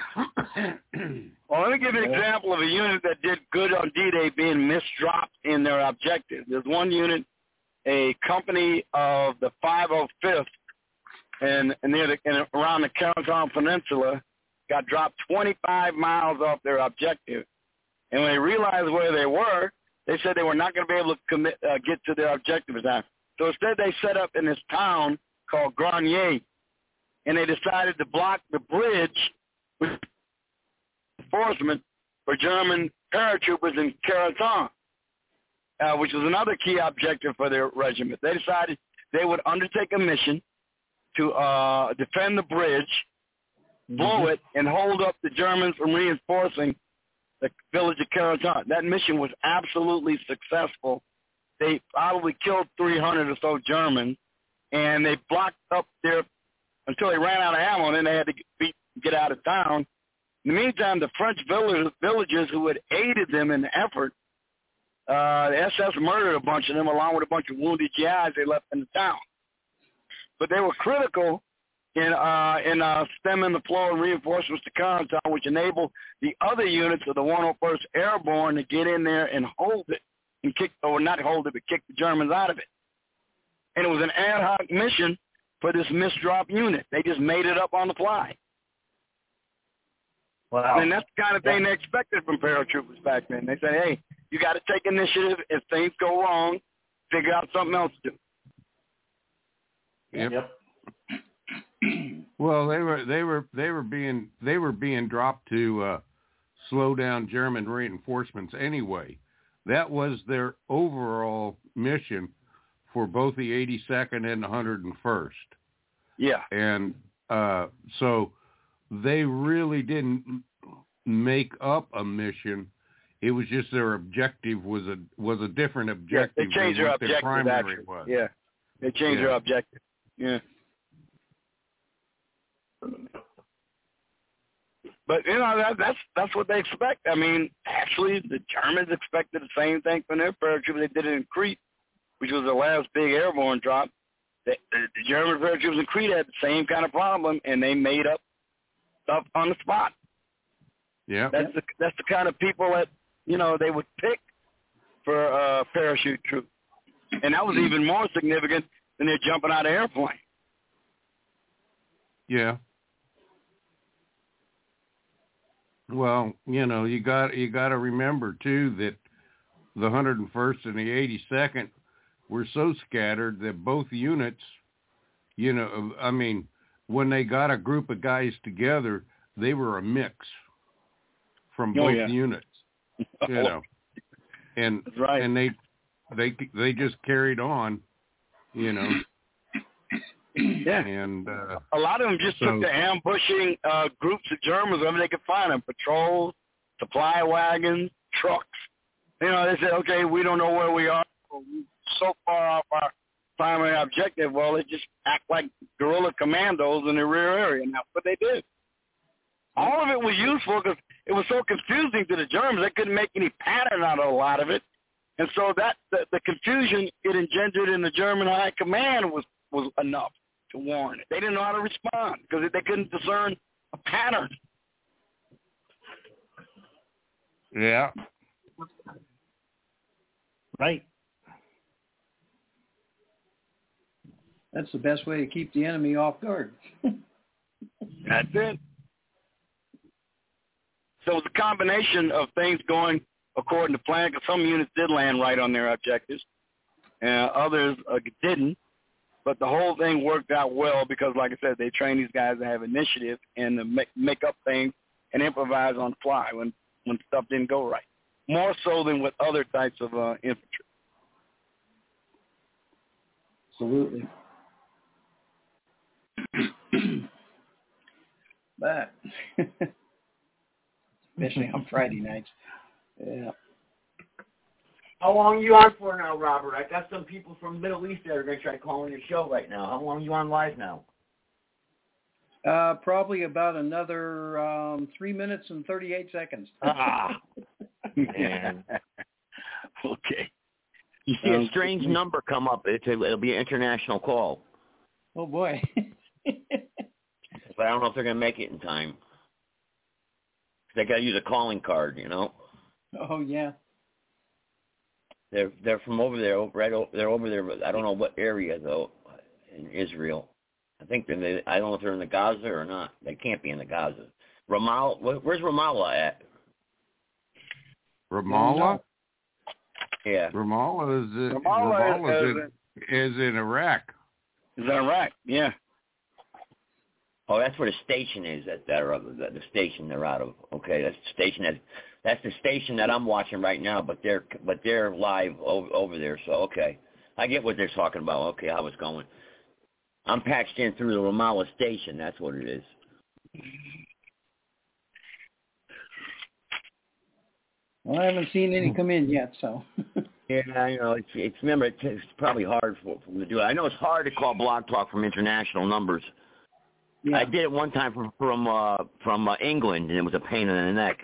unit. Well, let me give you an example of a unit that did good on D-Day being misdropped in their objective. There's one unit, a company of the five oh fifth and, and near the, and around the Carentan Peninsula, got dropped twenty-five miles off their objective. And when they realized where they were, they said they were not going to be able to commit, uh, get to their objective in time. So instead they set up in this town called Grenier, and they decided to block the bridge with enforcement for German paratroopers in Carentan, uh, which was another key objective for their regiment. They decided they would undertake a mission to uh, defend the bridge, blow mm-hmm. it, and hold up the Germans from reinforcing the village of Carentan. That mission was absolutely successful. They probably killed three hundred or so Germans, and they blocked up their until they ran out of ammo, and then they had to get, get out of town. In the meantime, the French villagers, villagers who had aided them in the effort, uh, the S S murdered a bunch of them along with a bunch of wounded G Is they left in the town. But they were critical in uh, in uh, stemming the flow of reinforcements to Carentan, which enabled the other units of the one oh first Airborne to get in there and hold it, and kick, or not hold it, but kick the Germans out of it. And it was an ad hoc mission for this misdrop unit. They just made it up on the fly. Wow. And that's the kind of thing they expected from paratroopers back then. They said, hey, you got to take initiative. If things go wrong, figure out something else to do. Yep. Yep. Well, they were they were they were being they were being dropped to uh, slow down German reinforcements anyway. That was their overall mission for both the eighty-second and the one hundred first. Yeah. And uh, so they really didn't make up a mission. It was just their objective was a was a different objective. Yeah, they changed than their what their objective. primary Actually. was. Yeah, they changed yeah. their objective. Yeah. But you know that, that's that's what they expect. I mean, actually, the Germans expected the same thing from their paratroopers. They did it in Crete, which was the last big airborne drop. The, the, the German paratroopers in Crete had the same kind of problem, and they made up stuff on the spot. Yeah, that's the that's the kind of people that you know they would pick for uh, parachute troops, and that was even more significant than they're jumping out of airplane. Yeah. Well, you know, you got you got to remember too that the one hundred first and the eighty-second were so scattered that both units, you know, I mean, when they got a group of guys together, they were a mix from both oh, yeah. units, you know, and right. and they they they just carried on, you know. Yeah, and uh, a lot of them just so, took to ambushing uh, groups of Germans wherever they could find them, patrols, supply wagons, trucks. You know, they said, okay, we don't know where we are. We're so far off our primary objective. Well, they just act like guerrilla commandos in the rear area, and that's what they did. All of it was useful because it was so confusing to the Germans. They couldn't make any pattern out of a lot of it. And so that the, the confusion it engendered in the German high command was, was enough to warn it. They didn't know how to respond because they couldn't discern a pattern. Yeah. Right. That's the best way to keep the enemy off guard. That's it. So it's a combination of things going according to plan, because some units did land right on their objectives, and others uh, didn't. But the whole thing worked out well because, like I said, they train these guys to have initiative and to make, make up things and improvise on the fly when, when stuff didn't go right, more so than with other types of uh, infantry. Absolutely. But especially on Friday nights. Yeah. How long are you on for now, Robert? I got some people from the Middle East that are going to try calling your show right now. How long are you on live now? Uh, probably about another um, three minutes and thirty-eight seconds. Ah, man. Okay. You see a strange number come up. It's a, it'll be an international call. Oh, boy. But I don't know if they're going to make it in time. They got to use a calling card, you know. Oh, yeah. They're they're from over there, right? They're over there, but I don't know what area though. In Israel, I think they're. They, I don't know if they're in the Gaza or not. They can't be in the Gaza. Ramallah. Where's Ramallah at? Ramallah. Yeah. Ramallah is in, Ramallah, Ramallah is, is, in, is in Iraq. Is in Iraq? Yeah. Oh, that's where the station is. That they're the, the station they're out of. Okay, that's the station that. That's the station that I'm watching right now, but they're but they're live over, over there. So okay, I get what they're talking about. Okay, how it's going. I'm patched in through the Ramallah station. That's what it is. Well, I haven't seen any come in yet, so. Yeah, you know, it's, it's remember it's, it's probably hard for, for them to do it. I know it's hard to call Blog Talk from international numbers. Yeah. I did it one time from from uh, from uh, England, and it was a pain in the neck.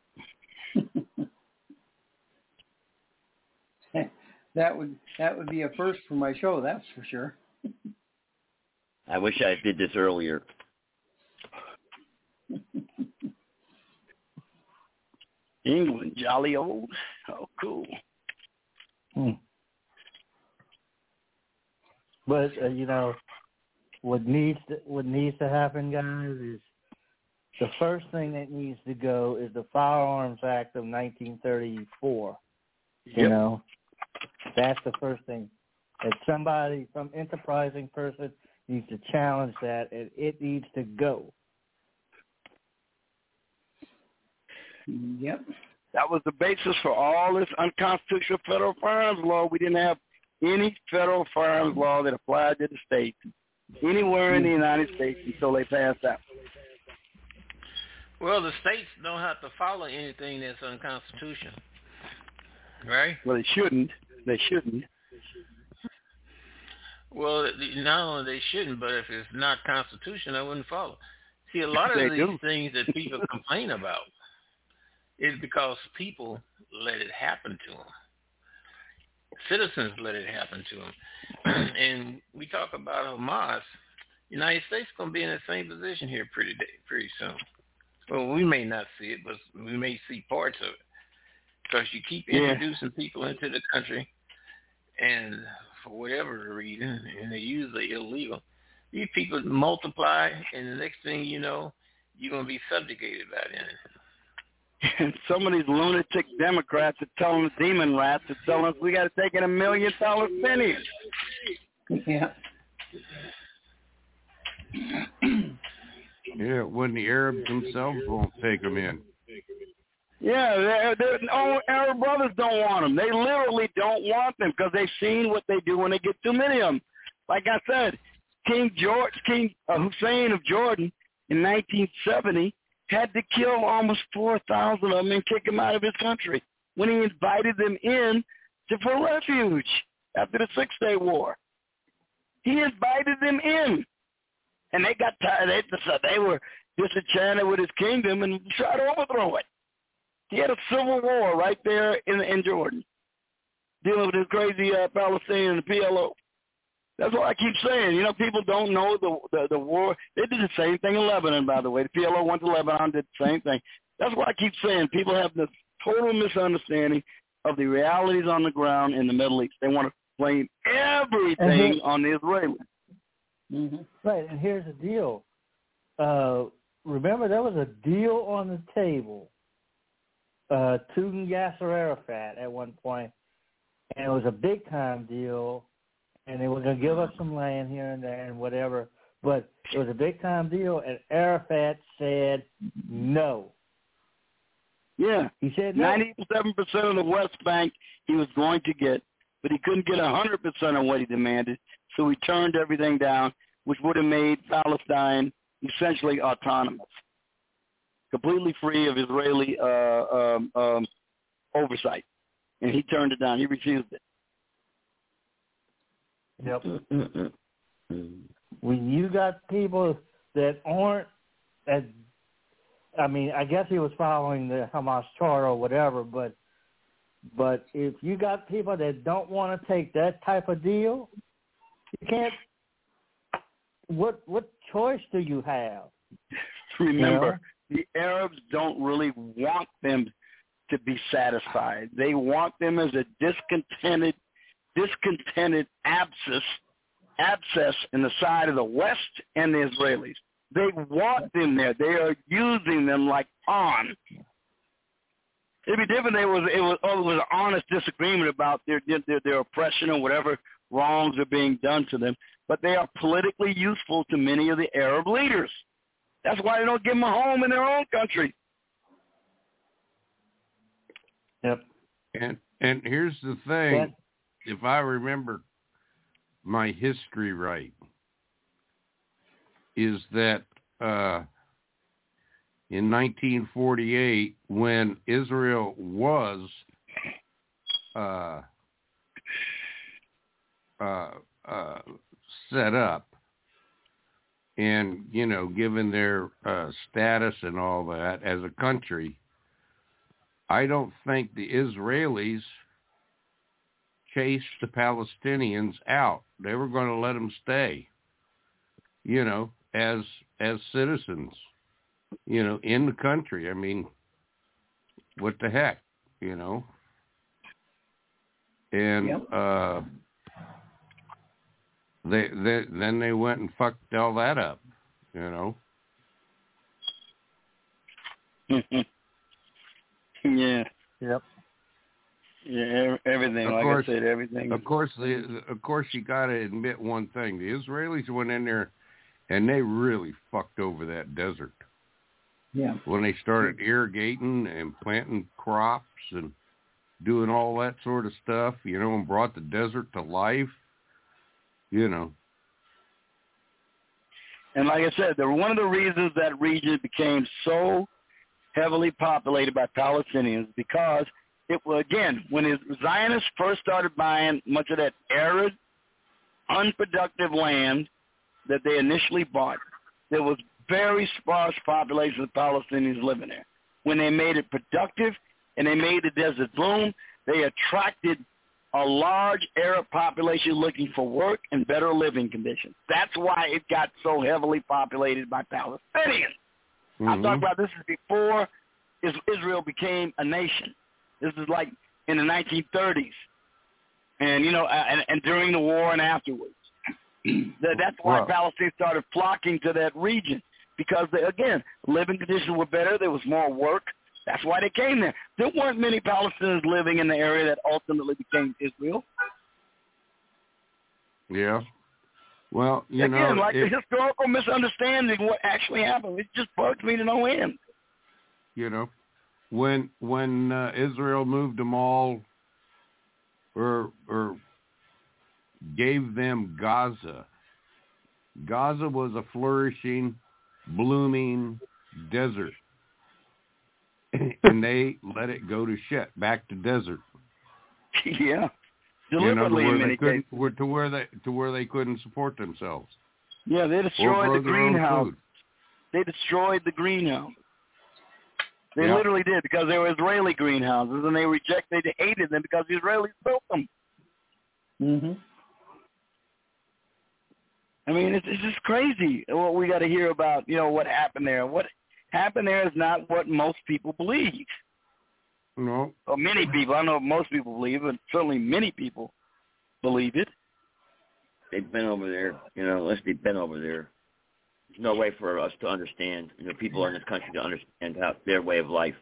that would that would be a first for my show, that's for sure. I wish I did this earlier. England, jolly old. Oh, cool. Hmm. But uh, you know, what needs to, what needs to happen, guys, is the first thing that needs to go is the Firearms Act of nineteen thirty-four. You yep. know, that's the first thing. That somebody, some enterprising person, needs to challenge that, and it needs to go. Yep. That was the basis for all this unconstitutional federal firearms law. We didn't have any federal firearms law that applied to the states anywhere in the United States until they passed that. Well, the states don't have to follow anything that's unconstitutional, right? Well, they shouldn't. They shouldn't. Well, not only they shouldn't, but if it's not constitutional, they wouldn't follow. See, a lot of They these do. things that people complain about is because people let it happen to them. Citizens let it happen to them. And we talk about Hamas. The United States is going to be in the same position here pretty pretty soon. Well, we may not see it, but we may see parts of it. Because you keep Yeah. introducing people into the country, and for whatever reason, and they're usually illegal, these people multiply, and the next thing you know, you're going to be subjugated by them. And some of these lunatic Democrats are telling the demon rats are telling us we got to take in a million dollar pennies. Yeah. Yeah, when the Arabs themselves won't take them in. Yeah, they're, they're, oh, Arab brothers don't want them. They literally don't want them because they've seen what they do when they get too many of them. Like I said, King George, King uh, Hussein of Jordan in nineteen seventy had to kill almost four thousand of them and kick them out of his country when he invited them in to, for refuge after the Six-Day War. He invited them in, and they got tired. They, they were disenchanted with his kingdom and tried to overthrow it. He had a civil war right there in in Jordan, dealing with this crazy uh, Palestinian and the P L O. That's what I keep saying. You know, people don't know the, the the war. They did the same thing in Lebanon, by the way. The P L O went to Lebanon, did the same thing. That's what I keep saying. People have this total misunderstanding of the realities on the ground in the Middle East. They want to blame everything on the Israelis. Mm-hmm. Right, and here's the deal. Uh, remember, there was a deal on the table uh, to Yasser Arafat at one point, and it was a big-time deal, and they were going to give up some land here and there and whatever, but it was a big-time deal, and Arafat said no. Yeah. He said no. ninety-seven percent of the West Bank he was going to get, but he couldn't get one hundred percent of what he demanded, so he turned everything down, which would have made Palestine essentially autonomous, completely free of Israeli uh, um, um, oversight. And he turned it down. He refused it. Yep. When you got people that aren't, that, I mean, I guess he was following the Hamas charter or whatever, but but if you got people that don't want to take that type of deal, you can't. What what choice do you have? Remember, you know? The Arabs don't really want them to be satisfied. They want them as a discontented, discontented abscess, abscess in the side of the West and the Israelis. They want them there. They are using them like pawns. It'd be different. It was it was oh, it was an honest disagreement about their, their their oppression or whatever wrongs are being done to them. But they are politically useful to many of the Arab leaders. That's why they don't give them a home in their own country. Yep. And and here's the thing, yeah. If I remember my history right, is that uh, in nineteen forty-eight, when Israel was uh, uh, uh, set up, and, you know, given their uh, status and all that as a country, I don't think the Israelis chased the Palestinians out. They were going to let them stay, you know, as as citizens, you know, in the country. I mean, what the heck, you know? And yep. uh, they, they then they went and fucked all that up, you know? Yeah. Yep. Yeah, everything. Of like course, I said, everything. Of course, the, of course, you got to admit one thing: the Israelis went in there, and they really fucked over that desert. Yeah. When they started irrigating and planting crops and doing all that sort of stuff, you know, and brought the desert to life, you know. And like I said, one of the reasons that region became so heavily populated by Palestinians because it was, again, when the Zionists first started buying much of that arid, unproductive land that they initially bought, there was very sparse population of Palestinians living there. When they made it productive and they made the desert bloom, they attracted a large Arab population looking for work and better living conditions. That's why it got so heavily populated by Palestinians. Mm-hmm. I'm talking about this is before Israel became a nation. This is like in the nineteen thirties, and you know, and, and during the war and afterwards. that, that's why wow. Palestinians started flocking to that region because, they, again, living conditions were better. There was more work. That's why they came there. There weren't many Palestinians living in the area that ultimately became Israel. Yeah. Well, you again, know, like it, the historical misunderstanding of what actually happened. It just bugs me to no end. You know. When when uh, Israel moved them all, or or gave them Gaza, Gaza was a flourishing, blooming desert, and they let it go to shit, back to desert. Yeah, deliberately you know, to where in many they couldn't, cases. to where they to where they couldn't support themselves. Yeah, they destroyed the greenhouse. Food. They destroyed the greenhouse. They yeah. literally did because they were Israeli greenhouses, and they rejected, they hated them because the Israelis built them. Mm-hmm. I mean, it's, it's just crazy what we got to hear about, you know, what happened there. What happened there is not what most people believe. No. Or many people. I don't know if most people believe, but certainly many people believe it. they've been over there. You know, unless they've been over there, there's no way for us to understand. You know, people in this country to understand how their way of life.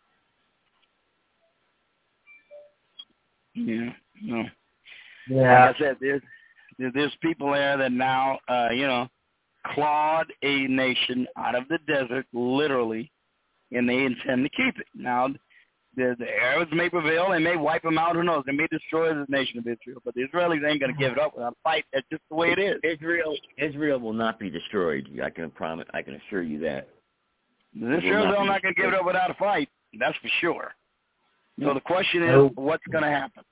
Yeah. No. Yeah. Like I said, there's there's people there that now, uh, you know, clawed a nation out of the desert, literally, and they intend to keep it. Now, the, the Arabs may prevail. They may wipe them out. Who knows? They may destroy the nation of Israel. But the Israelis ain't going to give it up without a fight. That's just the way it is. Israel Israel will not be destroyed. I can promise. I can assure you that. Israel's not, not going to give it up without a fight. That's for sure. So the question is, nope. what's going to happen?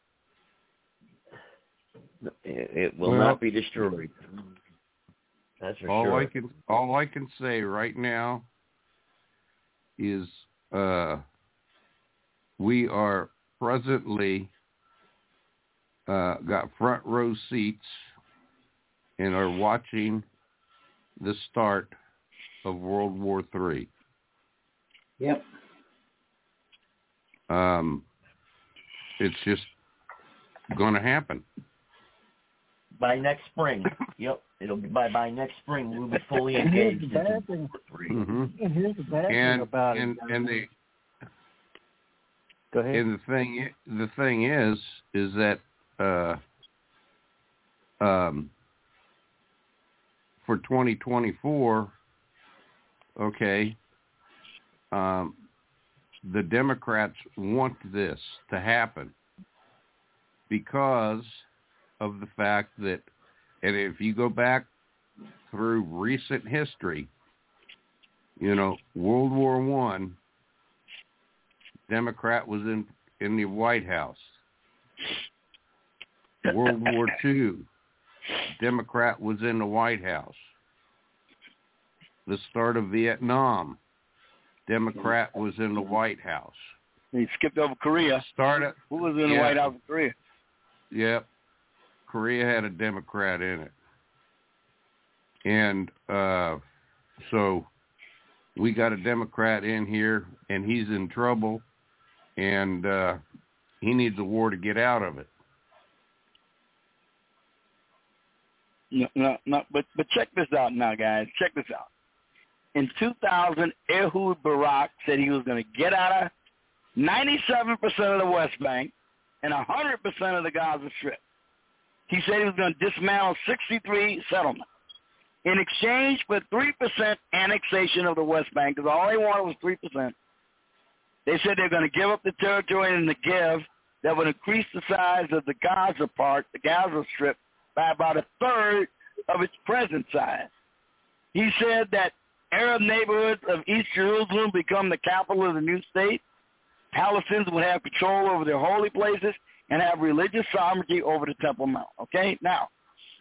It, it will well, not be destroyed. That's for all sure. I can all I can say right now is uh, we are presently uh, got front row seats and are watching the start of World War Three. Yep. Um, it's just going to happen. By next spring. Yep. It'll be by, by next spring we'll be fully engaged. And here's the bad thing. Mm-hmm. And here's the bad and, thing about and, it. And the Go ahead. And the thing the thing is is that uh, um, for twenty twenty-four, okay, um, the Democrats want this to happen because of the fact that, and if you go back through recent history, you know, World War One, Democrat was in, in the White House. World War Two, Democrat was in the White House. The start of Vietnam, Democrat was in the White House. He skipped over Korea. Started. Who was in the yeah, White House in Korea? Yep. Korea had a Democrat in it. And uh, so we got a Democrat in here, and he's in trouble, and uh, he needs a war to get out of it. No, no, no. But but check this out now, guys. Check this out. In two thousand, Ehud Barak said he was going to get out of ninety-seven percent of the West Bank and one hundred percent of the Gaza Strip. He said he was going to dismantle sixty-three settlements in exchange for three percent annexation of the West Bank, because all they wanted was three percent. They said they're going to give up the territory in the Negev that would increase the size of the Gaza part, the Gaza Strip, by about a third of its present size. He said that Arab neighborhoods of East Jerusalem become the capital of the new state. Palestinians would have control over their holy places and have religious sovereignty over the Temple Mount. Okay? Now,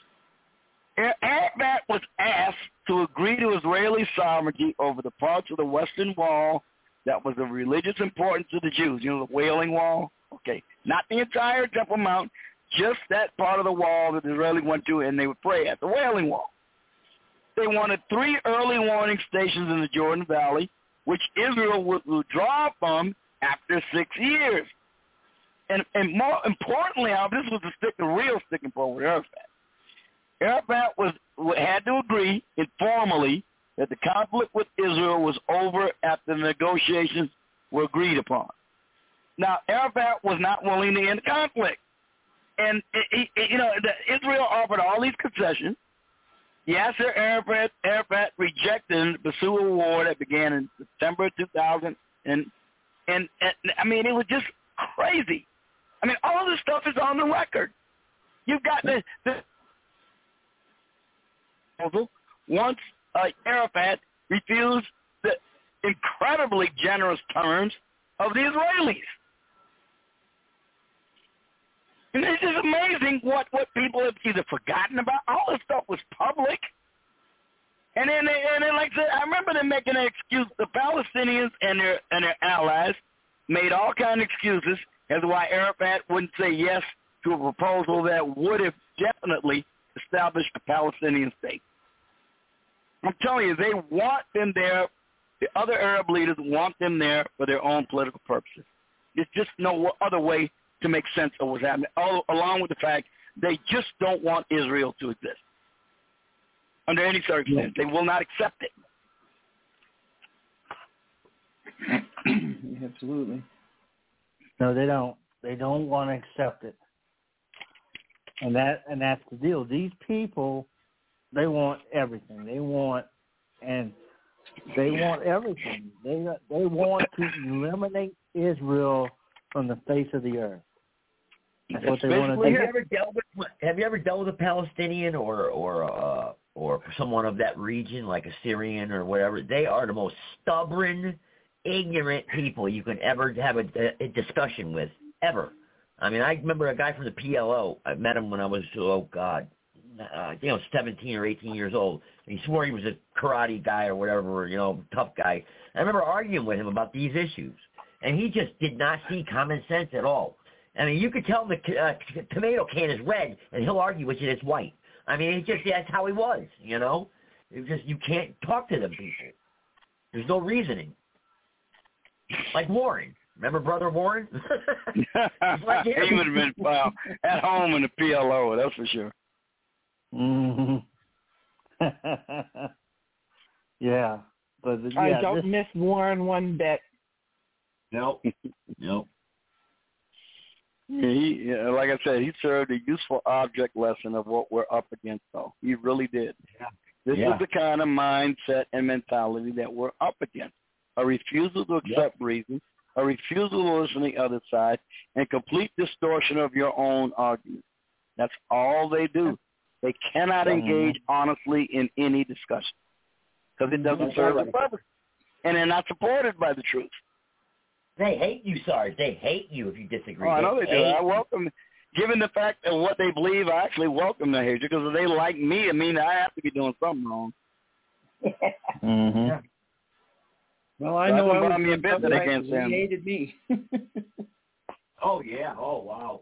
Arafat was asked to agree to Israeli sovereignty over the parts of the Western Wall that was of religious importance to the Jews. You know, the Wailing Wall? Okay. Not the entire Temple Mount, just that part of the wall that the Israelis went to and they would pray at, the Wailing Wall. They wanted three early warning stations in the Jordan Valley, which Israel would withdraw from after six years. And, and more importantly, this was the, stick, the real sticking point with Arafat. Arafat was, had to agree informally that the conflict with Israel was over after the negotiations were agreed upon. Now, Arafat was not willing to end the conflict. And, it, it, you know, the, Israel offered all these concessions. Yasser Arafat, Arafat rejected the pursue a war that began in September two thousand. And, and, and, I mean, it was just crazy. I mean, all this stuff is on the record. You've got the, the once uh, Arafat refused the incredibly generous terms of the Israelis. And it's just amazing what, what people have either forgotten about. All this stuff was public. And then, they, and then like I said, I remember them making an excuse. The Palestinians and their and their allies made all kinds of excuses as to why Arafat wouldn't say yes to a proposal that would have definitely established a Palestinian state. I'm telling you, they want them there. The other Arab leaders want them there for their own political purposes. There's just no other way to make sense of what's happening, all, along with the fact They just don't want Israel to exist under any circumstance. They will not accept it. Absolutely. No, they don't. They don't want to accept it. And that and that's the deal. These people, they want everything. They want and they want everything. They they want to eliminate Israel from the face of the earth. That's what they want to do. Have you ever dealt with Have you ever dealt with a Palestinian or or uh, or someone of that region, like a Syrian or whatever? They are the most stubborn, ignorant people you can ever have a, a discussion with, ever. I mean, I remember a guy from the P L O. I met him when I was, oh, God, uh, you know, seventeen or eighteen years old. And he swore he was a karate guy or whatever, you know, tough guy. I remember arguing with him about these issues. And he just did not see common sense at all. I mean, you could tell him the uh, tomato can is red, and he'll argue with you it's white. I mean, it just that's how he was, you know? It was just, you can't talk to them people. There's no reasoning. Like Warren. Remember Brother Warren? Like he would have been well, at home in the P L O, that's for sure. Mm-hmm. yeah. But, yeah. I don't this... miss Warren one bit. Nope. Nope. Yeah, he, yeah, like I said, he served a useful object lesson of what we're up against, though. He really did. Yeah. This yeah. is the kind of mindset and mentality that we're up against. A refusal to accept yep. reason, a refusal to listen to the other side, and complete distortion of your own argument. That's all they do. They cannot mm-hmm. engage honestly in any discussion because it doesn't That's serve right. the purpose. And they're not supported by the truth. They hate you, Sarge. They hate you if you disagree. Oh, I know they, they do. I welcome, given the fact of what they believe, I actually welcome the hatred because if they like me, I mean, I have to be doing something wrong. mm-hmm. yeah. Well, I so know I was me a bit that they can't stand. He hated me. oh, yeah. Oh, wow.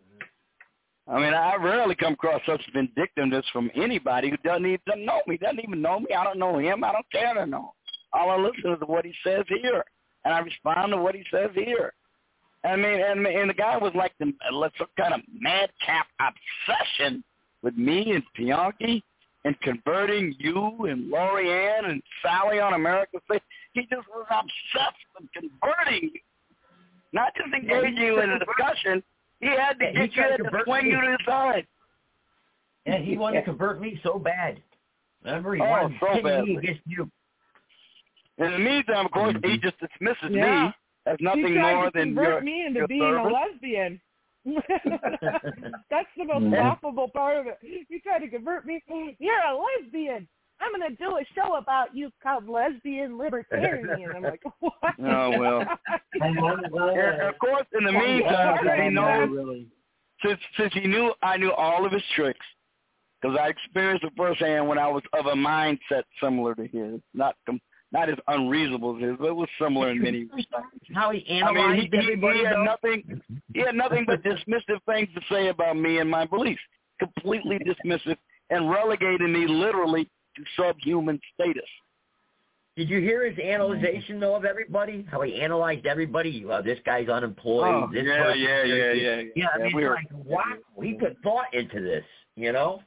I mean, I rarely come across such vindictiveness from anybody who doesn't even know me, doesn't even know me. I don't know him. I don't care to know him. All I listen is to what he says here. And I respond to what he says here. I mean, and, and the guy was like the, some kind of madcap obsession with me and Bianchi and converting you and Lorianne and Sally on America's Face. He just was obsessed with converting you, not just engaging you in a discussion. He had to yeah, get you to, to swing me. you to the side. Yeah, he wanted to convert me so bad. Remember, he oh, wanted so to bad. me against you. In the meantime, of course, mm-hmm. he just dismisses yeah. me as nothing he tried more to than convert your, me into your being service. a lesbian. That's the most mm-hmm. laughable part of it. He tried to convert me. You're a lesbian. I'm going to do a show about you called Lesbian Libertarian. I'm like, what? Oh, well. yeah, of course, in the meantime, since he, knows, since, since he knew I knew all of his tricks, because I experienced it firsthand when I was of a mindset similar to his, not com- not as unreasonable as his, but it was similar in many respects. How he analyzed I mean, he, everybody, he, he had though? nothing. He had nothing but dismissive things to say about me and my beliefs. Completely dismissive and relegated me literally to subhuman status. Did you hear his analyzation though of everybody? How he analyzed everybody? Well, this guy's unemployed. Oh, this yeah, person, yeah, yeah, yeah, yeah. I yeah, mean, we were, like, wow, he put thought into this, you know.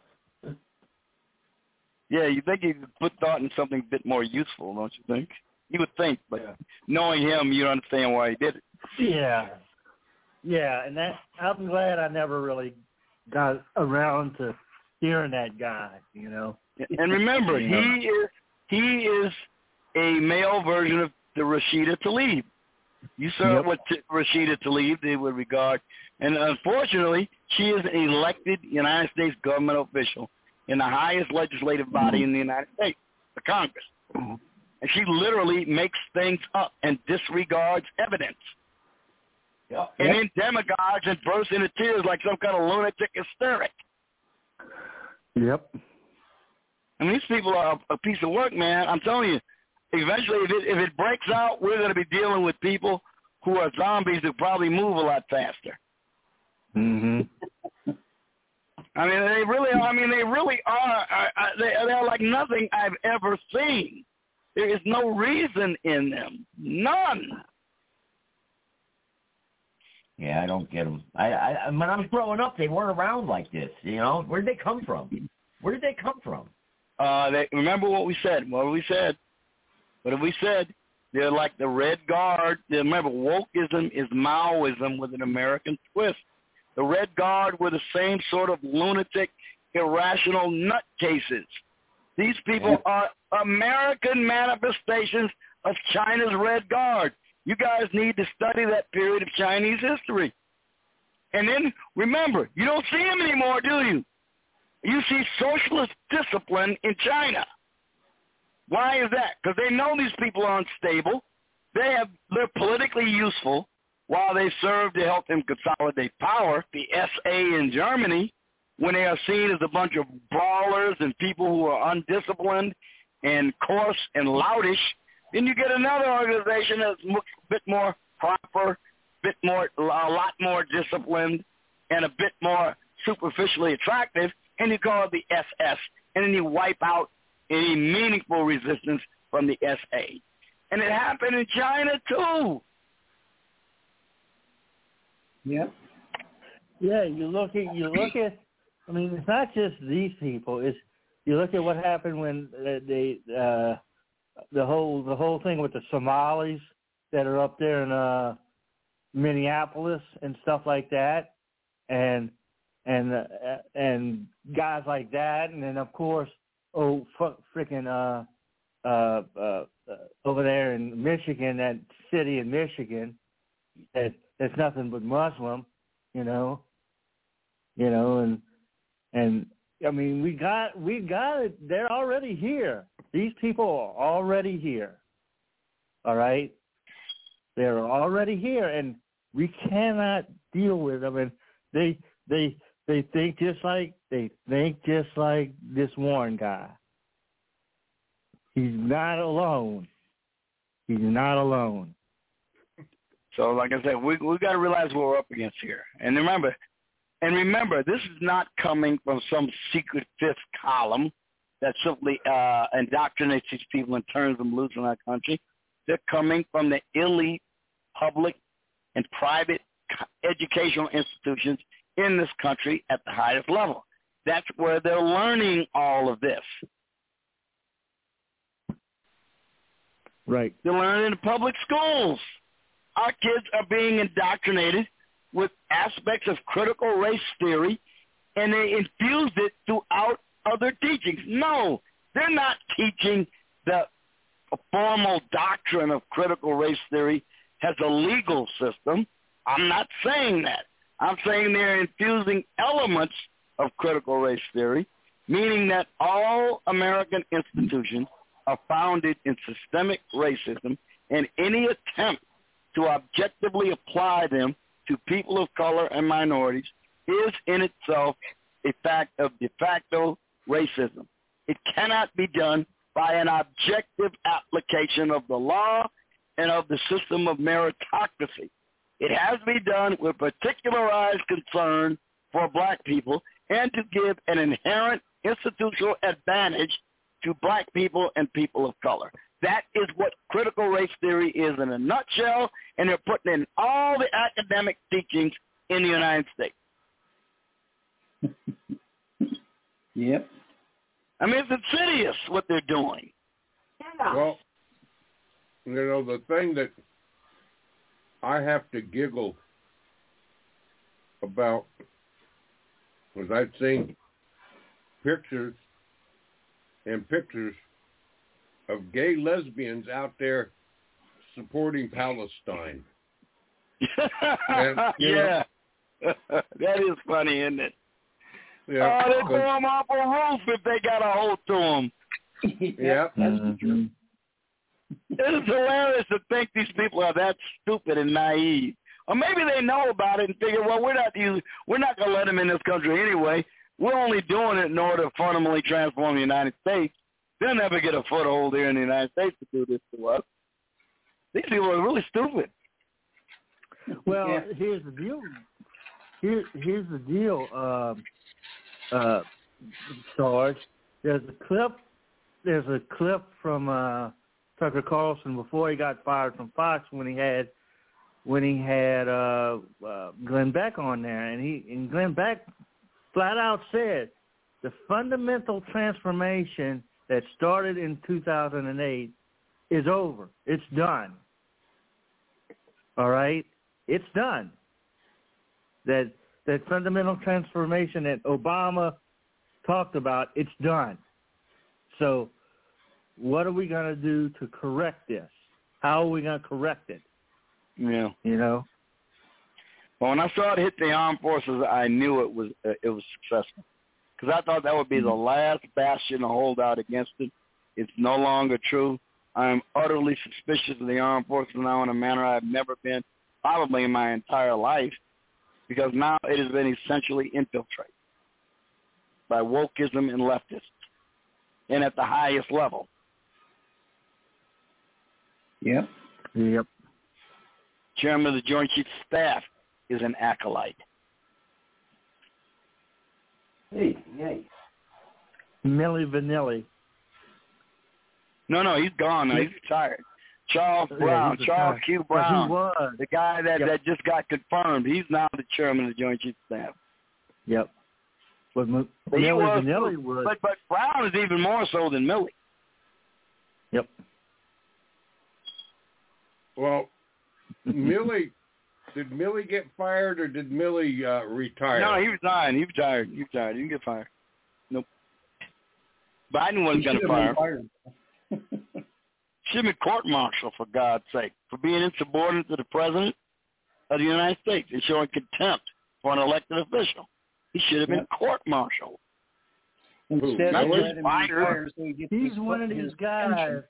Yeah, you think he could put thought in something a bit more useful, don't you think? You would think, but yeah. knowing him, you don't understand why he did it. Yeah, yeah, and that I'm glad I never really got around to hearing that guy, you know. And remember, he is he is a male version of the Rashida Tlaib. You saw yep. what t- Rashida Tlaib did with regard, and unfortunately, she is an elected United States government official in the highest legislative body mm-hmm. in the United States, the Congress. Mm-hmm. And she literally makes things up and disregards evidence. Yep. And yep. then demagogues and bursts into tears like some kind of lunatic hysteric. Yep. I mean, these people are a piece of work, man. I'm telling you, eventually if it, if it breaks out, we're going to be dealing with people who are zombies who probably move a lot faster. Mm-hmm. I mean, they really are. I mean, they really are. are they, they're like nothing I've ever seen. There is no reason in them. None. Yeah, I don't get them. I, I, when I was growing up, they weren't around like this. You know, where did they come from? Where did they come from? Uh, they, remember what we said. What we said. What have we said? They're like the Red Guard. Remember, wokeism is Maoism with an American twist. The Red Guard were the same sort of lunatic, irrational nutcases. These people are American manifestations of China's Red Guard. You guys need to study that period of Chinese history. And then, remember, you don't see them anymore, do you? You see socialist discipline in China. Why is that? Because they know these people are unstable. They have, they're politically useful while they serve to help them consolidate power. The S A in Germany, when they are seen as a bunch of brawlers and people who are undisciplined and coarse and loutish, then you get another organization that's a bit more proper, bit more, a lot more disciplined, and a bit more superficially attractive, and you call it the S S, and then you wipe out any meaningful resistance from the S A. And it happened in China, too. Yeah. Yeah, you look at, you look at, I mean, it's not just these people. It's, you look at what happened when uh, they, uh, the whole, the whole thing with the Somalis that are up there in uh, Minneapolis and stuff like that, and and uh, and guys like that, and then of course, oh, fuck, freaking uh, uh, uh, uh, over there in Michigan, that city in Michigan, that that's nothing but Muslim, you know, you know, and and I mean, we got we got it. They're already here. These people are already here. All right, they're already here, and we cannot deal with them. And they they they think just like they think just like this Warren guy. He's not alone. He's not alone. So, like I said, we we got to realize what we're up against here. And remember, and remember, this is not coming from some secret fifth column that simply uh, indoctrinates these people and turns them loose in our country. They're coming from the elite public and private educational institutions in this country at the highest level. That's where they're learning all of this. Right. They're learning in public schools. Our kids are being indoctrinated with aspects of critical race theory, and they infused it throughout other teachings. No, they're not teaching the formal doctrine of critical race theory as a legal system. I'm not saying that. I'm saying they're infusing elements of critical race theory, meaning that all American institutions are founded in systemic racism, and any attempt to objectively apply them to people of color and minorities is in itself a fact of de facto racism. It cannot be done by an objective application of the law and of the system of meritocracy. It has to be done with particularized concern for black people and to give an inherent institutional advantage to black people and people of color. That is what critical race theory is in a nutshell, and they're putting in all the academic teachings in the United States. Yep. I mean, it's insidious what they're doing. Well, you know, the thing that I have to giggle about was I've seen pictures and pictures of gay lesbians out there supporting Palestine. And, yeah. That is funny, isn't it? Yeah, oh, they throw them off a roof if they got a hold to them. Yeah. That's true. It's hilarious to think these people are that stupid and naive. Or maybe they know about it and figure, well, we're not use, we're not going to let them in this country anyway. We're only doing it in order to fundamentally transform the United States. They'll never get a foothold here in the United States to do this to us. These people are really stupid. Well, Yeah. here's the deal. Here, here's the deal, uh, uh, Sarge. There's a clip. There's a clip from uh, Tucker Carlson before he got fired from Fox when he had when he had uh, uh, Glenn Beck on there, and he and Glenn Beck flat out said the fundamental transformation that started in two thousand eight is over. It's done. All right? It's done. That that fundamental transformation that Obama talked about, it's done. So what are we going to do to correct this? How are we going to correct it? Yeah. You know? Well, when I saw it hit the armed forces, I knew it was uh, it was successful. Because I thought that would be the last bastion to hold out against it. It's no longer true. I'm utterly suspicious of the armed forces now in a manner I've never been, probably in my entire life, because now it has been essentially infiltrated by wokeism and leftists, and at the highest level. Yep. Yep. Chairman of the Joint Chiefs of Staff is an acolyte. Hey, hey. Milli Vanilli. No, no, he's gone now. He's retired. Charles Yeah, Brown, he's Charles retired. Q. But he Brown, was. the guy that, Yep. that just got confirmed. He's now the chairman of the Joint Chiefs of Staff. Yep. But M- But he Milli was, Vanilli too. was. But, but Brown is even more so than Millie. Yep. Well, Millie, did Millie get fired or did Millie uh, retire? No, he resigned. He retired. He retired. He didn't get fired. Nope. Biden wasn't going to fire him. Should have been court-martial, for God's sake, for being insubordinate to the President of the United States and showing contempt for an elected official. He should have been Yep. court-martialed. Instead Not of just letting him fired. retire so he gets He's his- one of his these guys. pension.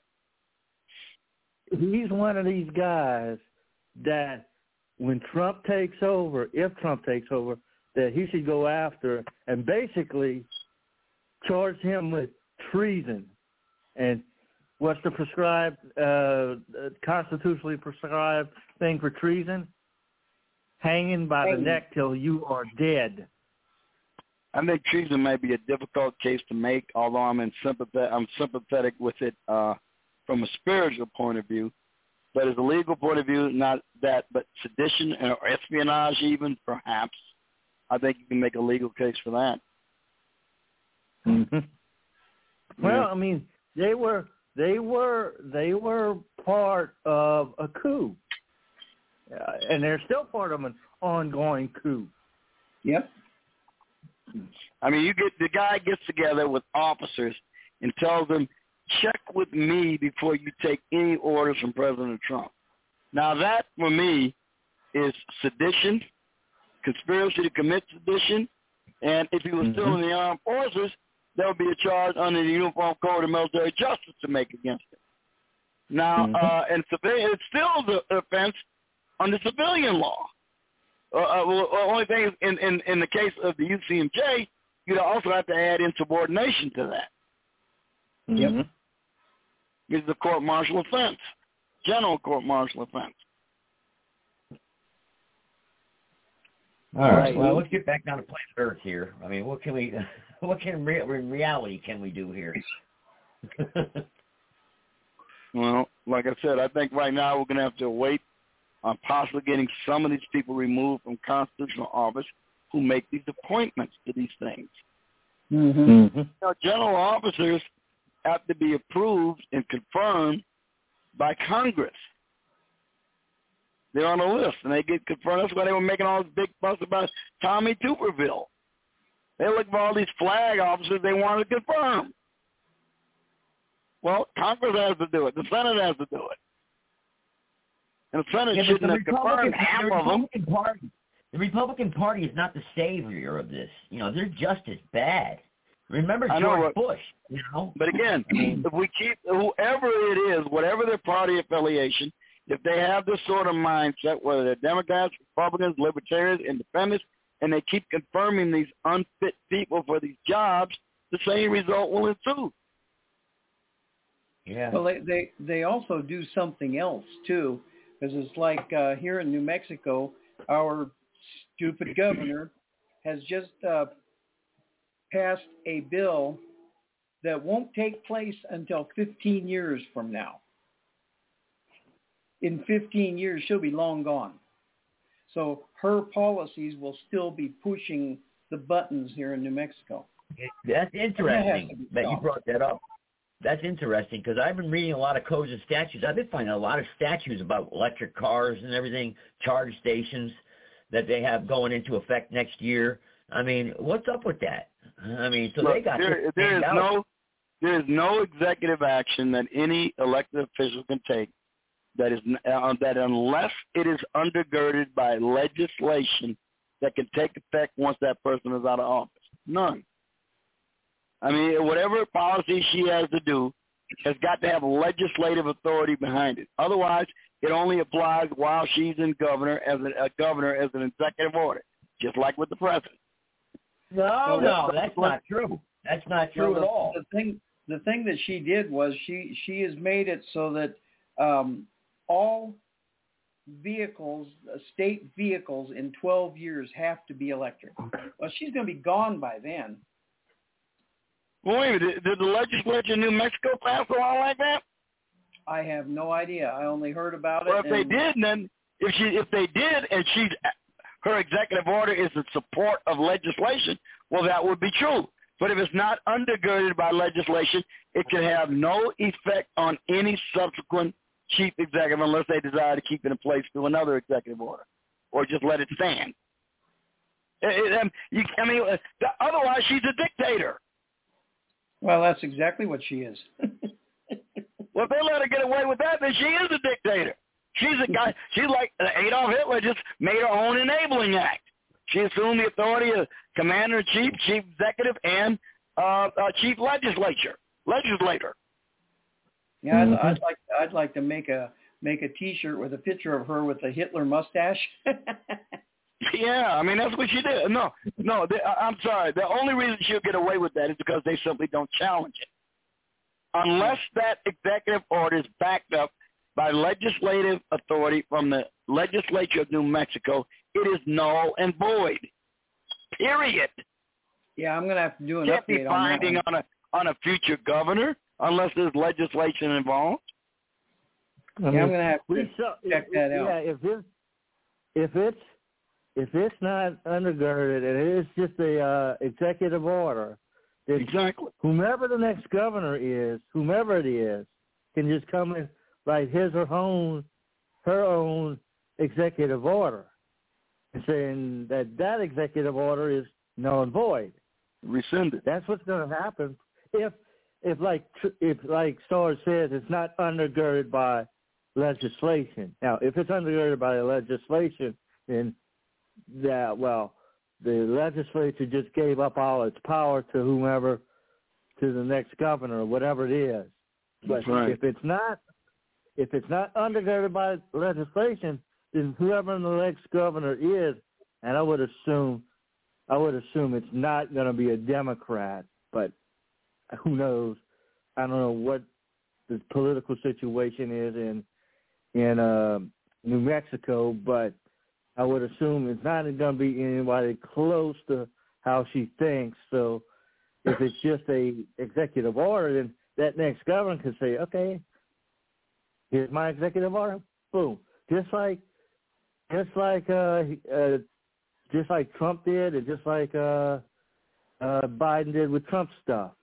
He's one of these guys that when Trump takes over, if Trump takes over, that he should go after and basically charge him with treason. And what's the prescribed, uh, constitutionally prescribed thing for treason? Hanging by the Hanging. neck till you are dead. I think treason may be a difficult case to make, although I'm in sympathetic, I'm sympathetic with it uh, from a spiritual point of view. But as a legal point of view, not that, but sedition or espionage even, perhaps. I think you can make a legal case for that. Mm-hmm. Well, Yeah. I mean, they were they were they were part of a coup, uh, and they're still part of an ongoing coup. Yep. I mean, you get the guy gets together with officers and tells them, check with me before you take any orders from President Trump. Now that, for me, is sedition, conspiracy to commit sedition, and if he was Mm-hmm. still in the armed forces, there would be a charge under the Uniform Code of Military Justice to make against him. Now, Mhm. uh, and civilian, it's still the offense under civilian law. Uh, uh, well, the only thing is, in, in, in the case of the U C M J, you'd also have to add insubordination to that. Yep. It's a court-martial offense, general court-martial offense. All right. Well, let's get back down to planet Earth here. I mean, what can we, what can re- in reality can we do here? Well, like I said, I think right now we're going to have to wait on possibly getting some of these people removed from constitutional office who make these appointments to these things. Mm-hmm. You know, general officers have to be approved and confirmed by Congress. They're on the list, and they get confirmed. That's why they were making all this big fuss about Tommy Tuberville. They look for all these flag officers they wanted to confirm. Well, Congress has to do it. The Senate has to do it. And the Senate Yeah, but shouldn't the have confirmed Republican, half the of them. Republican Party, the Republican Party is not the savior of this. You know, they're just as bad. Remember I know George what- Bush, you know? But again, if we keep whoever it is, whatever their party affiliation, if they have this sort of mindset, whether they're Democrats, Republicans, Libertarians, Independents, and they keep confirming these unfit people for these jobs, the same result will ensue. Yeah. Well, they, they they also do something else too, because it's like uh, here in New Mexico, our stupid governor has just uh, passed a bill that won't take place until fifteen years from now. In fifteen years, she'll be long gone. So her policies will still be pushing the buttons here in New Mexico. That's interesting that, that you brought that up. That's interesting because I've been reading a lot of codes and statutes. I've been finding a lot of statutes about electric cars and everything, charge stations that they have going into effect next year. I mean, what's up with that? I mean, so Look, they got there, this there is out. no there is no executive action that any elected official can take that is uh, that unless it is undergirded by legislation that can take effect once that person is out of office. None. I mean, whatever policy she has to do has got to have legislative authority behind it. Otherwise, it only applies while she's in governor as a, a governor as an executive order, just like with the president. No, well, no, that's not true. That's not true well, at the, all. The thing, the thing that she did was she she has made it so that um, all vehicles, uh, state vehicles in twelve years have to be electric. Well, she's going to be gone by then. Well, wait a minute. Did, did the legislature in New Mexico pass a law like that? I have no idea. I only heard about well, it. Well, if they did, then if she if they did, and she's her executive order is in support of legislation, well, that would be true. But if it's not undergirded by legislation, it can have no effect on any subsequent chief executive unless they desire to keep it in place through another executive order or just let it stand. It, it, you, I mean, otherwise she's a dictator. Well, that's exactly what she is. Well, if they let her get away with that, then she is a dictator. She's a guy. She's like Adolf Hitler just made her own enabling act. She assumed the authority of commander-in-chief, chief executive, and uh, uh, chief legislature, legislator. Yeah, I'd, I'd like I'd like to make a make a T-shirt with a picture of her with a Hitler mustache. Yeah, I mean that's what she did. No, no, they, I'm sorry. The only reason she'll get away with that is because they simply don't challenge it. Unless that executive order is backed up by legislative authority from the legislature of New Mexico, it is null and void. Period. Yeah, I'm going to have to do an Can't update be on that binding one. on a on a future governor unless there's legislation involved. Yeah, I'm going to have to saw, check if, that out. Yeah, if it's if it's if it's not undergirded and it is just a uh, executive order, that exactly. Whomever the next governor is, whomever it is, can just come and write his or her own her own executive order, and saying that that executive order is null and void. Rescinded. That's what's going to happen if if like if like Sarge says it's not undergirded by legislation. Now, if it's undergirded by legislation, then that well, the legislature just gave up all its power to whomever, to the next governor or whatever it is. But right. if it's not, if it's not undergirded by legislation, then whoever the next governor is, and I would assume, I would assume it's not going to be a Democrat, but who knows? I don't know what the political situation is in in uh, New Mexico, but I would assume it's not going to be anybody close to how she thinks. So if it's just a executive order, then that next governor can say, okay, here's my executive order. Boom. Just like, just like, uh, uh, just like Trump did, and just like uh, uh, Biden did with Trump stuff.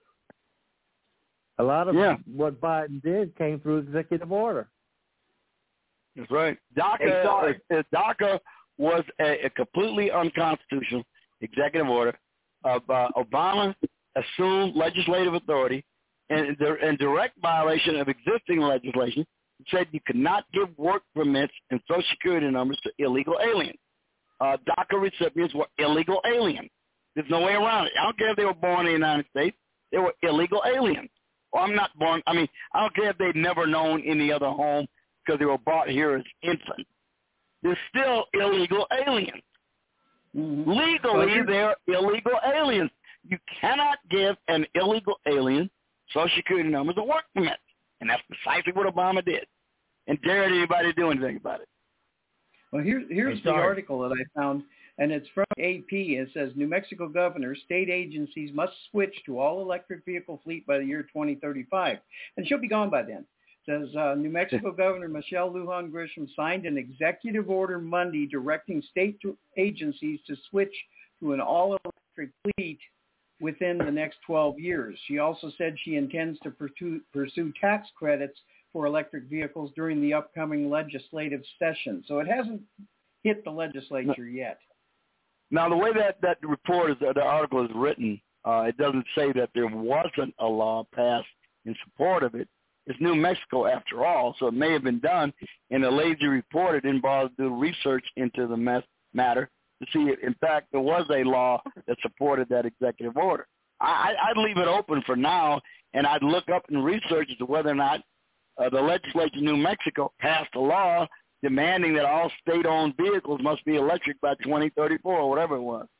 A lot of yeah. what Biden did came through executive order. That's right. DACA, hey, DACA was a, a completely unconstitutional executive order. Of, uh, Obama assumed legislative authority and in direct violation of existing legislation. Said you could not give work permits and Social Security numbers to illegal aliens. Uh, DACA recipients were illegal aliens. There's no way around it. I don't care if they were born in the United States. They were illegal aliens. Or I'm not born. I mean, I don't care if they'd never known any other home because they were brought here as infants. They're still illegal aliens. Mm-hmm. Legally, they're illegal aliens. You cannot give an illegal alien Social Security numbers or work permits. And that's precisely what Obama did. And dared anybody to do anything about it. Well, here, here's the article that I found, and it's from A P. It says, New Mexico governor, state agencies must switch to all-electric vehicle fleet by the year twenty thirty-five. And she'll be gone by then. It says uh, New Mexico Governor Michelle Lujan Grisham signed an executive order Monday directing state agencies to switch to an all-electric fleet within the next twelve years. She also said she intends to pursue, pursue tax credits for electric vehicles during the upcoming legislative session. So it hasn't hit the legislature yet. Now, the way that, that report is, the article is written, uh, it doesn't say that there wasn't a law passed in support of it. It's New Mexico after all, so it may have been done. In a lazy report, it didn't bother to do research into the mess, matter to see if, in fact, there was a law that supported that executive order. I, I'd leave it open for now, and I'd look up and research as to whether or not uh, the legislature of New Mexico passed a law demanding that all state-owned vehicles must be electric by twenty thirty-four or whatever it was.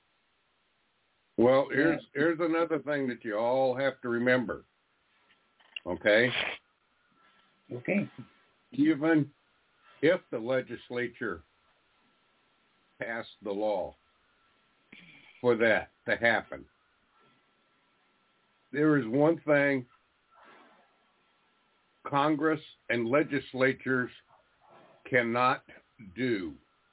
Well, here's here's another thing that you all have to remember. Okay? Okay. Even if the legislature passed the law for that to happen, there is one thing Congress and legislatures cannot do.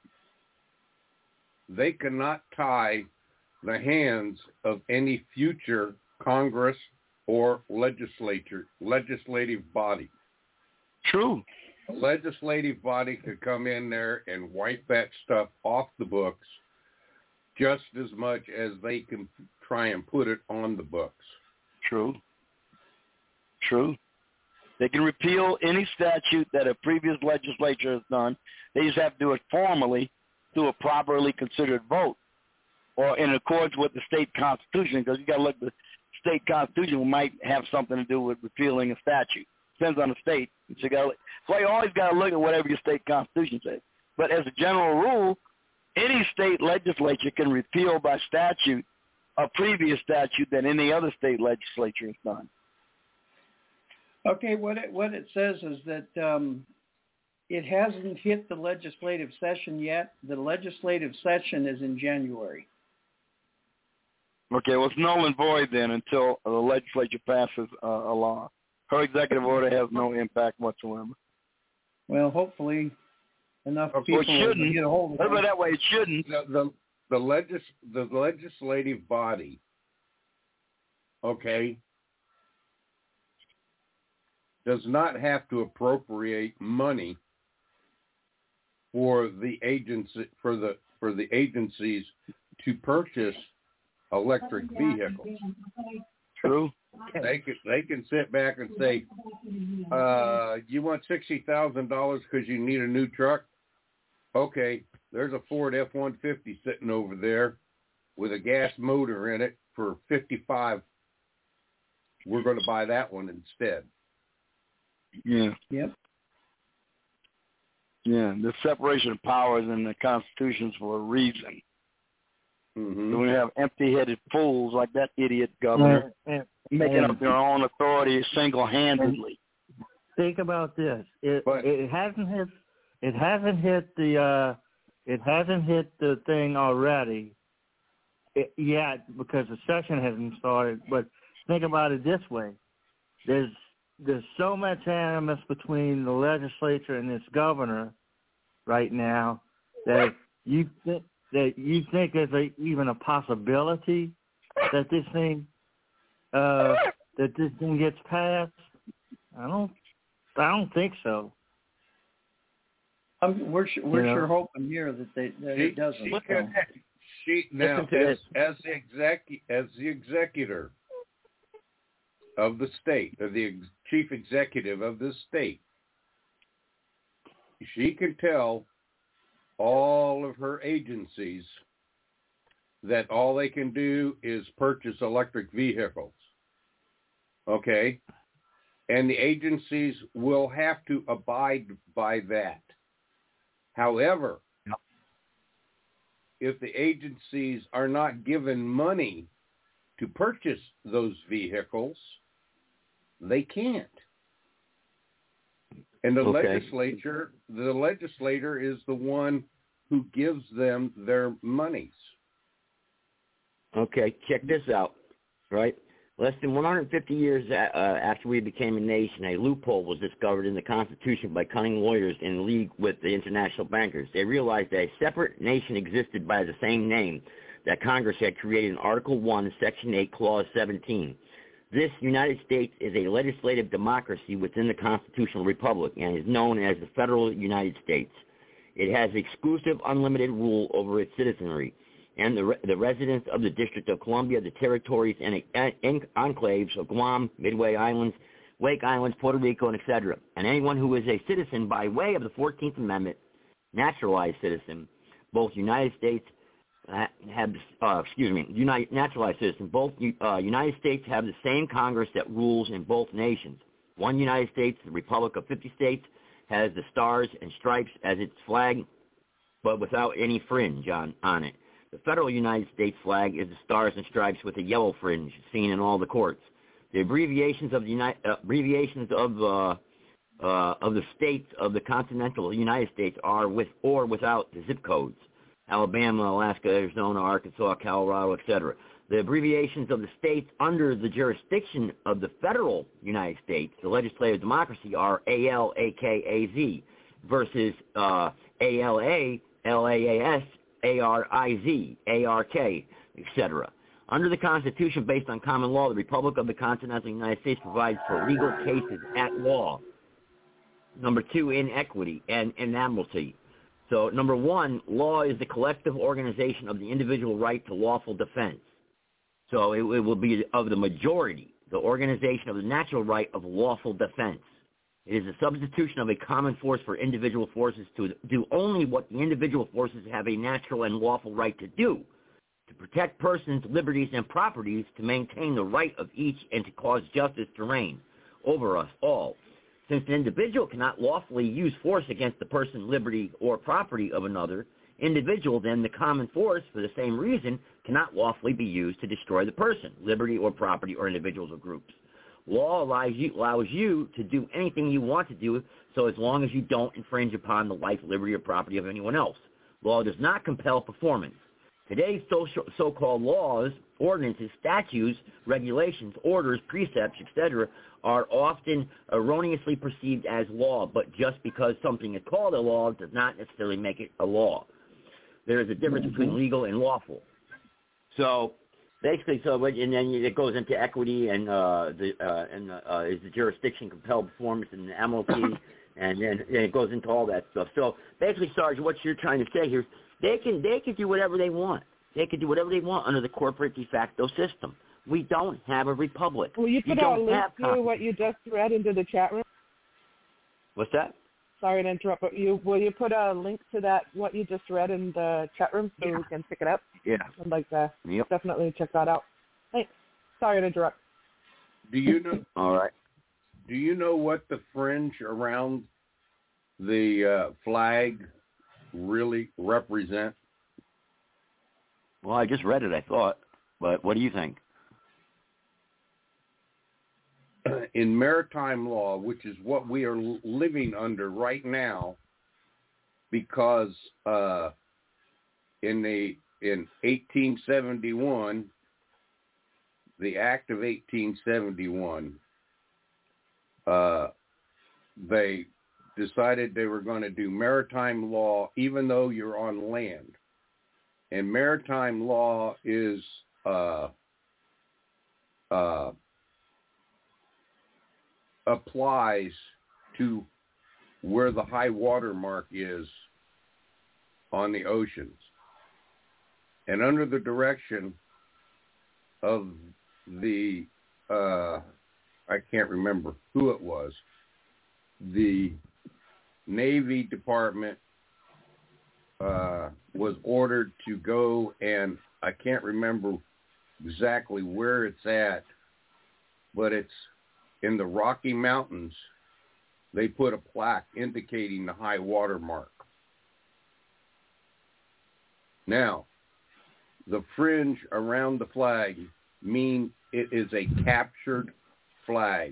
They cannot tie the hands of any future Congress or legislature, legislative body. True. A legislative body could come in there and wipe that stuff off the books just as much as they can try and put it on the books. True. True. They can repeal any statute that a previous legislature has done. They just have to do it formally through a properly considered vote or in accordance with the state constitution, because you got to look, the state constitution might have something to do with repealing a statute. Depends on the state. So you, gotta, so you always got to look at whatever your state constitution says. But as a general rule, any state legislature can repeal by statute a previous statute that any other state legislature has done. Okay, what it, what it says is that um, it hasn't hit the legislative session yet. The legislative session is in January. Okay, well, it's null and void then until the legislature passes uh, a law. Her executive order has no impact whatsoever. Well, hopefully enough well, people it shouldn't. will get a hold of it. Put it that way, it shouldn't. The, the, the, legis, the legislative body, okay, does not have to appropriate money for the agency for the for the agencies to purchase electric vehicles. True. They can they can sit back and say, uh, "You want sixty thousand dollars because you need a new truck? Okay, there's a Ford F one fifty sitting over there with a gas motor in it for fifty-five. We're going to buy that one instead." Yeah. Yep. Yeah, the separation of powers in the Constitution's for a reason. Mm-hmm. So we have empty-headed fools like that idiot governor yeah. making yeah. up their own authority single-handedly. Think about this: it but, it hasn't hit it hasn't hit the uh, it hasn't hit the thing already it, yet because the session hasn't started. But think about it this way: there's There's so much animus between the legislature and this governor right now that you think that you think there's a, even a possibility that this thing uh, that this thing gets passed. I don't. I don't think so. Um, we're we're you know? sure hoping here that they that she, it doesn't. She, so. can, she now as, as the exec as the executor of the state, or the ex- chief executive of the state, she can tell all of her agencies that all they can do is purchase electric vehicles. Okay? And the agencies will have to abide by that. However, yep. if the agencies are not given money to purchase those vehicles, they can't. And the okay. legislature, the legislator is the one who gives them their monies. Okay, check this out, right? Less than one hundred fifty years uh, after we became a nation, a loophole was discovered in the Constitution by cunning lawyers in league with the international bankers. They realized that a separate nation existed by the same name that Congress had created in Article one, Section eight, Clause seventeen. This United States is a legislative democracy within the constitutional republic and is known as the Federal United States. It has exclusive unlimited rule over its citizenry and the, re- the residents of the District of Columbia, the territories and en- enclaves of Guam, Midway Islands, Wake Islands, Puerto Rico, and et cetera. And anyone who is a citizen by way of the fourteenth Amendment, naturalized citizen, both United States have, uh, excuse me, United, naturalized citizen, both uh, United States have the same Congress that rules in both nations. One United States, the Republic of fifty states, has the stars and stripes as its flag, but without any fringe on, on it. The federal United States flag is the stars and stripes with a yellow fringe seen in all the courts. The abbreviations of the United, uh, abbreviations of uh, uh, of the states of the continental United States are with or without the zip codes: Alabama, Alaska, Arizona, Arkansas, Colorado, et cetera. The abbreviations of the states under the jurisdiction of the federal United States, the legislative democracy, are A L, A K, A Z versus uh, A L A, L A A S, A R I Z, A R K, et cetera. Under the Constitution, based on common law, the Republic of the Continental United States provides for legal cases at law. Number two, inequity and inamity. So, number one, law is the collective organization of the individual right to lawful defense. So it, it will be of the majority, the organization of the natural right of lawful defense. It is a substitution of a common force for individual forces to do only what the individual forces have a natural and lawful right to do, to protect persons, liberties, and properties, to maintain the right of each, and to cause justice to reign over us all. Since an individual cannot lawfully use force against the person, liberty, or property of another individual, then the common force, for the same reason, cannot lawfully be used to destroy the person, liberty, or property, or individuals or groups. Law allows you, allows you to do anything you want to do, so as long as you don't infringe upon the life, liberty, or property of anyone else. Law does not compel performance. Today's social, so-called laws, ordinances, statutes, regulations, orders, precepts, et cetera, are often erroneously perceived as law, but just because something is called a law does not necessarily make it a law. There is a difference between legal and lawful. So basically, so and then it goes into equity and uh, the uh, and uh, is the jurisdiction compelled performance and the M O P, and then and it goes into all that stuff. So basically, Sarge, what you're trying to say here, they can they can do whatever they want. They can do whatever they want under the corporate de facto system. We don't have a republic. Will you put you a link to copies. what you just read into the chat room? What's that? Sorry to interrupt, but you will you put a link to that what you just read in the chat room so yeah. we can pick it up? Yeah. I'd like to yep. definitely check that out. Thanks. Sorry to interrupt. Do you know? All right. Do you know what the fringe around the uh, flag really represent? Well, I just read it, I thought, but what do you think? In maritime law, which is what we are living under right now, because uh, in the in eighteen seventy-one, the Act of eighteen seventy-one, uh, they decided they were going to do maritime law, even though you're on land. And maritime law is uh, uh, applies to where the high water mark is on the oceans. And under the direction of the, uh, I can't remember who it was, the Navy Department uh, was ordered to go, and I can't remember exactly where it's at, but it's in the Rocky Mountains. They put a plaque indicating the high water mark. Now, the fringe around the flag mean it is a captured flag.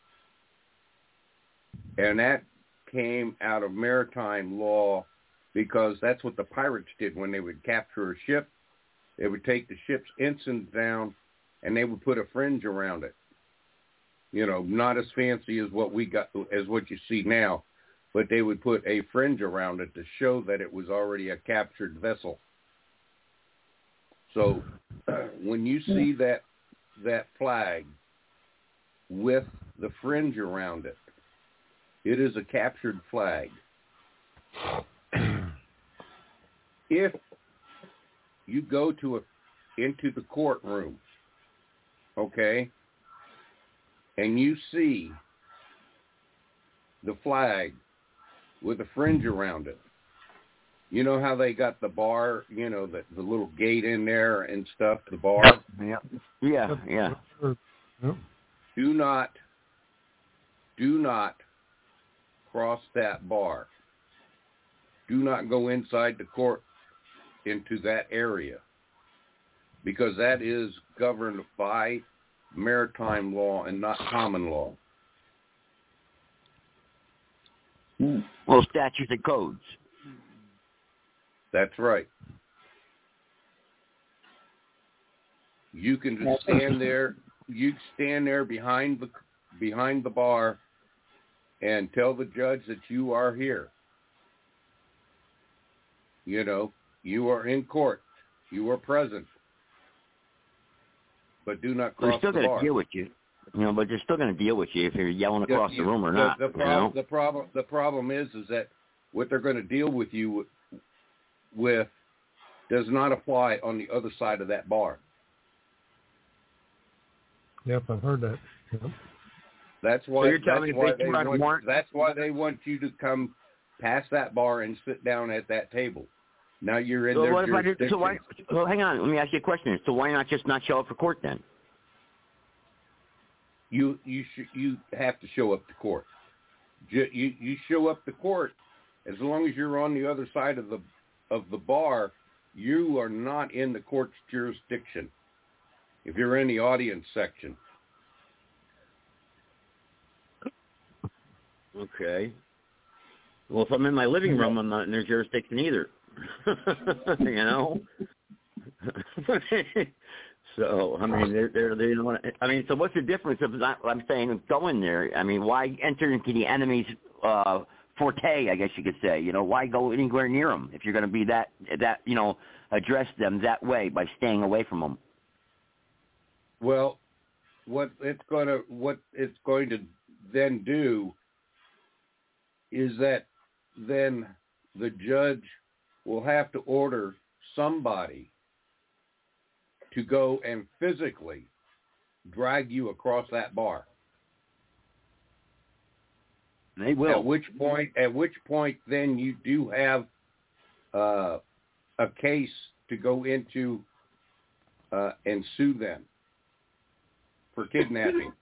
And that came out of maritime law because that's what the pirates did when they would capture a ship. They would take the ship's ensign down and they would put a fringe around it. You know, not as fancy as what we got, as what you see now, but they would put a fringe around it to show that it was already a captured vessel. So uh, when you see that that flag with the fringe around it, it is a captured flag. If you go to a into the courtroom, okay, and you see the flag with a fringe around it, you know how they got the bar, you know, the, the little gate in there and stuff, the bar? Yeah, yeah, yeah. Do not, do not cross that bar. Do not go inside the court into that area, because that is governed by maritime law and not common law. Well, statutes and codes. That's right. You can just stand there. You stand there behind the behind the bar and tell the judge that you are here. You know, you are in court. You are present. But do not cross the bar. They're still going to deal with you. You know, but they're still going to deal with you if you're yelling across the, the room or the, not. The, you problem, know? the problem, the problem is, is that what they're going to deal with you with does not apply on the other side of that bar. Yep, I've heard that. Yep. That's why. So you're telling that's me why they they want, want. warrant? That's why they want you to come past that bar and sit down at that table. Now you're in so their what if I jurisdiction. did, so why? Well, hang on. Let me ask you a question. So why not just not show up for court then? You you sh- you have to show up to court. You, you you show up to court as long as you're on the other side of the of the bar. You are not in the court's jurisdiction. If you're in the audience section. Okay. Well, if I'm in my living room, I'm not in their jurisdiction either. You know. So I mean, they're, they're they don't want to, I mean, so what's the difference of not, I'm saying going there? I mean, why enter into the enemy's uh, forte? I guess you could say. You know, why go anywhere near them if you're going to be that that you know address them that way by staying away from them? Well, what it's going to what it's going to then do is that then the judge will have to order somebody to go and physically drag you across that bar. They will. At which point, at which point, then you do have uh, a case to go into uh, and sue them for kidnapping.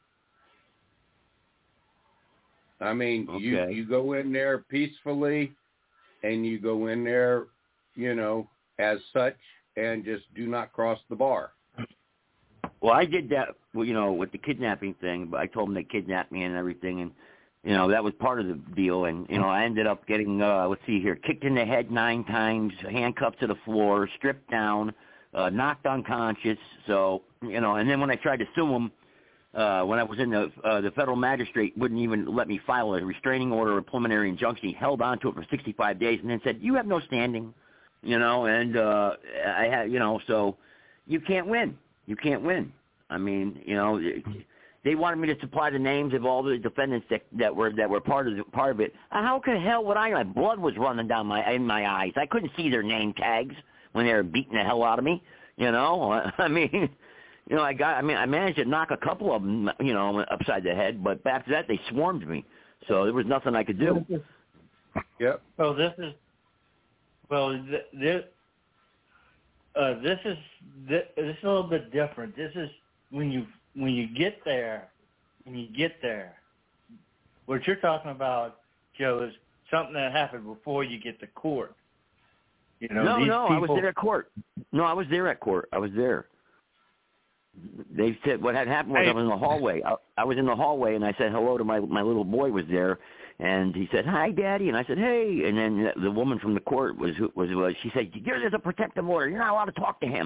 I mean, okay. you you go in there peacefully, and you go in there, you know, as such. And just do not cross the bar. Well, I did that, well, you know, with the kidnapping thing. But I told them they kidnapped me and everything, and you know that was part of the deal. And you know, I ended up getting, uh, let's see here, kicked in the head nine times, handcuffed to the floor, stripped down, uh, knocked unconscious. So you know, and then when I tried to sue them, uh, when I was in the uh, the federal magistrate wouldn't even let me file a restraining order or preliminary injunction. He held on to it for sixty-five days, and then said, "You have no standing." You know, and uh, I had, you know, so you can't win. You can't win. I mean, you know, they wanted me to supply the names of all the defendants that, that were that were part of the, part of it. How the hell would I? My blood was running down my in my eyes. I couldn't see their name tags when they were beating the hell out of me. You know, I mean, you know, I got. I mean, I managed to knock a couple of them, you know, upside the head, but after that, they swarmed me. So there was nothing I could do. Yep. Oh, this is. Well, th- this uh, this is this, this is a little bit different. This is when you when you get there, when you get there. What you're talking about, Joe, is something that happened before you get to court. You know, no, these no, people... I was there at court. No, I was there at court. I was there. They said what had happened was hey. I was in the hallway. I, I was in the hallway, and I said hello to my my little boy was there. And he said, "Hi, Daddy," and I said, "Hey." And then the woman from the court was was was she said, "You're there's a protective order. You're not allowed to talk to him."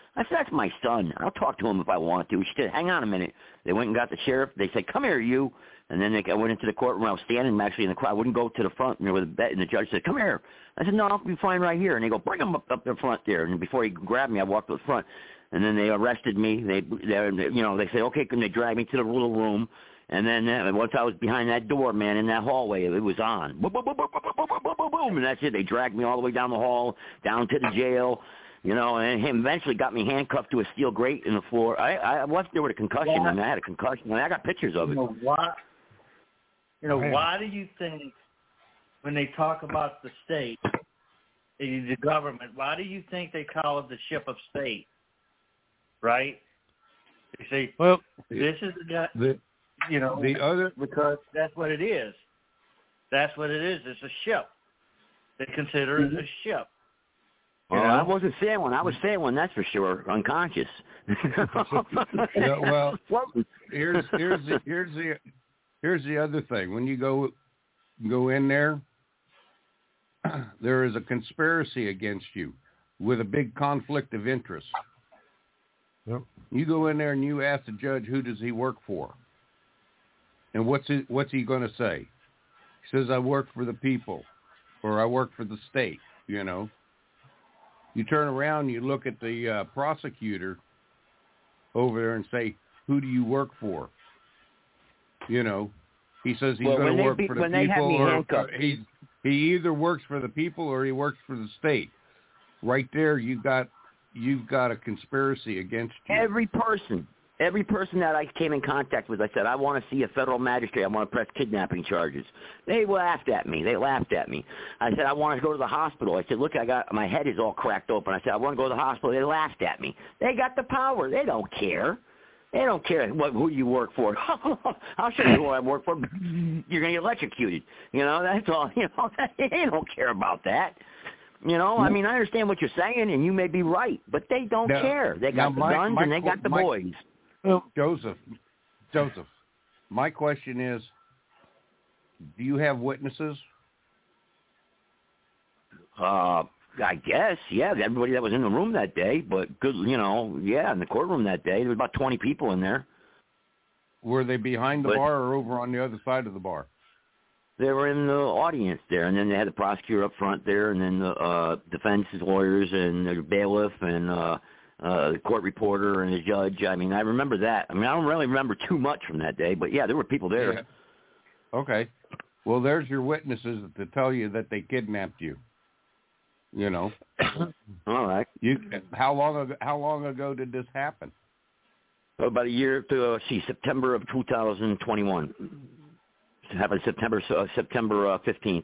I said, that's my son. I'll talk to him if I want to. She said, hang on a minute. They went and got the sheriff. They said, come here, you. And then they, I went into the courtroom. I was standing actually in the crowd. I wouldn't go to the front, you know, with the bed, and the judge said, come here. I said, no, I'll be fine right here. And they go, bring him up, up the front there. And before he grabbed me, I walked to the front. And then they arrested me. They, they you know, they say, okay, can they drag me to the little room? And then uh, once I was behind that door, man, in that hallway, it was on. Boom, boom, boom, boom, boom, boom, boom, boom, boom, and that's it. They dragged me all the way down the hall, down to the jail, you know, and him eventually got me handcuffed to a steel grate in the floor. I, I left there with a concussion. Yeah. I mean, I had a concussion. I, mean, I got pictures of it. You know, why, you know, why do you think when they talk about the state, the government, why do you think they call it the ship of state, right? They say, well, this is the guy. The, You know, the other because that's what it is. That's what it is. It's a ship. They consider it a ship. Well, I wasn't saying one. I was saying one. That's for sure. Unconscious. yeah, well, here's here's the here's the here's the other thing. When you go go in there, there is a conspiracy against you with a big conflict of interest. Yep. You go in there and you ask the judge, who does he work for? And what's he, what's he going to say? He says, I work for the people, or I work for the state, you know. You turn around, you look at the uh, prosecutor over there and say, who do you work for? You know, he says he's well, going to work be, for the people, or he, he either works for the people or he works for the state. Right there, you've got, you've got a conspiracy against you. Every person. Every person that I came in contact with, I said, I want to see a federal magistrate. I want to press kidnapping charges. They laughed at me. They laughed at me. I said, I want to go to the hospital. I said, look, I got my head is all cracked open. I said, I want to go to the hospital. They laughed at me. They got the power. They don't care. They don't care what, who you work for. I'll show you who I work for. You're going to get electrocuted. You know, that's all. You know, they don't care about that. You know, I mean, I understand what you're saying, and you may be right, but they don't now, care. They got the my, guns, my, and they got the my, boys. Well, Joseph, Joseph, my question is, do you have witnesses? Uh, I guess, yeah, everybody that was in the room that day, but good, you know, yeah, in the courtroom that day, there was about twenty people in there. Were they behind the but, bar or over on the other side of the bar? They were in the audience there, and then they had the prosecutor up front there, and then the uh, defense's lawyers and the bailiff and uh, uh, the court reporter and the judge. I mean, I remember that. I mean, I don't really remember too much from that day, but yeah, there were people there. Yeah. Okay. Well, there's your witnesses to tell you that they kidnapped you. You know. All right. You how long ago? How long ago did this happen? About a year to uh, see September of two thousand twenty-one. It happened September uh, September fifteenth.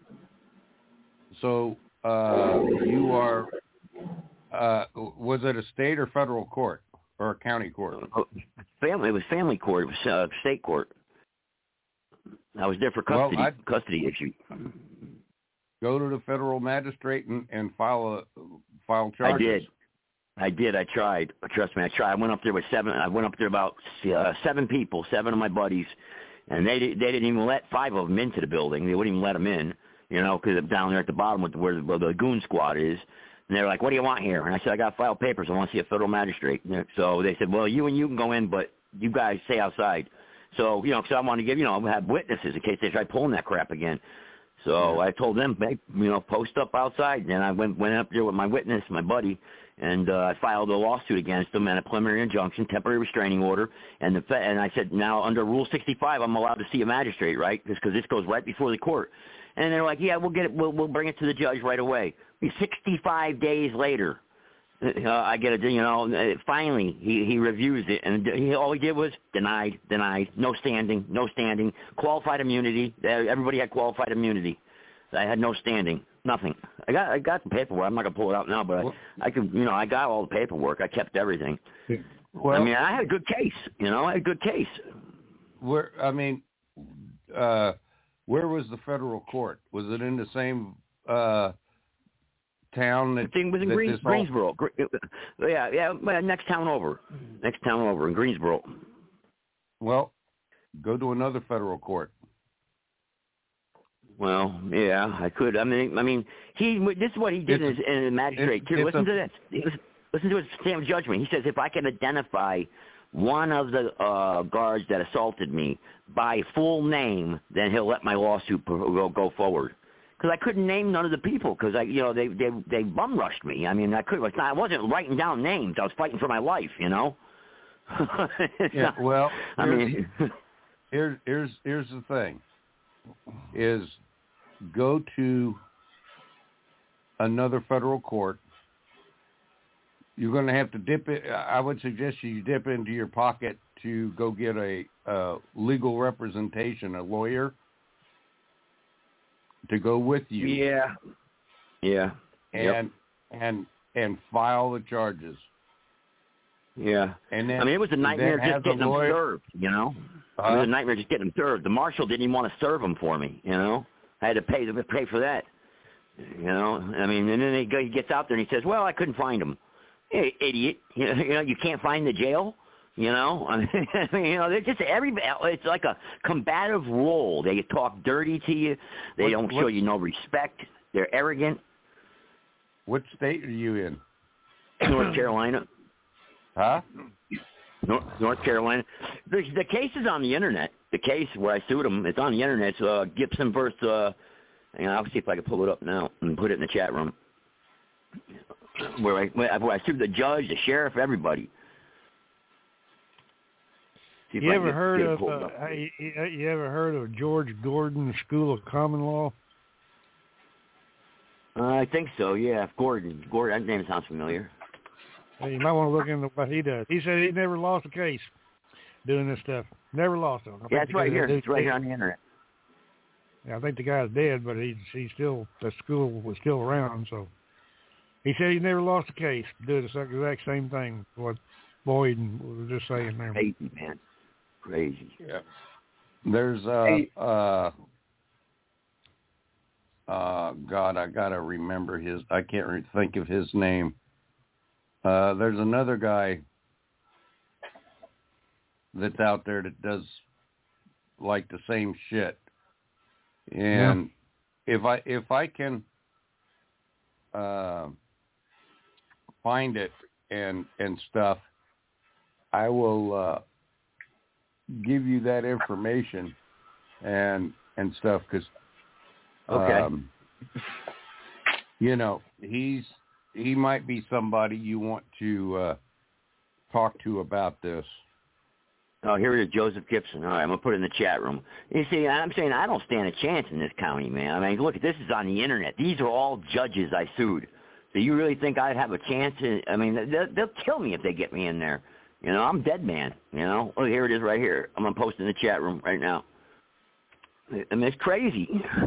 So uh, you are. Uh, was it a state or federal court or a county court? Family. It was family court. It was uh, state court. I was there for custody well, custody issue. Go to the federal magistrate and, and file a file charges. I did. I did. I tried. Trust me, I tried. I went up there with seven. I went up there about uh, seven people, seven of my buddies, and they they didn't even let five of them into the building. They wouldn't even let them in, you know, because down there at the bottom with where the, where the goon squad is. And they were like, "What do you want here?" And I said, "I got to file papers. I want to see a federal magistrate." So they said, "Well, you and you can go in, but you guys stay outside." So you know, because I want to give you know have witnesses in case they try pulling that crap again. So yeah. I told them, hey, you know, post up outside. And I went went up there with my witness, my buddy, and uh, I filed a lawsuit against them and a preliminary injunction, temporary restraining order. And the and I said, now under Rule sixty-five, I'm allowed to see a magistrate, right? Just because this goes right before the court. And they're like, yeah, we'll get it. We'll we'll bring it to the judge right away. sixty-five days later, uh, I get a you know. Finally, he he reviews it, and he all he did was denied, denied, no standing, no standing, qualified immunity. Everybody had qualified immunity. I had no standing, nothing. I got I got the paperwork. I'm not gonna pull it out now, but I, I could you know I got all the paperwork. I kept everything. Well, I mean, I had a good case. You know, I had a good case. Where I mean, uh, where was the federal court? Was it in the same? Uh, town that, the thing was in that Greens, Greensboro. Whole... Yeah, yeah, next town over. Next town over in Greensboro. Well, go to another federal court. Well, yeah, I could. I mean, I mean, he. This is what he did it's, as a magistrate too. Listen a, to this. Was, Listen to his stand judgment. He says, if I can identify one of the uh, guards that assaulted me by full name, then he'll let my lawsuit go, go forward. Because I couldn't name none of the people because I, you know, they they they bum rushed me. I mean, I could. It's not, I wasn't writing down names. I was fighting for my life. You know. yeah. Not, well, I mean, here's here's here's the thing: is go to another federal court. You're going to have to dip it. I would suggest you dip into your pocket to go get a, a legal representation, a lawyer, to go with you. Yeah. Yeah. And yep. and and file the charges. Yeah. And then, I mean, it was a nightmare just getting them served. You know, uh, it was a nightmare just getting them served. The marshal didn't even want to serve them for me. You know, I had to pay to pay for that. You know, I mean, and then he gets out there and he says, "Well, I couldn't find him." Hey, idiot! You know, you know, you can't find the jail. You know, I mean, you know, they're just every. It's like a combative role. They talk dirty to you. They what, don't what, show you no respect. They're arrogant. What state are you in? North Carolina. Huh? North, North Carolina. The, the case is on the internet. The case where I sued him, it's on the internet. It's uh, Gibson versus. Uh, and I'll see if I can pull it up now and put it in the chat room. Where I, where I sued the judge, the sheriff, everybody. You ever heard of uh, you, you ever heard of George Gordon School of Common Law? Uh, I think so. Yeah, Gordon. Gordon. That name sounds familiar. Hey, you might want to look into what he does. He said he never lost a case doing this stuff. Never lost it. Yeah, it's right here. It's right here on the internet. Yeah, I think the guy's dead, but he's he's still the school was still around, so. He said he never lost a case. Did the exact same thing. What Boyd was just saying there. Crazy, man. Crazy. Yeah. There's uh hey. uh uh God, I gotta remember his. I can't re- think of his name. Uh, there's another guy that's out there that does like the same shit. And yeah. if I if I can. Uh, find it and and stuff, I will uh, give you that information and and stuff because okay. um, you know he's he might be somebody you want to uh, talk to about this. Oh, here it is, Joseph Gibson. All right, I'm going to put it in the chat room. You see, I'm saying I don't stand a chance in this county, man. I mean, look, this is on the internet. These are all judges I sued. So you really think I'd have a chance? In, I mean, they'll, they'll kill me if they get me in there. You know, I'm dead man, you know. Oh, here it is right here. I'm going to post it in the chat room right now. I mean, it's crazy.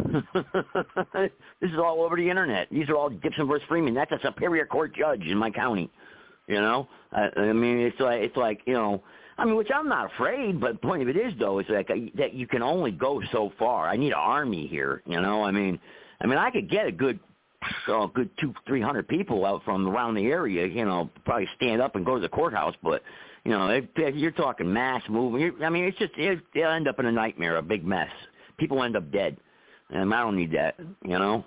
This is all over the internet. These are all Gibson versus Freeman. That's a Superior Court judge in my county, you know. I, I mean, it's like, it's like, you know, I mean, which I'm not afraid, but the point of it is, though, is like a, that you can only go so far. I need an army here, you know. I mean, I mean, I could get a good, oh, good two, three hundred people out from around the area, you know, probably stand up and go to the courthouse. But, you know, if, if you're talking mass movement. I mean, it's just it, it'll end up in a nightmare, a big mess. People end up dead, and I don't need that, you know.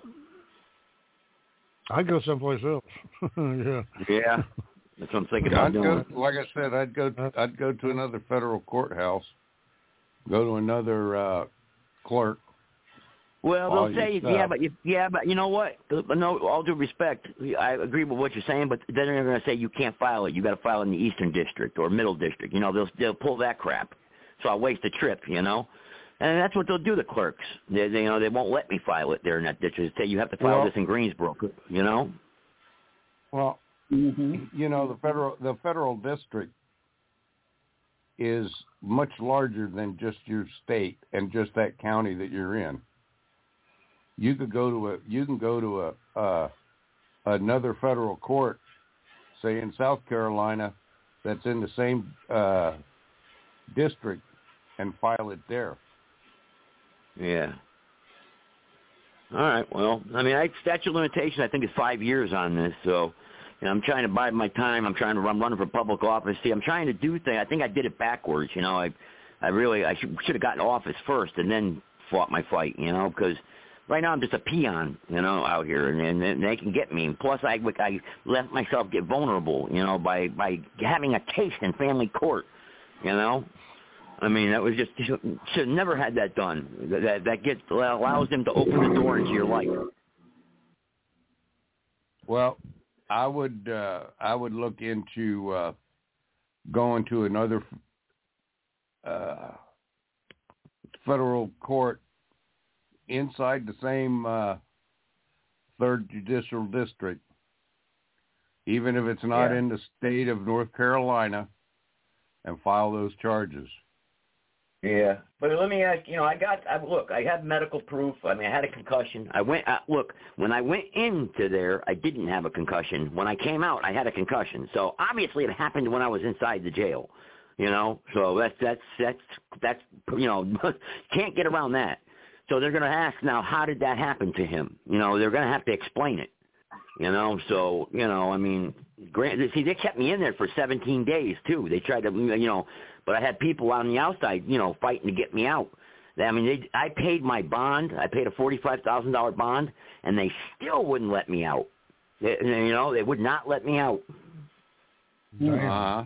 I'd go someplace else. yeah. Yeah. That's what I'm thinking I'd about go, doing. like I said, I'd go. I'd go to another federal courthouse. Go to another uh, clerk. Well, they'll say, yeah, but you, yeah, but you know what? No, all due respect, I agree with what you're saying, but then they're going to say you can't file it. You got to file it in the Eastern District or Middle District. You know, they'll they'll pull that crap. So I'll waste a trip. You know, and that's what they'll do. The clerks, they, they you know, they won't let me file it there in that district. They say you have to file well, this in Greensboro. You know. Well. Mm-hmm. You know, the federal the federal district is much larger than just your state and just that county that you're in. You could go to a you can go to a uh, another federal court, say in South Carolina, that's in the same uh, district, and file it there. Yeah. All right. Well, I mean, I, statute of limitation I think is five years on this, so. You know, I'm trying to bide my time. I'm trying to run running for public office. See, I'm trying to do things. I think I did it backwards. You know, I, I really I should, should have gotten office first and then fought my fight. You know, because right now I'm just a peon, you know, out here, and, and they can get me. And plus, I I let myself get vulnerable, you know, by by having a case in family court, you know. I mean, that was just should have never had that done. That that gets allows them to open the door into your life. Well, I would uh, I would look into uh, going to another uh, federal court inside the same uh, third judicial district, even if it's not Yeah. in the state of North Carolina, and file those charges. Yeah, but let me ask, you know, I got, I, look, I have medical proof. I mean, I had a concussion. I went, uh, look, when I went into there, I didn't have a concussion. When I came out, I had a concussion. So obviously it happened when I was inside the jail, you know. So that's, that's, that's, that's, you know, can't get around that. So they're going to ask now, how did that happen to him? You know, they're going to have to explain it, you know. So, you know, I mean, granted, see, they kept me in there for seventeen days, too. They tried to, you know, but I had people on the outside, you know, fighting to get me out. I mean, they, I paid my bond. I paid a forty-five thousand dollars bond, and they still wouldn't let me out. They, you know, they would not let me out. Uh-huh.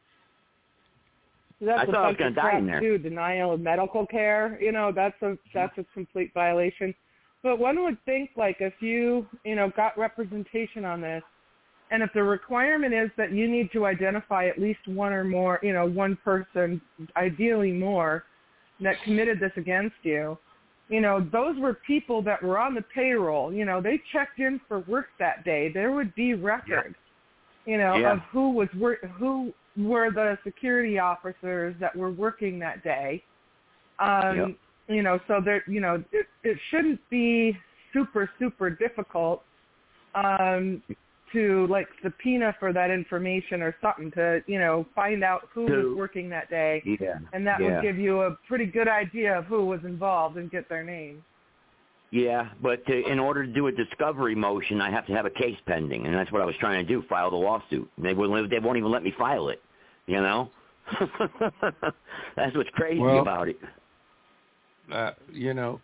That's I a thought I was bunch going of to die crap in there. too. Denial of medical care. You know, that's a that's a complete violation. But one would think, like, if you you know got representation on this, and if the requirement is that you need to identify at least one or more, you know, one person, ideally more, that committed this against you, you know, those were people that were on the payroll. You know, they checked in for work that day. There would be records, yeah. you know, Yeah. of who was wor- who were the security officers that were working that day. Um, Yep. You know, so there, you know, it, it shouldn't be super, super difficult um, to, like, subpoena for that information or something to, you know, find out who To- was working that day. Yeah. And that yeah. would give you a pretty good idea of who was involved and get their name. Yeah, but to, in order to do a discovery motion, I have to have a case pending, and that's what I was trying to do, file the lawsuit. They won't, they won't even let me file it, you know? That's what's crazy Well, about it. Uh, you know,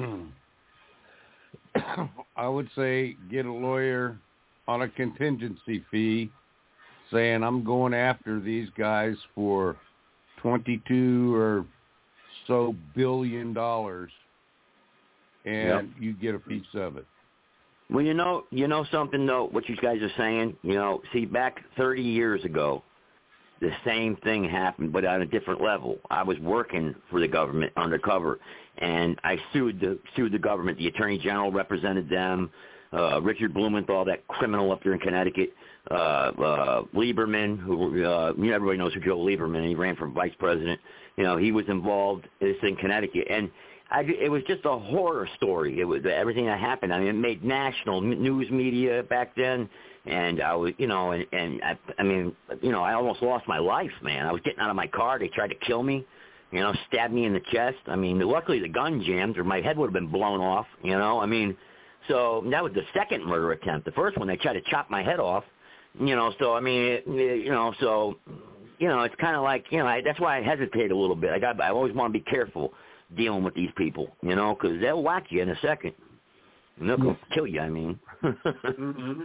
I would say get a lawyer on a contingency fee saying I'm going after these guys for twenty-two or so billion dollars, and Yep. you get a piece of it. Well, you know, you know something, though, what you guys are saying, you know, see, back thirty years ago, the same thing happened, but on a different level. I was working for the government undercover, and I sued the sued the government. The Attorney General represented them. Uh, Richard Blumenthal, that criminal up there in Connecticut. Uh, uh, Lieberman, who uh, you know, everybody knows who Joe Lieberman. He ran for vice president. You know, he was involved in this in Connecticut, and I, it was just a horror story. It was everything that happened. I mean, it made national news media back then. And I was, you know, and, and I, I mean, you know, I almost lost my life, man. I was getting out of my car. They tried to kill me, you know, stabbed me in the chest. I mean, luckily the gun jammed or my head would have been blown off, you know. I mean, so that was the second murder attempt. The first one, they tried to chop my head off, you know. So, I mean, it, you know, so, you know, it's kind of like, you know, I, that's why I hesitate a little bit. I got, I always want to be careful dealing with these people, you know, because they'll whack you in a second. And they'll go kill you, I mean. Mm-hmm.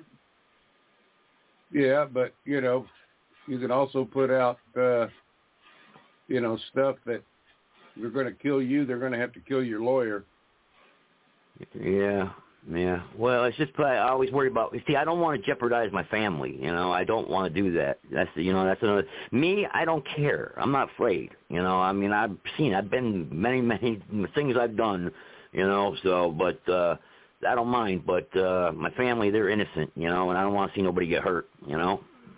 Yeah, but, you know, you can also put out, uh, you know, stuff that they're going to kill you, they're going to have to kill your lawyer. Yeah, yeah. Well, it's just I always worry about. See, I don't want to jeopardize my family. You know, I don't want to do that. That's the, you know, that's another. Me, I don't care. I'm not afraid. You know, I mean, I've seen, I've been many, many things I've done. You know, so but uh, I don't mind. But uh, my family, they're innocent. You know, and I don't want to see nobody get hurt. You know.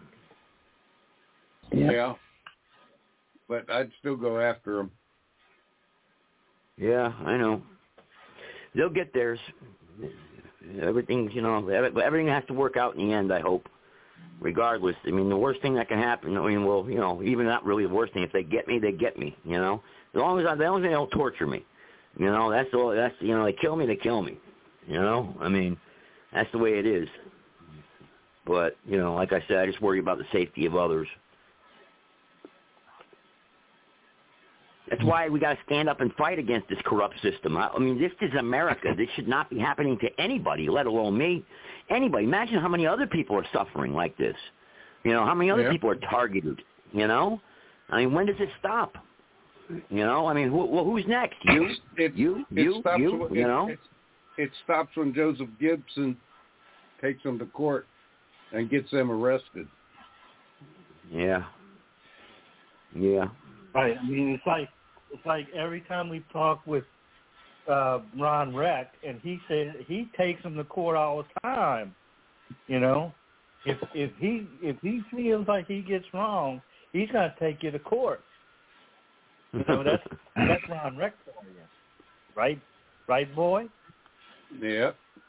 Yeah. yeah. But I'd still go after them. Yeah, I know. They'll get theirs. Everything's, you know, everything has to work out in the end, I hope, regardless. I mean, the worst thing that can happen, I mean, well, you know, even not really the worst thing. If they get me, they get me, you know. As long as, I, as long as they don't torture me, you know, that's all, that's, you know, they kill me, they kill me, you know. I mean, that's the way it is. But, you know, like I said, I just worry about the safety of others. That's why we got to stand up and fight against this corrupt system. I, I mean, this is America. This should not be happening to anybody, let alone me. Anybody. Imagine how many other people are suffering like this. You know, how many other yeah. people are targeted, you know? I mean, when does it stop? You know, I mean, who, well, who's next? You? It, you? it You? stops You? when, You it, know? It, it stops when Joseph Gibson takes them to court and gets them arrested. Yeah. Yeah. Right. I mean, it's like it's like every time we talk with uh, Ron Reck, and he says he takes them to court all the time. You know, if if he if he feels like he gets wrong, he's going to take you to court. You know, that's that's Ron Reck for you, right? Right, boy? Yeah.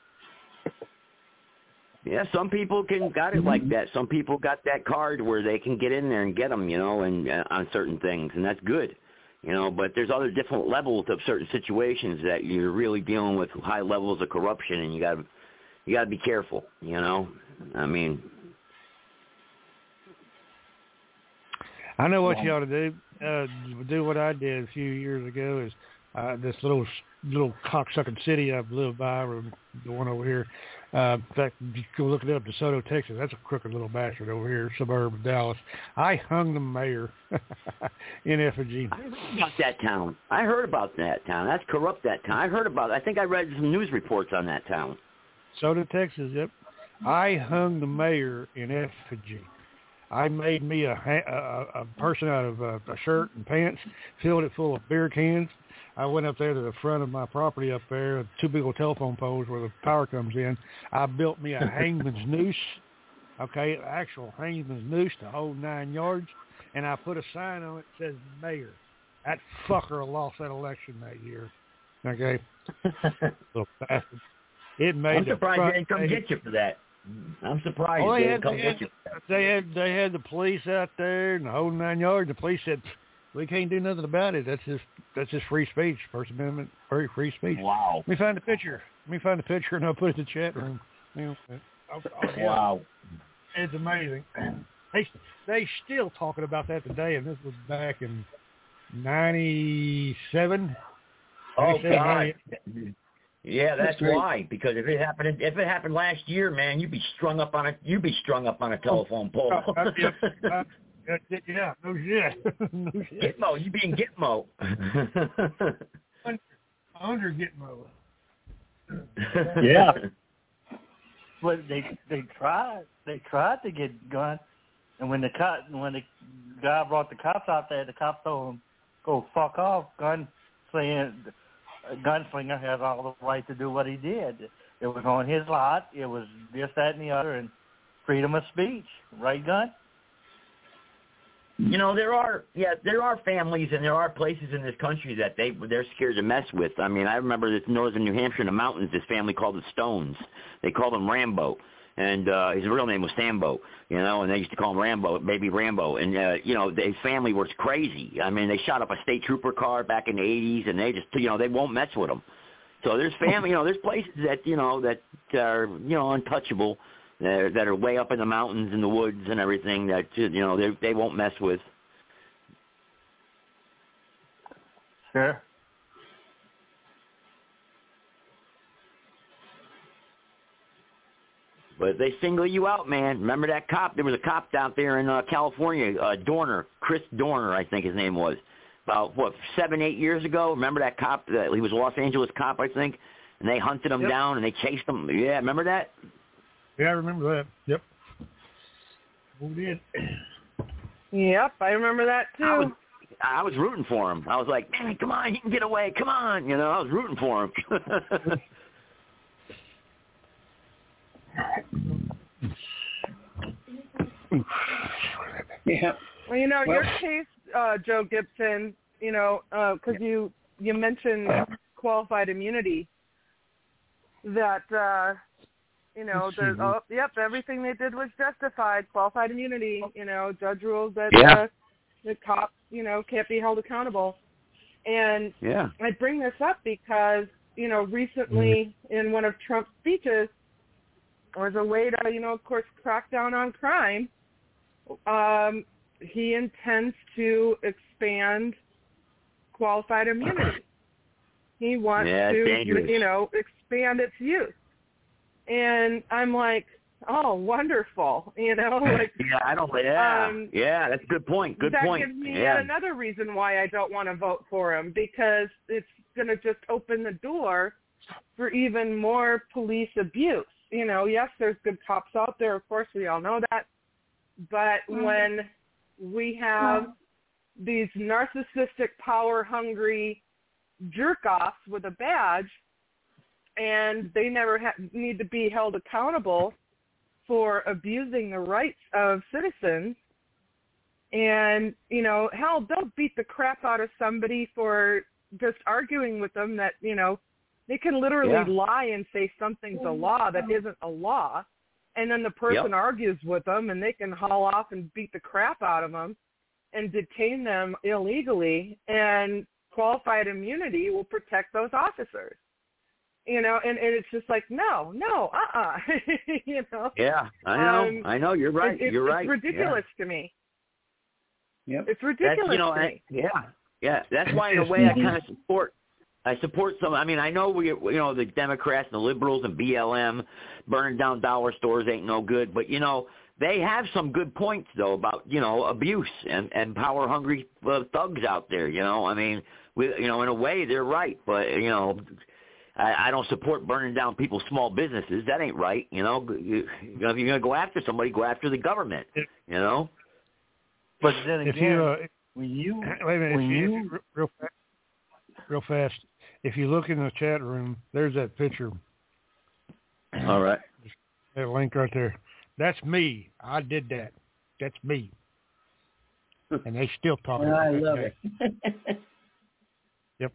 Yeah, some people can got it like that. Some people got that card where they can get in there and get them, you know, and uh, on certain things, and that's good, you know. But there's other different levels of certain situations that you're really dealing with high levels of corruption, and you got to you got to be careful, you know. I mean, I know what you ought to do. Uh, do what I did a few years ago is uh, this little little cocksucking city I've lived by, or the one over here. Uh, in fact, you go look it up, DeSoto, Texas. That's a crooked little bastard over here, suburb of Dallas. I hung the mayor in effigy. I heard about that town. I heard about that town. That's corrupt, that town. I heard about it. I think I read some news reports on that town. DeSoto, Texas, yep. I hung the mayor in effigy. I made me a, a, a person out of a, a shirt and pants, filled it full of beer cans. I went up there to the front of my property up there, two big old telephone poles where the power comes in. I built me a hangman's noose, okay, actual hangman's noose to hold nine yards, and I put a sign on it that says mayor. That fucker lost that election that year, okay? Little bastard. It made I'm surprised the they didn't come page. get you for that. I'm surprised Oh, they, they, didn't had, come they, get had, you for that. they had they had the police out there and the whole nine yards. The police said, we can't do nothing about it. That's just that's just free speech, First Amendment, very free speech. Wow. Let me find the picture. Let me find the picture and I'll put it in the chat room. You know, I'll, I'll, wow. It's amazing. They they still talking about that today, and this was back in ninety-seven. Oh God. Yeah, that's That's great. why. Because if it happened, if it happened last year, man, you'd be strung up on a, you'd be strung up on a telephone pole. Uh, uh, yeah, uh, yeah, no shit. no shit. Gitmo, you being Gitmo. Under Gitmo. Yeah. But they they tried they tried to get Gunn, and when the cop when the guy brought the cops out there, the cops told him, "Go fuck off." Gunn saying. A gunslinger has all the right to do what he did. It was on his lot. It was this, that, and the other, and freedom of speech. Right, Gunn? You know, there are yeah, there are families and there are places in this country that they they're scared to mess with. I mean, I remember this northern New Hampshire in the mountains. This family called the Stones. They called him Rambo, and uh, his real name was Sambo. You know, and they used to call him Rambo, Baby Rambo. And uh, you know, his family was crazy. I mean, they shot up a state trooper car back in the eighties, and they just you know they won't mess with them. So there's family, you know, there's places that you know that are you know untouchable. That, that are way up in the mountains and the woods and everything that you know they they won't mess with. Sure. But they single you out, man. Remember that cop? There was a cop out there in uh, California, uh, Dorner, Chris Dorner, I think his name was. About what seven, eight years ago. Remember that cop? Uh, he was a Los Angeles cop, I think, and they hunted him Yep. down and they chased him. Yeah, remember that? Yeah, I remember that. Yep. We did. Yep, I remember that too. I was, I was rooting for him. I was like, man, come on, he can get away. Come on. You know, I was rooting for him. Yeah. Well, you know, Well- your case, uh, Joe Gibson, you know, because uh, you, you mentioned qualified immunity, that, uh, you know, the, oh, yep, everything they did was justified, qualified immunity, you know, judge rules that Yeah. uh, the cops, you know, can't be held accountable. And Yeah. I bring this up because, you know, recently in one of Trump's speeches, as a way to, you know, of course, crack down on crime, um, he intends to expand qualified immunity. He wants yeah, to, dangerous. you know, expand its use. And I'm like, oh, wonderful, you know. Like, yeah, I don't. Yeah, um, yeah, that's a good point. Good that point. gives me yeah. yet another reason why I don't want to vote for him, because it's going to just open the door for even more police abuse. You know, yes, there's good cops out there. Of course, we all know that. But when we have these narcissistic, power-hungry jerk-offs with a badge, and they never ha- need to be held accountable for abusing the rights of citizens, and, you know, hell, they'll beat the crap out of somebody for just arguing with them that, you know, they can literally Yeah. lie and say something's a law that isn't a law, and then the person Yep. argues with them, and they can haul off and beat the crap out of them and detain them illegally, and qualified immunity will protect those officers. You know, and, and it's just like, no, no, uh-uh, you know. Yeah, I know. Um, I know. You're right. It, it, You're it's right. ridiculous to me. Yep. It's ridiculous That's, you know, to I, me. yeah, yeah. That's why, in a way, I kind of support. I support some. I mean, I know we, you know, the Democrats and the liberals and B L M burning down dollar stores ain't no good, but you know, they have some good points though about, you know, abuse and and power hungry uh, thugs out there. You know, I mean, we, you know, in a way they're right, but you know. I, I don't support burning down people's small businesses. That ain't right, you know. You, you know, if you're going to go after somebody, go after the government, you know. But then again, if you, uh, when you, wait a minute, when if you, you, real fast, real fast, if you look in the chat room, there's that picture. All right. That link right there. That's me. I did that. That's me. And they still talking about I that love guy. it. Yep.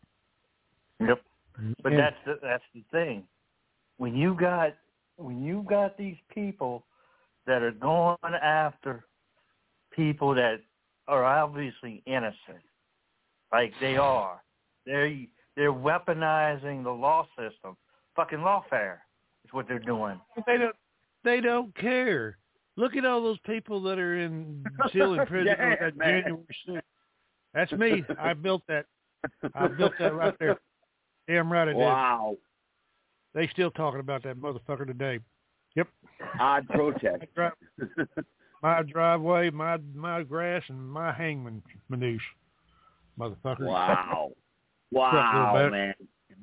Yep. But Yeah. that's the, that's the thing. When you got when you got these people that are going after people that are obviously innocent, like they are, they're they're weaponizing the law system. Fucking lawfare is what they're doing. They don't. They don't care. Look at all those people that are in still in prison Yeah, on that man. January sixth. That's me. I built that. I built that right there. Damn right I did. Wow. They still talking about that motherfucker today. Yep. Odd protest. my, dri- my driveway, my my grass, and my hangman manouche. Motherfucker. Wow. What's up, little Wow, bat? man.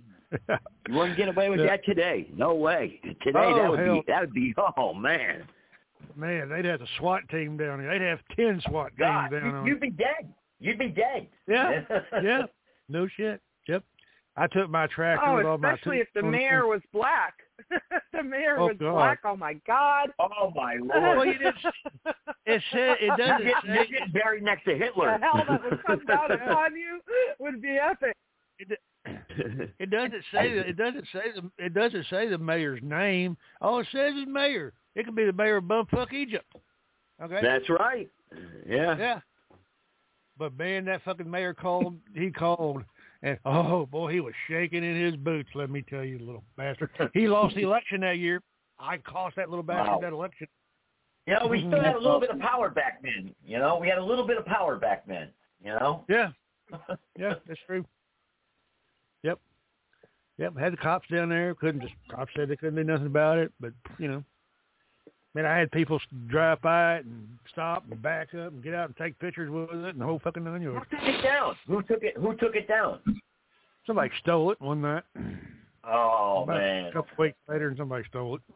You wouldn't get away with Yeah. that today. No way. Today Oh, that would hell. be that would be oh man. Man, they'd have a SWAT team down here. They'd have ten SWAT teams God, down you, on you'd be dead. You'd be dead. Yeah. Yeah. No shit. Yep. I took my tractor Oh, with all my especially two- if the mayor was black. The mayor Oh, was God. black. Oh my God. Oh my Well, lord. you didn't. It said it You're doesn't getting, say. you're getting buried next to Hitler. The hell that would come down upon you would be epic. It, it doesn't say that. It doesn't say the. It doesn't say the mayor's name. All it says is mayor. It could be the mayor of bumfuck Egypt. Okay. That's right. Yeah. Yeah. But man, that fucking mayor called. He called, and oh boy, he was shaking in his boots. Let me tell you, little bastard. He lost the election that year. I cost that little bastard Wow. that election. You know, we still had a little bit of power back then. You know, we had a little bit of power back then. You know. Yeah. Yeah, that's true. Yep. Yep. Had the cops down there. Couldn't just cops said they couldn't do nothing about it. But you know, man, I had people drive by it and stop and back up and get out and take pictures with it and the whole fucking nine yards. Who took it down? Who took it? Who took it down? Somebody stole it one night. Oh About man. A couple weeks later, and somebody stole it.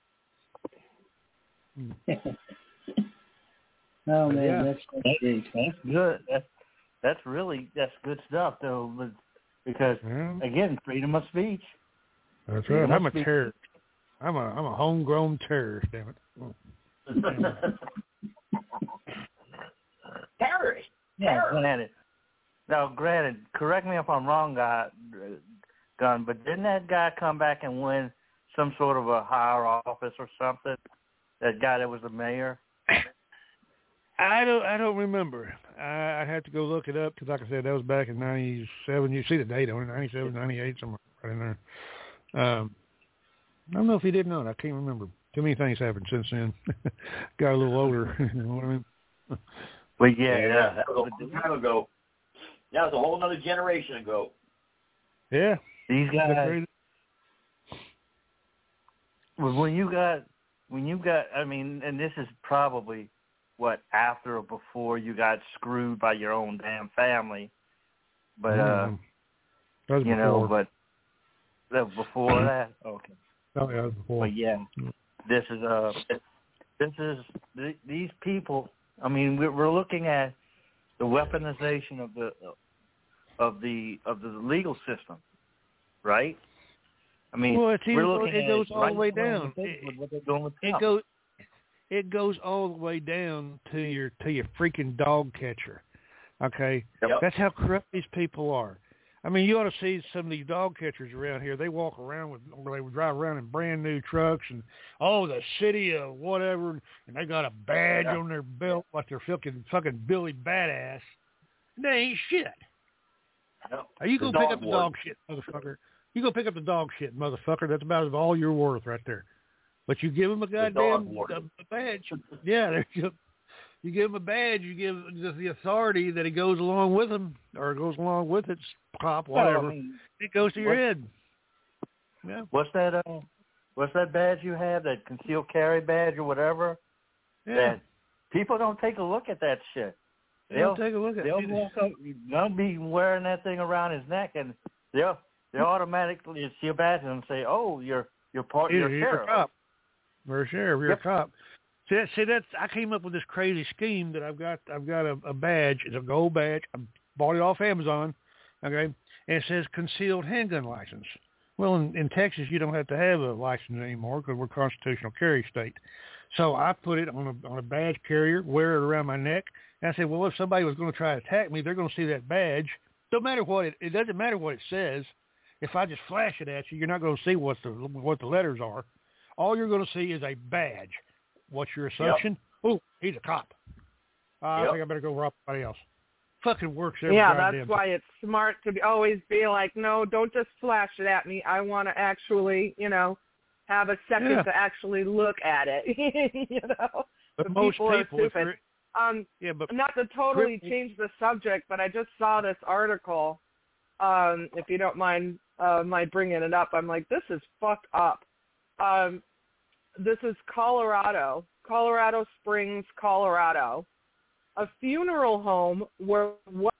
Oh But man, yeah. that's That's, that's good. That's that's really that's good stuff though, but because Yeah. again, freedom of speech. That's Freedom right. of I'm a speech. terrorist. I'm a I'm a homegrown terrorist. Damn it. Oh. Terrorist. Yeah, Terrorist. granted. Now, granted, correct me if I'm wrong, guy, Gun, but didn't that guy come back and win some sort of a higher office or something? That guy that was the mayor. I don't. I don't remember. I, I'd have to go look it up because, like I said, that was back in ninety-seven. You see the date on it, ninety-seven, ninety-eight, somewhere right in there. Um, I don't know if he did or not. I can't remember. Too many things happened since then. Got a little older. You know what I mean? Well, yeah, Yeah, that was a long time ago. That was a whole other generation ago. Yeah. These guys. When you got, when you got, I mean, and this is probably what after or before you got screwed by your own damn family, but yeah. uh, you before. know, but that was before that. Okay. Oh yeah, before. But yeah, this is uh, this is th- these people. I mean, we're, we're looking at the weaponization of the of the of the legal system, right? I mean, well, it's we're even, looking it at goes all right the way down. It, what they're doing with it goes, it goes all the way down to your to your freaking dog catcher. Okay, yep. That's how corrupt these people are. I mean, you ought to see some of these dog catchers around here. They walk around with, they drive around in brand new trucks, and oh, the city of whatever, and they got a badge yeah. on their belt like they're fucking fucking Billy Badass. And they ain't shit. Yep. Are you the gonna pick up warden. the dog shit, motherfucker? You go pick up the dog shit, motherfucker. That's about all you're worth right there. But you give him a goddamn a, a badge. Yeah, there you go. You give him a badge. You give just the authority that it goes along with him, or goes along with it, cop, whatever. Well, I mean, it goes to your what, head. Yeah. What's that? Uh, what's that badge you have? That concealed carry badge or whatever? Yeah. That people don't take a look at that shit. They they'll don't take a look at they'll it. Walk up, they'll be wearing that thing around his neck, and they'll they automatically see a badge and say, "Oh, you're you're part you're, you're, you're sheriff. a cop. You're a sheriff. You're yep. a cop." See, that, see, that's I came up with this crazy scheme that I've got. I've got a, a badge. It's a gold badge. I bought it off Amazon. Okay, and it says concealed handgun license. Well, in, in Texas, you don't have to have a license anymore because we're a constitutional carry state. So I put it on a on a badge carrier, wear it around my neck. And I said, well, if somebody was going to try to attack me, they're going to see that badge. No matter what it, it doesn't matter what it says. If I just flash it at you, you're not going to see what the what the letters are. All you're going to see is a badge. What's your assumption? Yep. Oh, he's a cop. Uh, yep. I think I better go rob somebody else. Fucking works every Yeah, goddamn that's why it's smart to be, always be like, no, don't just flash it at me. I want to actually, you know, have a second yeah. to actually look at it. you know, but the most people, people, are stupid. Um, yeah, but not to totally change the subject, but I just saw this article. Um, if you don't mind uh, my bringing it up, I'm like, this is fucked up. Um, this is Colorado, Colorado Springs, Colorado, a funeral home where what